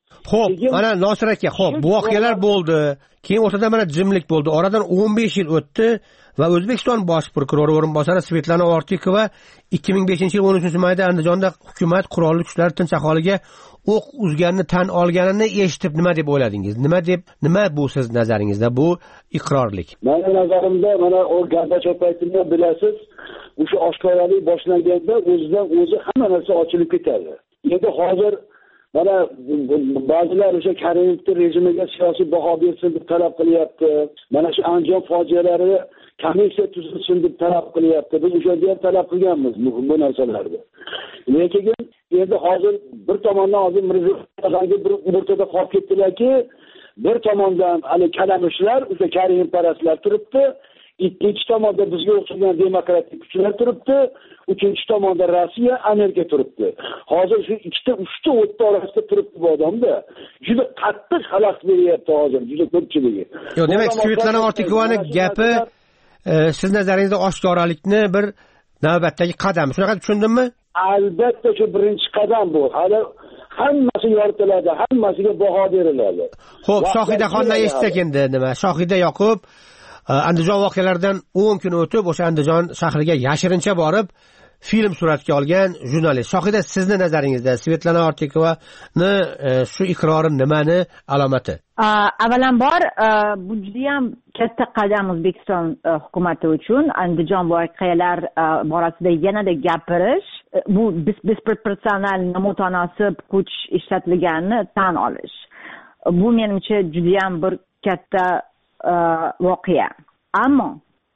Xo'p, mana Nosir aka, xo'p, bu voqealar bo'ldi. Keyin o'rtada mana jimlik bo'ldi. Oradan 15 yil o'tdi va O'zbekiston bosh prokurori o'rinbosari Svetlana Ortiqova 2005-yil 13-mayda Andijonda hukumat qurolli kuchlar tinch aholiga o'q uzganini tan olganini eshitib nima deb o'yladingiz? Nima bu siz nazaringizda bu iqrorlik? Meni nazarimda mana o Gorbachev paytida bilasiz, o'sha oshkoralik boshlanganda o'zidan o'zi hamma narsa ochilib ketadi. Endi hozir mana ba'zilar o'sha Karimovning rejimiga siyosiy baho bersin deb talab qilyapti. Mana shu Andijon fojialari komissiya tuzilsin deb talab qilyapti. Biz o'shanda ham talab qilganmiz bu narsalarni. Lekin endi hozir bir tomondan hozir Mirziyoyevga bir o'rtada qolib ketdilarki, bir tomondan hali kalamushlar, o'sha Karimov parastlar turibdi. Ikkinchi tomonda bizga o'xshagan demokratik kuchlar turibdi, uchinchi tomonda Rossiya, Amerika turibdi. Hozir shu uchta o'tda orasida turibdi bu odamda. Juda qattiq xalaqit beryapti hozir, juda ko'pchiligi. Yo'q, demak, Svetlana Ortiqovaning gapi siz nazaringizda oshkoralikni bir navbatdagi qadam. Shunaqa tushundimmi? Albatta shu birinchi qadam bu. Hali hammasi yoritiladi, hammasiga baho beriladi. Xo'p, Shohidaxondan eshitsak endi nima? Shohida Yoqub Andijon voqealaridan 10 kun o'tib o'sha Andijon shahriga yashirincha borib film suratga olgan jurnalist. Shohida, sizni nazaringizda Svetlana Ortiqovani shu iqrori nimani alomati? Avvalambor bu juda ham katta qadam O'zbekiston hukumati uchun Andijon voqealar borasida yanada gapirish, bu disproporsional nomutanosib kuch ishlatilganini tan olish. Bu menimcha juda ham bir katta voqea. Ammo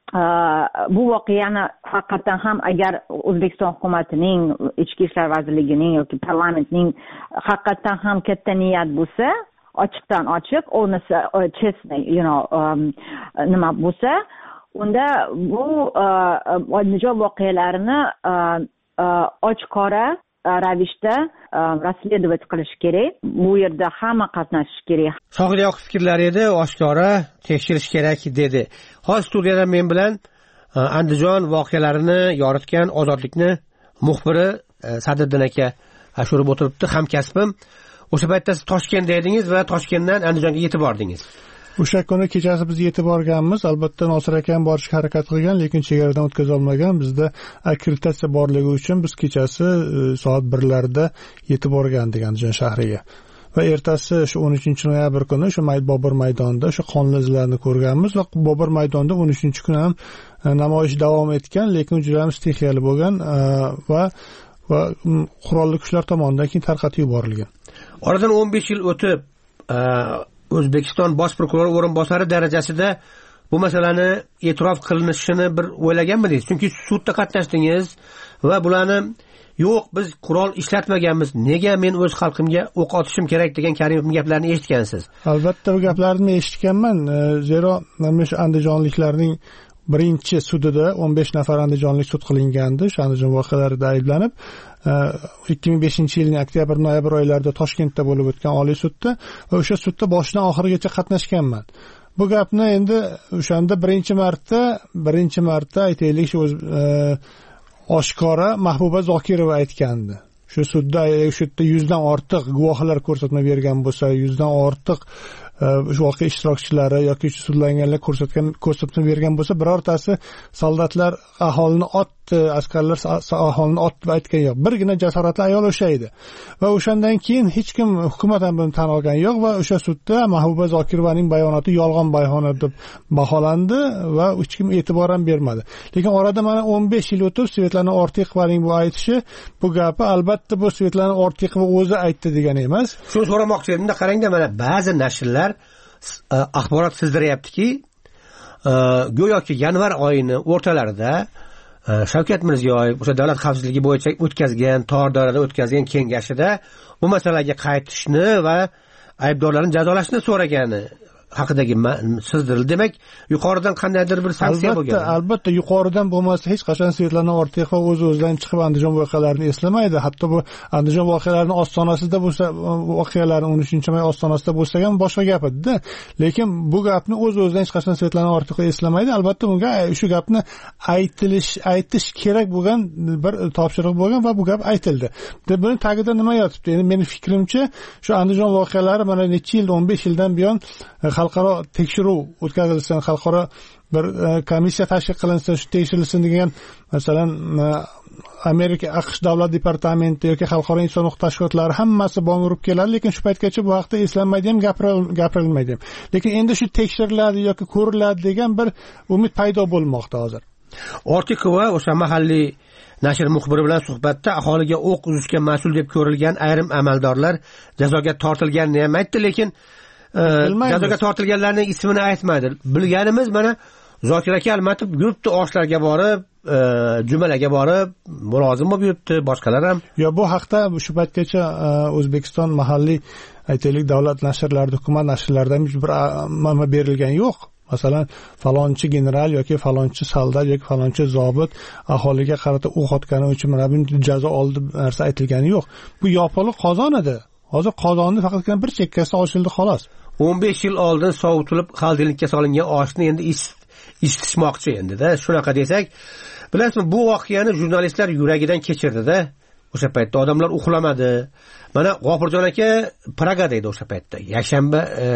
bu voqeani haqiqatan ham agar O'zbekiston hukumatining, Ichki ishlar vazirligining yoki parlamentning haqiqatan ham katta niyat bo'lsa, ochiqdan ochiq, chestly, nima bo'lsa, unda bu Andijon voqealarini ochiqora ravishda расследовать qilish kerak. Bu yerda hamma qatnashishi kerak. Shohida Yoqub fikrlari edi, oshkora tekshirish kerak dedi. Hozir studiyada men bilan Andijon voqealarini yoritgan Ozodlikni muxbiri Sadriddin aka ashurib o'tiribdi, hamkasbim. O'sha paytda siz Toshkentda edingiz va Toshkentdan Andijonga yetib bordingiz. O'sha kuni kechasi biz yetib borganmiz. Albatta Nosir aka ham borishga harakat qilgan, lekin chegaradan o'tkaza olmagan. Bizda akkreditatsiya borligi uchun biz kechasi soat 1larda yetib borgandik Andijon shahriga. Va ertasi shu 13-noyabr kuni shu Bobur maydonida shu qonli izlarni ko'rganmiz va Bobur maydonida 13-kun ham namoyish davom etgan, lekin juda ham stixiyali bo'lgan va qurolli kuchlar tomonidan keyin tarqatib yuborilgan. Oradan 15 yil o'tib O'zbekiston bosh prokurori o'rinbosari darajasida bu masalani e'tirof qilinishini bir o'ylaganmidingiz? Chunki sudda qatnashdingiz va bularni yo'q, biz qurol ishlatmaganmiz, nega men o'z xalqimga o'q otishim kerak degan Karimovning gaplarini eshitgansiz? Albatta bu gaplarni eshitganman. Zero mana shu andijonliklarning birinchi sudida 15 nafar andijonlik sud qilingandi, shu Andijon voqealarida ayblanib 2005-yilning oktyabr-noyabr oylarida Toshkentda bo'lib o'tgan Oliy sudda va o'sha sudda boshidan oxirigacha qatnashganman. Bu gapni endi o'shanda birinchi marta aytaylik shu oshkora Mahbuba Zokirova aytgandi. Shu sudda 100 dan ortiq guvohlar ko'rsatma bergan bo'lsa, 100 dan ortiq shu voqea ishtirokchilari yoki sudlanganlar ko'rsatma bergan bo'lsa, birortasi soldatlar aholini otdi, askarlar aholini otdi deb aytgan yo'q. Birgina jasoratli ayol o'sha edi. Va o'shandan keyin hech kim hukumat ham buni tan olgan yo'q va o'sha sudda Mahbuba Zokirovaning bayonoti yolg'on bayonot deb baholandi va hech kim e'tibor ham bermadi. Lekin orada mana 15 yil o'tib Svetlana Ortiqovaning bu aytishi, bu gapi albatta bu Svetlana Ortiqova o'zi aytdi degani emas. Shuni so'ramoqchi edim-da, qarangda, mana ba'zi nashrlar axborot sizdiryaptiki, go'yoki yanvar oyining o'rtalarida Shavkat Mirziyoyev o'sha davlat xavfsizligi bo'yicha o'tkazgan, tor doirada o'tkazgan kengashida bu masalaga qaytishni va aybdorlarni jazolashni so'ragani haqidagi sizdirildi. Demak, yuqoridan qandaydir bir sanksiya bo'lgan. Albatta, yuqoridan bo'lmasa hech qachon Svetlana Ortiqova o'z-o'zidan chiqib Andijon voqealarini eslamaydi. Hatto bu Andijon voqealarining ostonasida bo'lsa, voqealarni 13-may ostonasida bo'lsa ham boshqa gap edi. Lekin bu gapni o'z-o'zidan hech qachon Svetlana Ortiqova eslamaydi. Albatta, bunga shu gapni aytish kerak bo'lgan bir topshiriq bo'lgan va bu gap aytildi. Buni tagida nima yotibdi? Endi mening fikrimcha, shu Andijon voqealari mana necha yil, 15 yildan buyon xalqaro tekshiruv o'tkazilsin, xalqaro bir komissiya tashkil qilinsin, shu tekshirilsin degan, masalan, Amerika AQSh davlat departamenti yoki xalqaro inson huquq tashkilotlari hammasi bong urib keladi, lekin shu paytgacha bu haqda eslanmaydi ham, gapirilmaydi ham. Lekin endi shu tekshiriladi yoki ko'riladi degan bir umid paydo bo'lmoqda hozir. Ortiqova o'sha mahalliy nashr muxbiri bilan suhbatda aholiga o'q uzishga mas'ul deb ko'rilgan ayrim amaldorlar jazoga tortilganini ham aytdi, lekin jazoga tortilganlarning ismini aytmadi. Bilganimiz mana Zokir aka Almatov yuribdi, oshlarga borib, jumalarga borib, mulozim bo'lib yuribdi, boshqalar ham. Yo, bu haqda shu paytgacha O'zbekiston mahalliy, aytaylik, davlat nashrlarida, hukumat nashrlarida hech bir ma'lumot berilgan yo'q. Masalan, falonchi general yoki falonchi soldat yoki falonchi zobit aholiga qarata o'q otgani uchun mana bunday jazo oldi narsa aytilgani yo'q. Bu yopiq qozon edi. Hozir qozonni faqatgina bir chekkasi ochildi xolos. 15 yil oldin sovutilib xaldilikka solingan oshni endi isitishmoqchi endi-da. Shunaqa desak, bilasizmi, bu voqeani jurnalistlar yuragidan kechirdi-da. O'sha paytda odamlar uxlamadi. Mana G'ofurjon aka Pragada edi o'sha paytda. Yakshanba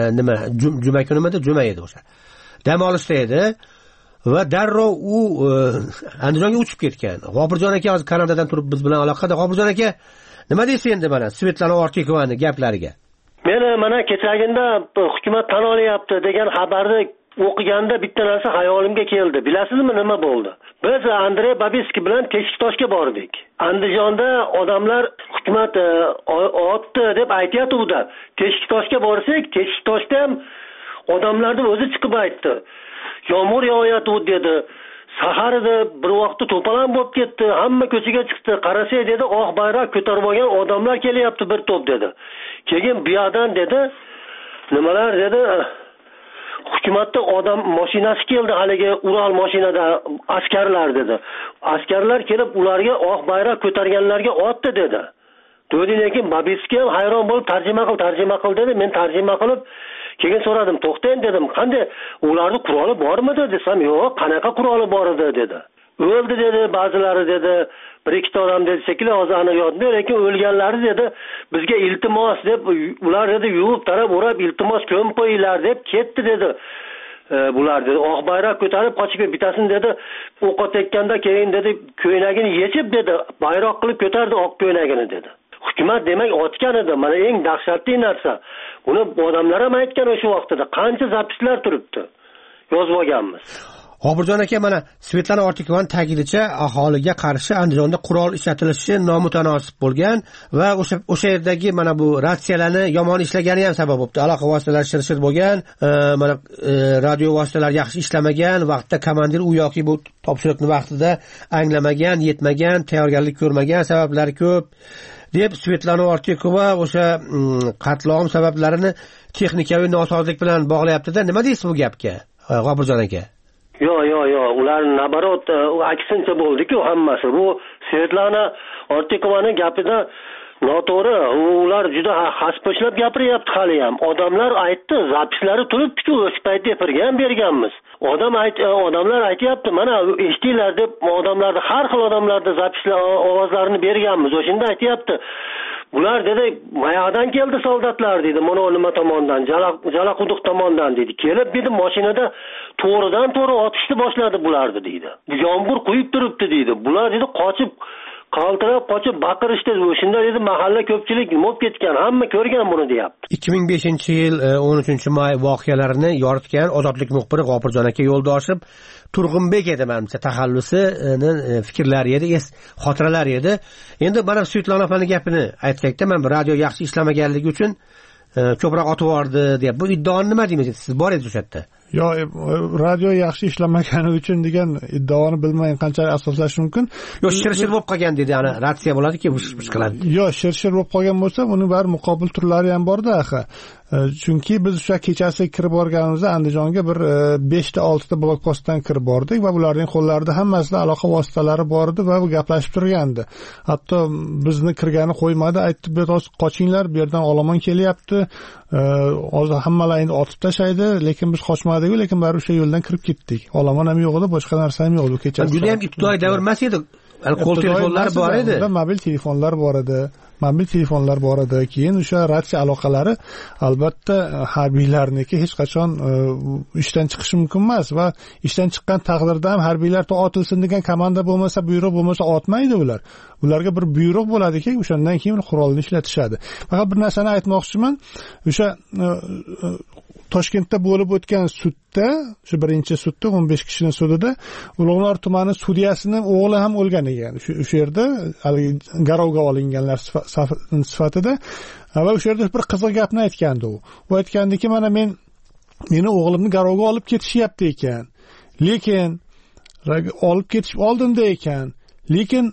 juma kunimida, juma edi o'sha. Dam olishda edi va darrov u Andijonga uchib ketgan. G'ofurjon aka hozir Kanadadan turib biz bilan aloqada. G'ofurjon aka, nima deysiz endi mana Svetlana Ortiqovaning gaplariga? Meni mana kechagina hukumat tan olyapti degan xabarni o'qiganda bitta narsa xayolimga keldi. Bilasizmi nima bo'ldi? Biz Andrey Babiskiy bilan Teshiktoshga bordik. Andijonda odamlar hukumat otdi deb aytayotdi. Teshiktoshga borsak, Teshiktoshda ham odamlarning o'zi chiqib aytdi. Yomg'ir yog'ayotdi dedi. Saharda bir vaqtda to'polon bo'lib ketdi. Hamma ko'chaga chiqdi. Qarasa dedi, oq bayroq ko'tarib olgan odamlar kelyapti bir to'p dedi. Keyin bu yerdan dedi, nimalar dedi, hukumatda odam mashinasi keldi, haligi Ural mashinada askarlar dedi. Askarlar kelib ularga oq bayroq ko'targanlarga otdi dedi. Lekin Babiskiy ham hayron bo'lib tarjima qil dedi. Men tarjima qilib keyin so'radim, to'xtang dedim, qanday ularning quroli bormi desam, yo'q, qanaqa quroli bor edi dedi. O'ldi dedi, ba'zilari dedi, bir ikkita odam dedi, shekilli hozir aniq yodimda, lekin o'lganlari dedi, bizga iltimos deb ular dedi yuvib tarab o'rab iltimos ko'mib qo'yinglar deb ketdi dedi. Bular dedi, oq bayroq ko'tarib qochib bitasini dedi, o'q otayotganda keyin dedi, ko'ynagini yechib dedi, bayroq qilib ko'tardi oq ko'ynagini dedi. Hukumat demak otgan edi. Mana eng dahshatli narsa. Buni odamlar ham aytgan o'sha vaqtda. Qancha zapislar turibdi. Yozib olganmiz. G'ofurjon aka, mana Svetlana Ortiqovaning ta'kidicha aholiga qarshi Andijonda qurol ishlatilishi nomutanosib bo'lgan va o'sha yerdagi mana bu ratsiyalarni yomon ishlagani ham sabab bo'libdi. Aloqa vositalari shir bo'lgan, mana radio vositalari yaxshi ishlamagan, vaqtda komandir u yoki bu topshiriqni vaqtida anglamagan, yetmagan, tayyorgarlik ko'rmagan, sabablari ko'p deb Svetlana Ortiqova o'sha qatlom sabablarini texnikaviy nosozlik bilan bog'layapti-da. Nima deysiz bu gapga, G'ofurjon aka? Yo'q, ular nabarot aksincha bo'ldi-ku hammasi. Bu Svetlana Ortiqovaning gapida noto'g'ri. Ular juda xaspo'shlab gapiryapti hali ham. Odamlar aytdi, zapislari turibdi-ku, o'sha paytda berganmiz. Odamlar aytayapti, mana eshitinglar deb odamlarni, har xil odamlarni zapislar ovozlarini berganmiz. O'shanda aytayapti. Bular dedi, mayoqdan keldi soldatlar dedi, mana nima tomondan, Jalaquduq tomondan dedi. Kelib dedi, mashinada to'g'ridan-to'g'ri otishni boshladi bularni dedi. Yomg'ir quyib turibdi dedi. Bular dedi qochib baqirishdi. O'shanda dedi, mahalla ko'pchilik bo'lib ketgan, hamma ko'rgan buni deyapti. 2005-yil 13-may voqealarini yoritgan ozodlik muxbiri G'ofurjon aka Yo'ldoshov Turg'unbek edi, menimcha taxallusini fikrlari edi, xotiralari edi. Endi mana Svetlana opaning gapini aytsak-da, men radio yaxshi ishlamaganligi uchun ko'proq otib yubordi deb. Bu iddaoni nima deymiz? Siz bor edingiz o'sha yerda. Yo, radio yaxshi ishlamagani uchun degan iddaoni bilmayin qanchalik asoslash mumkin. Yo, shir bo'lib qolgan dedi, ana ratsiya bo'ladi-ki, bush qiladi. Yo, shir bo'lib qolgan bo'lsa, uning bari muqobil turlari ham bor-da, axir. chunki biz o'sha kechasi kirib borganimizda Andijonga bir 5-6 blokpostdan kirib bordik va ularning qo'llarida hammasida aloqa vositalari bor edi va gaplashib turgandi. Hatto bizni kirgani qo'ymadi, aytdi biroz qochinglar, bu yerdan olomon kelyapti. Hozir hammalarini otib tashlaydi, lekin biz qochmadik, lekin baribir o'sha yo'ldan kirib ketdik. Olomon ham yo'q edi, boshqa narsa ham yo'q edi kechasi. Juda ham ibtidoiy davr emas edi. Qo'l telefonlari bor edi. Mobil telefonlar bor edi. Mobil telefonlar bor edi. Keyin o'sha ratsiya aloqalari albatta harbiylarniki hech qachon ishdan chiqishi mumkin emas va ishdan chiqqan taqdirda ham harbiylar otilsin degan komanda bo'lmasa, buyruq bo'lmasa otmaydi ular. Ularga bir buyruq bo'ladiki, o'shandan keyin qurolni ishlatishadi. Faqat bir narsani aytmoqchiman, o'sha Toshkentda bo'lib o'tgan sudda, shu birinchi sudda 15 kishining sudida Ulug'nor tumani sudyasining o'g'li ham o'lgan ekan. O'sha yerda garovga olinganlar sifatida va o'sha yerda bir qiziq gapni aytgandi u. U aytgandiki, mana meni o'g'limni garovga olib ketishyapti ekan. Lekin olib ketishib oldimda ekan. Lekin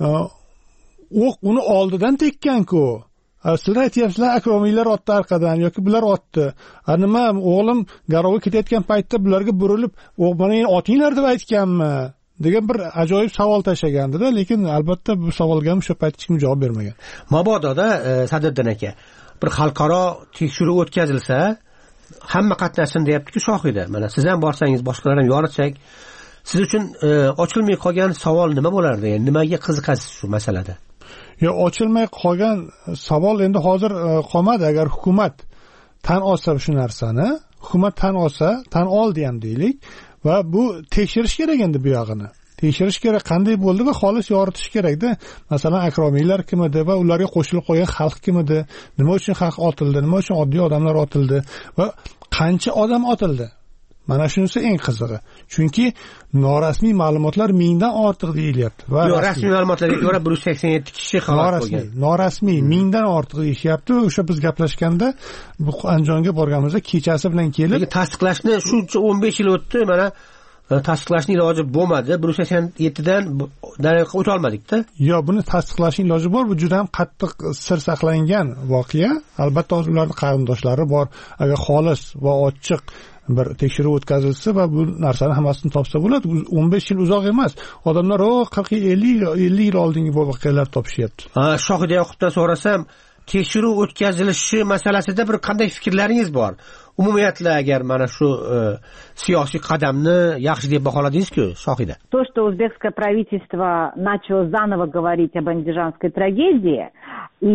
o'q uni oldidan tekkan-ku. Sizlar aytyapsizlar, akromiylar otdi orqadan yoki bular otdi. Nima, o'g'lim garovga ketayotgan paytda bularga burilib, "Mana endi otinglar" deb aytganmi? degan bir ajoyib savol tashlagandi-da, lekin albatta bu savolga ham o'sha payt hech kim javob bermagan. Mabododa Sadriddin aka, bir xalqaro tekshiruv o'tkazilsa, hamma qatnashsin deyapti-ku Shohida. Mana siz ham borsangiz, boshqalar ham yoritsak, siz uchun ochilmay qolgan savol nima bo'lardi? Yani nimaga qiziqasiz shu masalada? Yo, ochilmay qolgan savol endi hozir qolmadi. Agar hukumat tan olsa shu narsani, hukumat tan olsa, tan oldi ham deylik va bu tekshirish kerak endi bu yog'ini. Tekshirish kerak, qanday bo'ldi va xolis yoritish kerak-da. Masalan, akromiylar kim edi va ularga qo'shilib qolgan xalq kim edi? Nima uchun xalq otildi? Nima uchun oddiy odamlar otildi? Va qancha odam otildi? Mana shunisi eng qizig'i. Chunki norasmiy ma'lumotlar mingdan ortiq deyilyapti. Va rasmiy ma'lumotlarga ko'ra 187 kishi halok bo'lgan. Norasmiy mingdan ortiq deyishyapti. O'sha biz gaplashganda bu Andijonga borganimizda kechasi bilan kelib, tasdiqlashni shuncha 15 yil o'tdi, mana tasdiqlashning iloji bo'lmadi. 187 dan darajaga o'ta olmadik-da. Yo'q, buni tasdiqlashning iloji bor. Bu juda ham qattiq sir saqlangan voqea. Albatta ularning qarindoshlari bor. Agar xolis va ochiq bir tekshiruv o'tkazilsa va bu narsani hammasini topsa bo'ladi. 15 yil uzoq emas. Odamlar 40-50 yil oldingi voqealar topishyapti. Shohida Yoqubdan so'rasam, tekshiruv o'tkazilishi masalasida bir qanday fikrlaringiz bor? Umumiyatla agar mana shu siyosiy qadamni yaxshi deb baholadingiz-ku, Shohida. То, что узбекское правительство начало заново говорить об андижанской трагедии и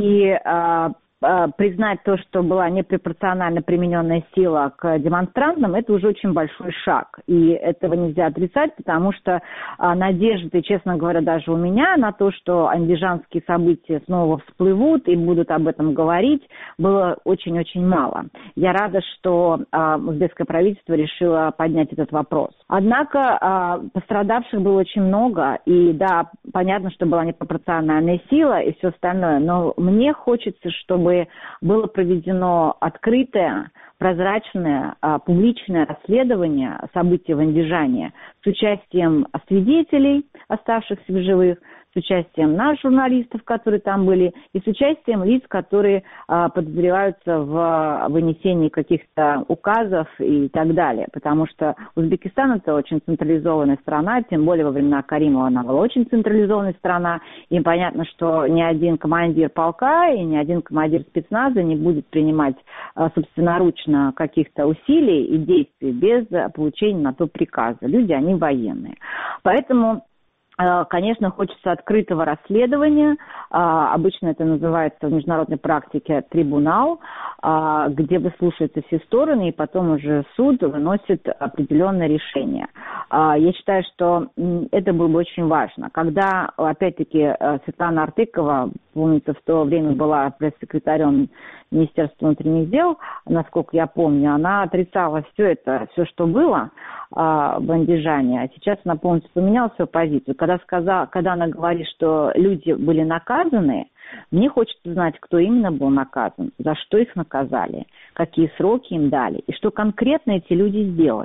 признать то, что была непропорционально примененная сила к демонстрантам, это уже очень большой шаг. И этого нельзя отрицать, потому что надежды, честно говоря, даже у меня на то, что андижанские события снова всплывут и будут об этом говорить, было очень-очень мало. Я рада, что узбекское правительство решило поднять этот вопрос. Однако пострадавших было очень много, и да, понятно, что была непропорциональная сила и все остальное, но мне хочется, чтобы было проведено открытое, прозрачное, публичное расследование событий в Андижане с участием свидетелей, оставшихся в живых, с участием наших журналистов, которые там были, и с участием лиц, которые подозреваются в вынесении каких-то указов и так далее. Потому что Узбекистан – это очень централизованная страна, тем более во времена Каримова она была очень централизованная страна, и понятно, что ни один командир полка и ни один командир спецназа не будет принимать собственноручно каких-то усилий и действий без получения на то приказа. Люди, они военные. Поэтому, конечно, хочется открытого расследования. Обычно это называется в международной практике трибунал, где выслушиваются все стороны, и потом уже суд выносит определенное решение. Я считаю, что это было бы очень важно. Когда, опять-таки, Светлана Артыкова, помнится, в то время была пресс-секретарем Министерства внутренних дел, насколько я помню, она отрицала все это, все, что было в Андижане, а сейчас она полностью поменяла свою позицию. Когда она говорит, что люди были наказаны, мне хочется знать, кто именно был наказан, за что их наказали, какие сроки им дали, и что конкретно эти люди сделали.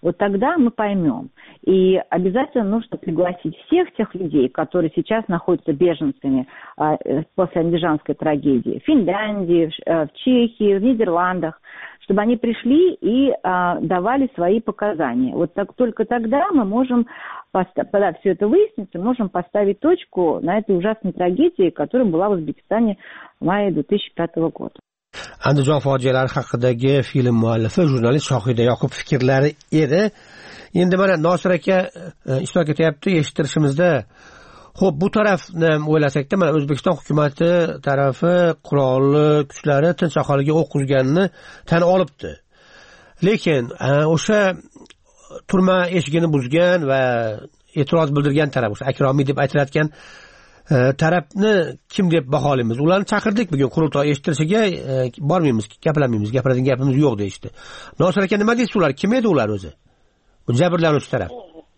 Вот тогда мы поймем. И обязательно нужно пригласить всех тех людей, которые сейчас находятся беженцами после андижанской трагедии. В Финляндии, в Чехии, в Нидерландах, чтобы они пришли и давали свои показания. Вот только тогда мы можем, когда все это выяснится, можем поставить точку на этой ужасной трагедии, которая была в Узбекистане в мае 2005 года. Andijon fojialari haqidagi film muallifi jurnalist Shohida Yoqub fikrlari edi. Endi mana Nosir aka ishtirok etyapti eshittirishimizda. Xo'p, bu tarafni o'ylasakda, mana O'zbekiston hukumati tarafi qurolli kuchlari tinch aholiga o'q uzganini tan olibdi. Lekin o'sha turma eshigini buzgan va e'tiroz bildirgan taraf, o'sha Akromiy deb aytilayotgan tarafni kim deb baholaymiz? Ularni chaqirdik bugun qurultoy eshittirishiga, bormaymiz, gapirmaymiz, gapiradigan gapimiz yo'q deyishdi. Nosir aka, nima deysiz ular? Kim edi ular o'zi? Bu jabrlanuvchi taraf.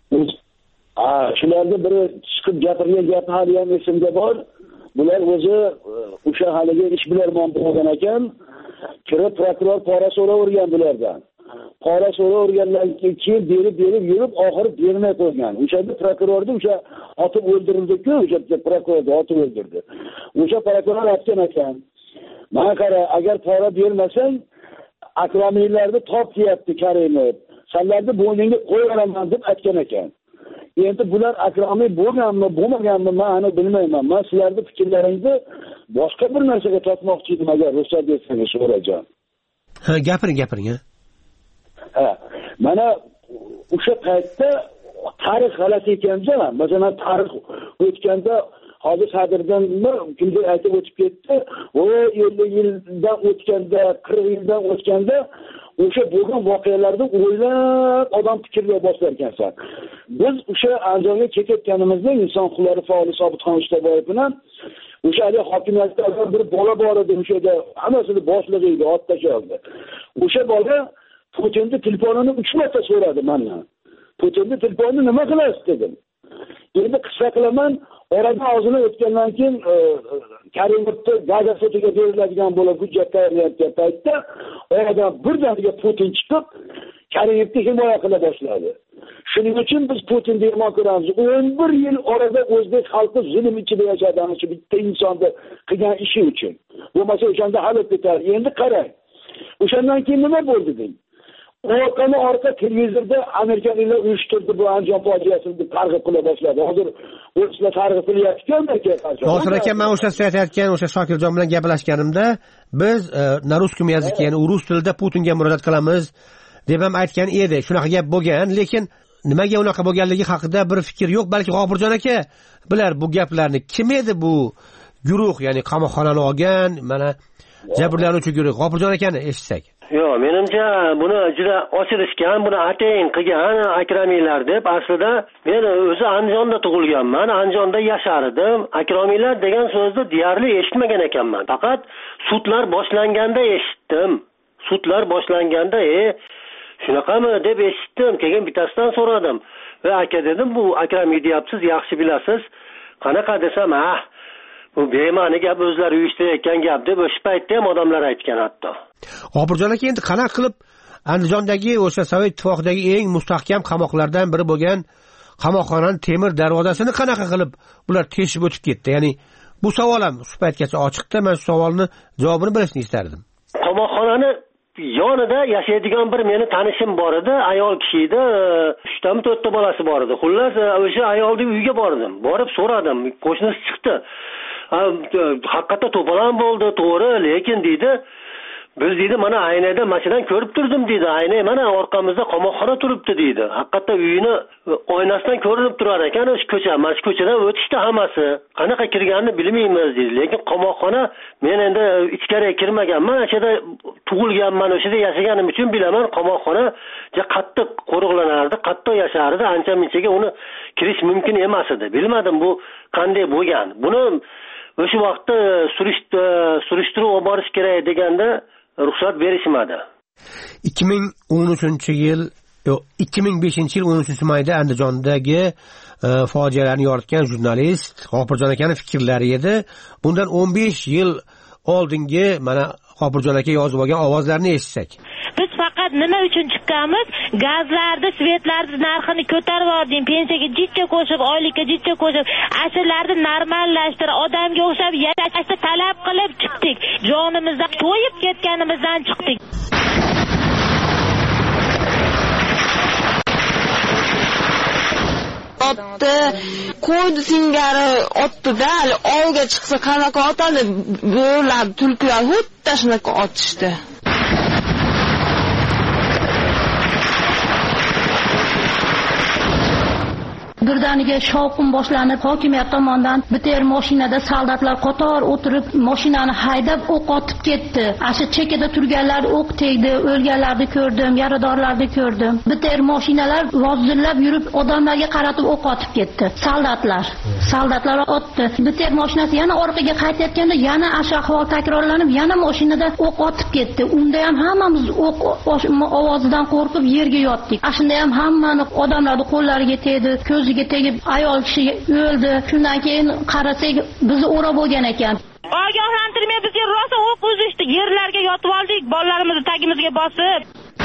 Shularning biri chiqib gapirgan gapi hali ham esimda bor. Bular o'zi o'sha haligi ishbilarmon bo'lgan ekan, kirib prokuror pora so'ravergan bulardan. Pora so'ravergandan keyin berib yurib oxiri bermay qo'ygan. O'shanda prokurorni o'sha otib o'ldirildi-ku, o'sha prokurorni otib o'ldirdi. O'sha prokuror aytgan ekan, "Mana qara, agar pora bermasang, Akromiylarni top deyapti Karimov. Sanlarni bo'yningga qo'yaraman" deb aytgan ekan. Endi bular Akromiy bo'lganmi, bo'lmaganmi, men uni bilmayman. Men sizlarning fikrlaringizni boshqa bir narsaga tortmoqchi edim, agar ruxsat bersangiz, so'rajon. Ha, gapiring. Ha, mana o'sha paytda tarix g'alati ekanda, masalan, tarix o'tganda hozir Sadirdan kimdir aytib o'tib ketdi, o 50 yildan o'tganda, 40 yildan o'tganda o'sha bo'lgan voqealarni o'ylab odam fikrlay boshlar ekansan. Biz o'sha Andijonga ketayotganimizda inson huquqlari faoli Sobitxon Ishtaboyev bilan o'sha hokimiyatda bir bola bor edi, o'shada hammasini boshlig'i edi, ot tashladi. O'sha bola Putinning telefonini 3 marta so'radi mendan. Putinning telefonini nima qilasiz dedim. Endi qissa qilaman, oradan og'zini o'tgandan keyin Karimovni gazetiga beriladigan bo'lib hujjat tayyorlayotgan paytda oradan birdaniga Putin chiqib Karimovni himoya qila boshladi. Shuning uchun biz Putinni yomon ko'ramiz. 11 yil orada o'zbek xalqi zulm ichida yashadi, ana shu bitta insonni qilgan ishi uchun. Bo'lmasa o'shanda hal etar. Endi qarang. O'shandan keyin nima bo'ldi deng? Orqa televizorda amerikaliklar uyushtirdi bu Andijon fojiasini targ'ib qila boshladi. Hozir o'zlar targ'ib qilyapti-ku. Nosir aka, men o'sha aytayotgan o'sha Shokirjon bilan gaplashganimda biz na russkiy yaziki, ya'ni rus tilida Putinga murojaat qilamiz deb ham aytgan edi. Shunaqa gap bo'lgan, lekin nimaga unaqa bo'lganligi haqida bir fikr yo'q. Balki G'ofurjon aka bilar bu gaplarni. Kim edi bu guruh, ya'ni qamoqxonani olgan, mana jabrlanuvchi guruh? G'ofurjon akani eshitsak. Yo'q, menimcha buni juda oshirishgan, buni atayin qilgan Akromiylar deb. Aslida men o'zi Andijonda tug'ilganman, Andijonda yashardim. Akromiylar degan so'zni deyarli eshitmagan ekanman. Faqat sudlar boshlanganda eshitdim. Sudlar boshlanganda, shunaqami deb eshitdim. Keyin bittasidan so'radim. Va aka dedim, bu Akromiy deyapsiz, yaxshi bilasiz. Qanaqa desam, bu bema'ni gap, o'zlari uyushtirayotgan gap deb o'sha paytda ham odamlar aytgan hatto. G'ofurjon aka, endi qanaqa qilib Andijondagi o'sha Sovet ittifoqidagi eng mustahkam qamoqlardan biri bo'lgan qamoqxonaning temir darvozasini qanaqa qilib bular teshib o'tib ketdi? Ya'ni bu savol ham shu paytgacha ochiqda. Men shu savolni javobini bilishni istardim. Qamoqxonani yonida yashaydigan bir meni tanishim bor edi, ayol kishi edi, 3tami 4ta bolasi bor edi. Xullas, o'sha ayolning uyiga bordim. Borib so'radim, qo'shnisi chiqdi. Haqiqatda to'polon bo'ldi, to'g'ri, lekin deydi, biz deydi, mana aynada mashinan ko'rib turdim deydi. Aynay mana orqamizda qamoqxona turibdi deydi. Haqiqatda uyini oynasidan ko'rinib turar ekan, o'sha ko'cha, mana shu ko'chadan o'tishdi hammasi. Qanaqa kirganini bilmaymiz deydi. Lekin qamoqxona, men endi ichkariga kirmaganman, o'shada tug'ilganman, o'shada yashaгаnim uchun bilaman, qamoqxona qattiq qo'riqlanardi, qattiq yashardi, ancha-munchaga uni kirish mumkin emas edi. Bilmadim bu qanday bo'lgan. Buni o'sha vaqtda surishtiruv olib borish kerak deganda ruxsat berishmadi. 2005-yil 13-mayda Andijondagi fojialarni yoritgan jurnalist G'ofurjon akaning fikrlari edi. Bundan 15 yil oldingi mana G'ofurjon aka yozib olgan ovozlarni eshitsak. Biz faqat nima uchun chiqqanmiz? Gazlarni, svetlarni narxini ko'tarib yubordim, pensiyaga jitcha qo'shib, oylikka jitcha qo'shib, ashularni normallashtirib, odamga o'xshab yashashni talab qilib chiqdik. Jonimizdan to'yib ketganimizdan chiqdik. Otdi, qo'ydi singari otdi-da, ovga chiqsa qanaqa otadi, bo'lar, tulkilar xuddi shunaqa otishdi. Birdaniga shovqin boshlanib, hokimiyat tomonidan bitta mashinada soldatlar qator o'tirib, mashinani haydab o'q otib ketdi. Asha chekada turganlar o'q tegdi, o'lganlarni ko'rdim, yaradorlarni ko'rdim. Bitta mashinalar vozillab yurib, odamlarga qaratib o'q otib ketdi. Soldatlar otdi. Bitta mashinasi yana orqaga qaytayotganda yana asha ahvol takrorlanib, yana mashinada o'q otib ketdi. Unda ham hammamiz o'q ovozidan qo'rqib yerga yotdik. Ashunda ham hammani odamlarning qo'llariga tegdi, ko'ziga tegib ayol kishi o'ldi. Shundan keyin qarasak bizni o'rab bo'lgan ekan. Ogohlantirmay bizga rosa o'q uzishdi. Yerlarga yotib oldik, bollarimizni tagimizga bosib.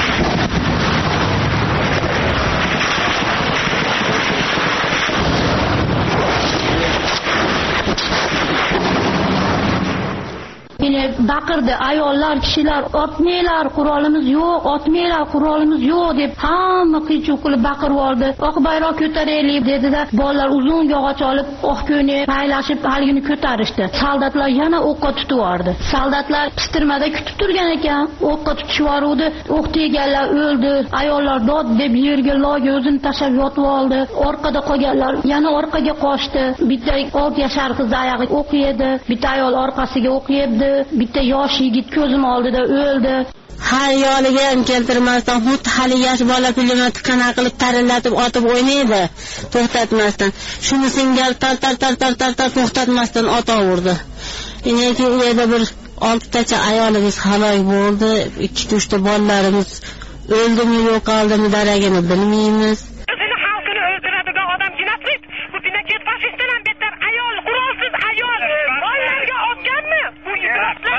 Yine baqirdi ayollar, kishilar, otmanglar, qurolimiz yo'q, otmanglar, qurolimiz yo'q deb hamma qiy-chuv qilib baqirib oldi. Oq bayroq ko'taraylik dedi-da, bolalar uzun yog'och olib, oq ko'yni paylashib haligini ko'tarishdi. Soldatlar yana o'qqa tutib yubordi. Soldatlar pistirmada kutib turgan ekan, o'qqa tutib yubordi. O'q teganlar o'ldi. Ayollar dod deb yerga loga o'zini tashab yotib oldi. Orqada qolganlar yana orqaga qochdi. Bitta 6 yashar qiz oyog'i o'q yedi, bitta ayol orqasiga o'q yedi. Bitta yosh yigit ko'zim oldida o'ldi. Har yoniga ham keltirmasdan xuddi hali yosh bola pulemyot qanaqa qilib tarillatib otib o'ynaydi, to'xtatmasdan. Shuni singari tar to'xtatmasdan otaverdi. Keyin u yerda bir 6 tacha ayolimiz halok bo'ldi, 2-3 ta bolalarimiz o'ldimi yo'qoldimi daragini bilmaymiz. O'zini xalqini o'ldiradigan odam jinafrit. Bu dinakit faşistdan ham betar ayol, qurolsiz ayol. Bolalarga otganmi? Bu ibratlar.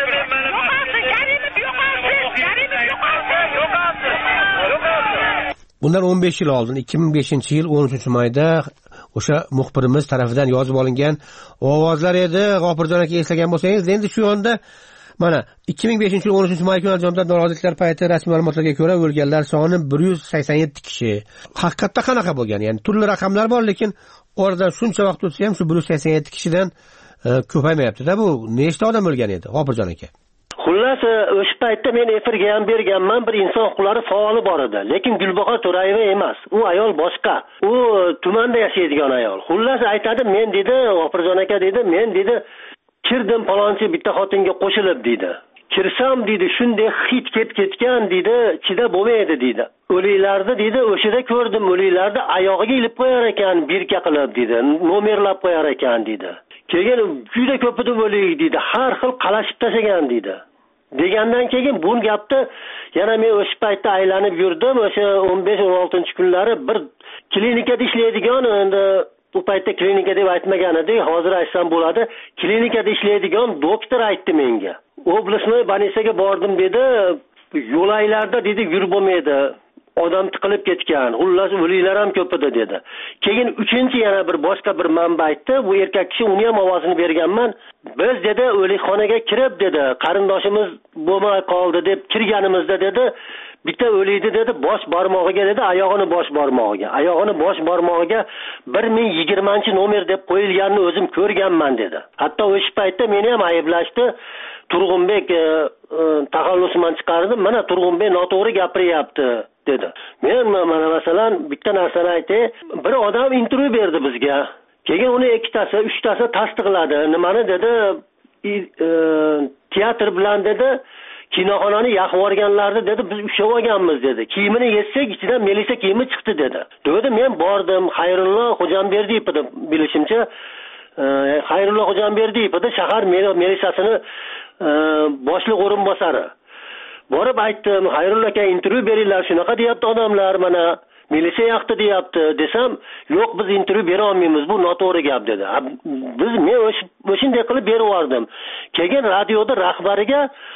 Bundan 15 yil oldin 2005-yil 13-mayda o'sha muxbirimiz tarafidan yozib olingan ovozlar edi. G'ofirjon aka eslagan bo'lsangiz, endi shu yonda mana 2005-yil 13-may kuni Andijonda noroziliklar payti rasmiy ma'lumotlarga ko'ra o'lganlar soni 187 kishi. Haqiqatda qanaqa bo'lgan? Ya'ni turli raqamlar bor, lekin oradan shuncha vaqt o'tsa ham shu 187 kishidan ko'paymayapti-da. Bu nechta odam o'lgan edi, G'ofirjon aka? Xullas, o'sha paytda men efirga ham berganman, bir inson huquqlari faoli bor edi, lekin Gulbahor To'rayeva emas. U ayol boshqa. U tumanda yashaydigan ayol. Xullas aytadi, men dedi, G'ofirjon aka dedi, men dedi, kirdim palonchi bitta xotinga qo'shilib dedi. Kirsam dedi, shunday hid ketgan dedi, chida bo'lmaydi dedi. O'liklarni dedi, o'shada ko'rdim, o'liklarni oyog'iga ilib qo'yar ekan, birka qilib dedi, nomerlab qo'yar ekan dedi. Keyin juda ko'p edi o'lik dedi, har xil qalashib tashagan dedi. Degandan keyin bu gapni yana men o'sha paytda aylanib yurdim, o'sha 15-16 kunlari bir klinikada ishlaydigan, endi bu paytda klinika deb aytmagan edi, hozir aytsam bo'ladi. Klinikada ishlaydigan doktor aytdi menga. Oblastnoy больницаga bordim dedi, yo'laylarda dedi yurib bo'lmaydi. Odam tiqilib ketgan. Xullas o'liklar ham ko'p edi dedi. Keyin 3-chi yana bir boshqa bir manba aytdi. Bu erkak kishi uni ham ovozini berganman. Biz dedi o'likxonaga kirib dedi, qarindoshimiz bo'lmay qoldi deb kirganimizda dedi, bitta o'likdi dedi, bosh barmog'iga dedi, oyog'ini bosh barmog'iga. Oyog'ini bosh barmog'iga 1020-nomer deb qo'yilganini o'zim ko'rganman dedi. Hatto o'sha paytda meni ham ayblashdi. Turg'unbek taxallusman chiqardim. Mana Turg'unbek noto'g'ri gapiryapti dedi. Men mana masalan bitta narsani aytay. Bir odam intervyu berdi bizga. Keyin uni 2tasi, 3tasi tasdiqladi. Nimani dedi? Teatr bilan dedi, kinoxonani yoqib yuborganlarni dedi, biz ushlab olganmiz dedi. Kiyimini yetsak, ichidan Melisa kiyimi chiqdi dedi. Dedi, men bordim, Xayrullo Xo'janberdiyev edi bilishimcha. Xayrullo Xo'janberdiyev edi, shahar melisasini boshliq o'rinbosari. Borib aytdim, Xayrullo aka intervyu beringlar, shunaqa deyapti odamlar, mana milisiya yoqdi deyapti desam, yo'q biz intervyu bera olmaymiz, bu noto'g'ri gap dedi. Men o'shanday qilib berib yubordim. Keyin radioda rahbariga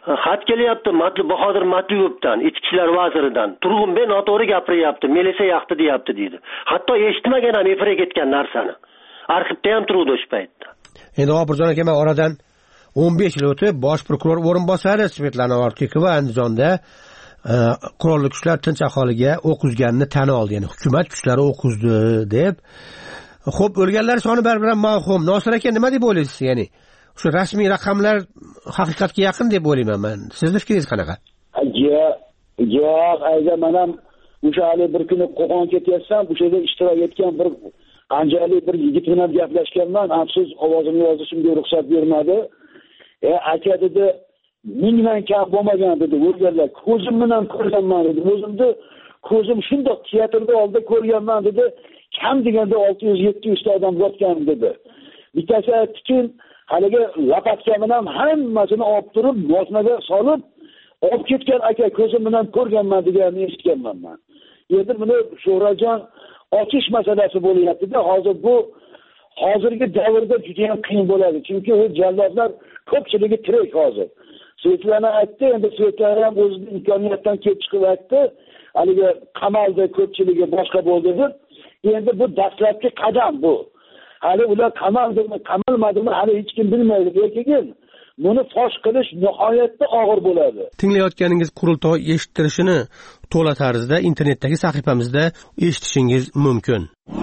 xat kelyapti Bahodir Matlugovdan, ichki ishlar vaziridan. Turg'unbek noto'g'ri gapiryapti, militsiya yoqdi deyapti deydi. Hatto eshitmagan ham efirga ketgan narsani. Arxivda ham turuvdi o'sha paytda. Endi G'ofurjon aka, men oradan 15 yil o'tib bosh prokuror o'rinbosari Svetlana Ortiqova Andijonda qurolli kuchlar tinch aholiga o'q uzganini tan oldi. Ya'ni hukumat kuchlari o'q uzdi deb. Xo'p, o'lganlar soni baribir ma'lum. Nosir aka, nima deb o'ylaysiz? Ya'ni shu rasmiy raqamlar haqiqatga yaqin deb o'ylayman men. Sizning fikringiz qanaqa? Yo'q, agar men ham o'sha hali bir kuni Qo'qon ketyapsam, o'sha yerda ishtirok etgan bir anjalik bir yigit bilan gaplashganman. Afsus, ovozimni yozishimga ruxsat bermadi. Aka dedi, mingdan kam bo'lmagan dedi, o'lganlar. Ko'zim bilan ko'rganman dedi. O'zimni ko'zim shundoq teatrda oldida ko'rganman dedi. Kam deganda 600-700 ta odam yotgan dedi. Bittasi aytdiki, haligi lapatka bilan hammasini olib turib, mashinaga solib, olib ketgan aka, ko'zim bilan ko'rganman deganini eshitganman men. Endi buni Sho'rajon ochish masalasi bo'lyapti-da. Hozirgi davrda juda ham qiyin bo'ladi. Chunki u jallodlar ko'pchiligi tirik hozir. Svetlana aytdi, endi Svetlana ham o'zining imkoniyatdan kelib chiqib aytdi, haligi qamalda ko'pchiligi boshqa bo'ldi deb. Endi bu dastlabki qadam bu. Hali ular qamaldimi, qamalmadimi hali hech kim bilmaydi. Lekin buni fosh qilish nihoyatda og'ir bo'ladi. Tinglayotganingiz qurultoy eshittirishini to'la tarzda internetdagi sahifamizda eshitishingiz mumkin.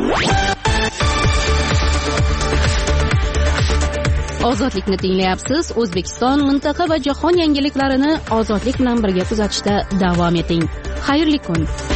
Ozodlikni tinglayapsiz. O'zbekiston, mintaqa va jahon yangiliklarini ozodlik bilan birga kuzatishda davom eting. Xayrli kun.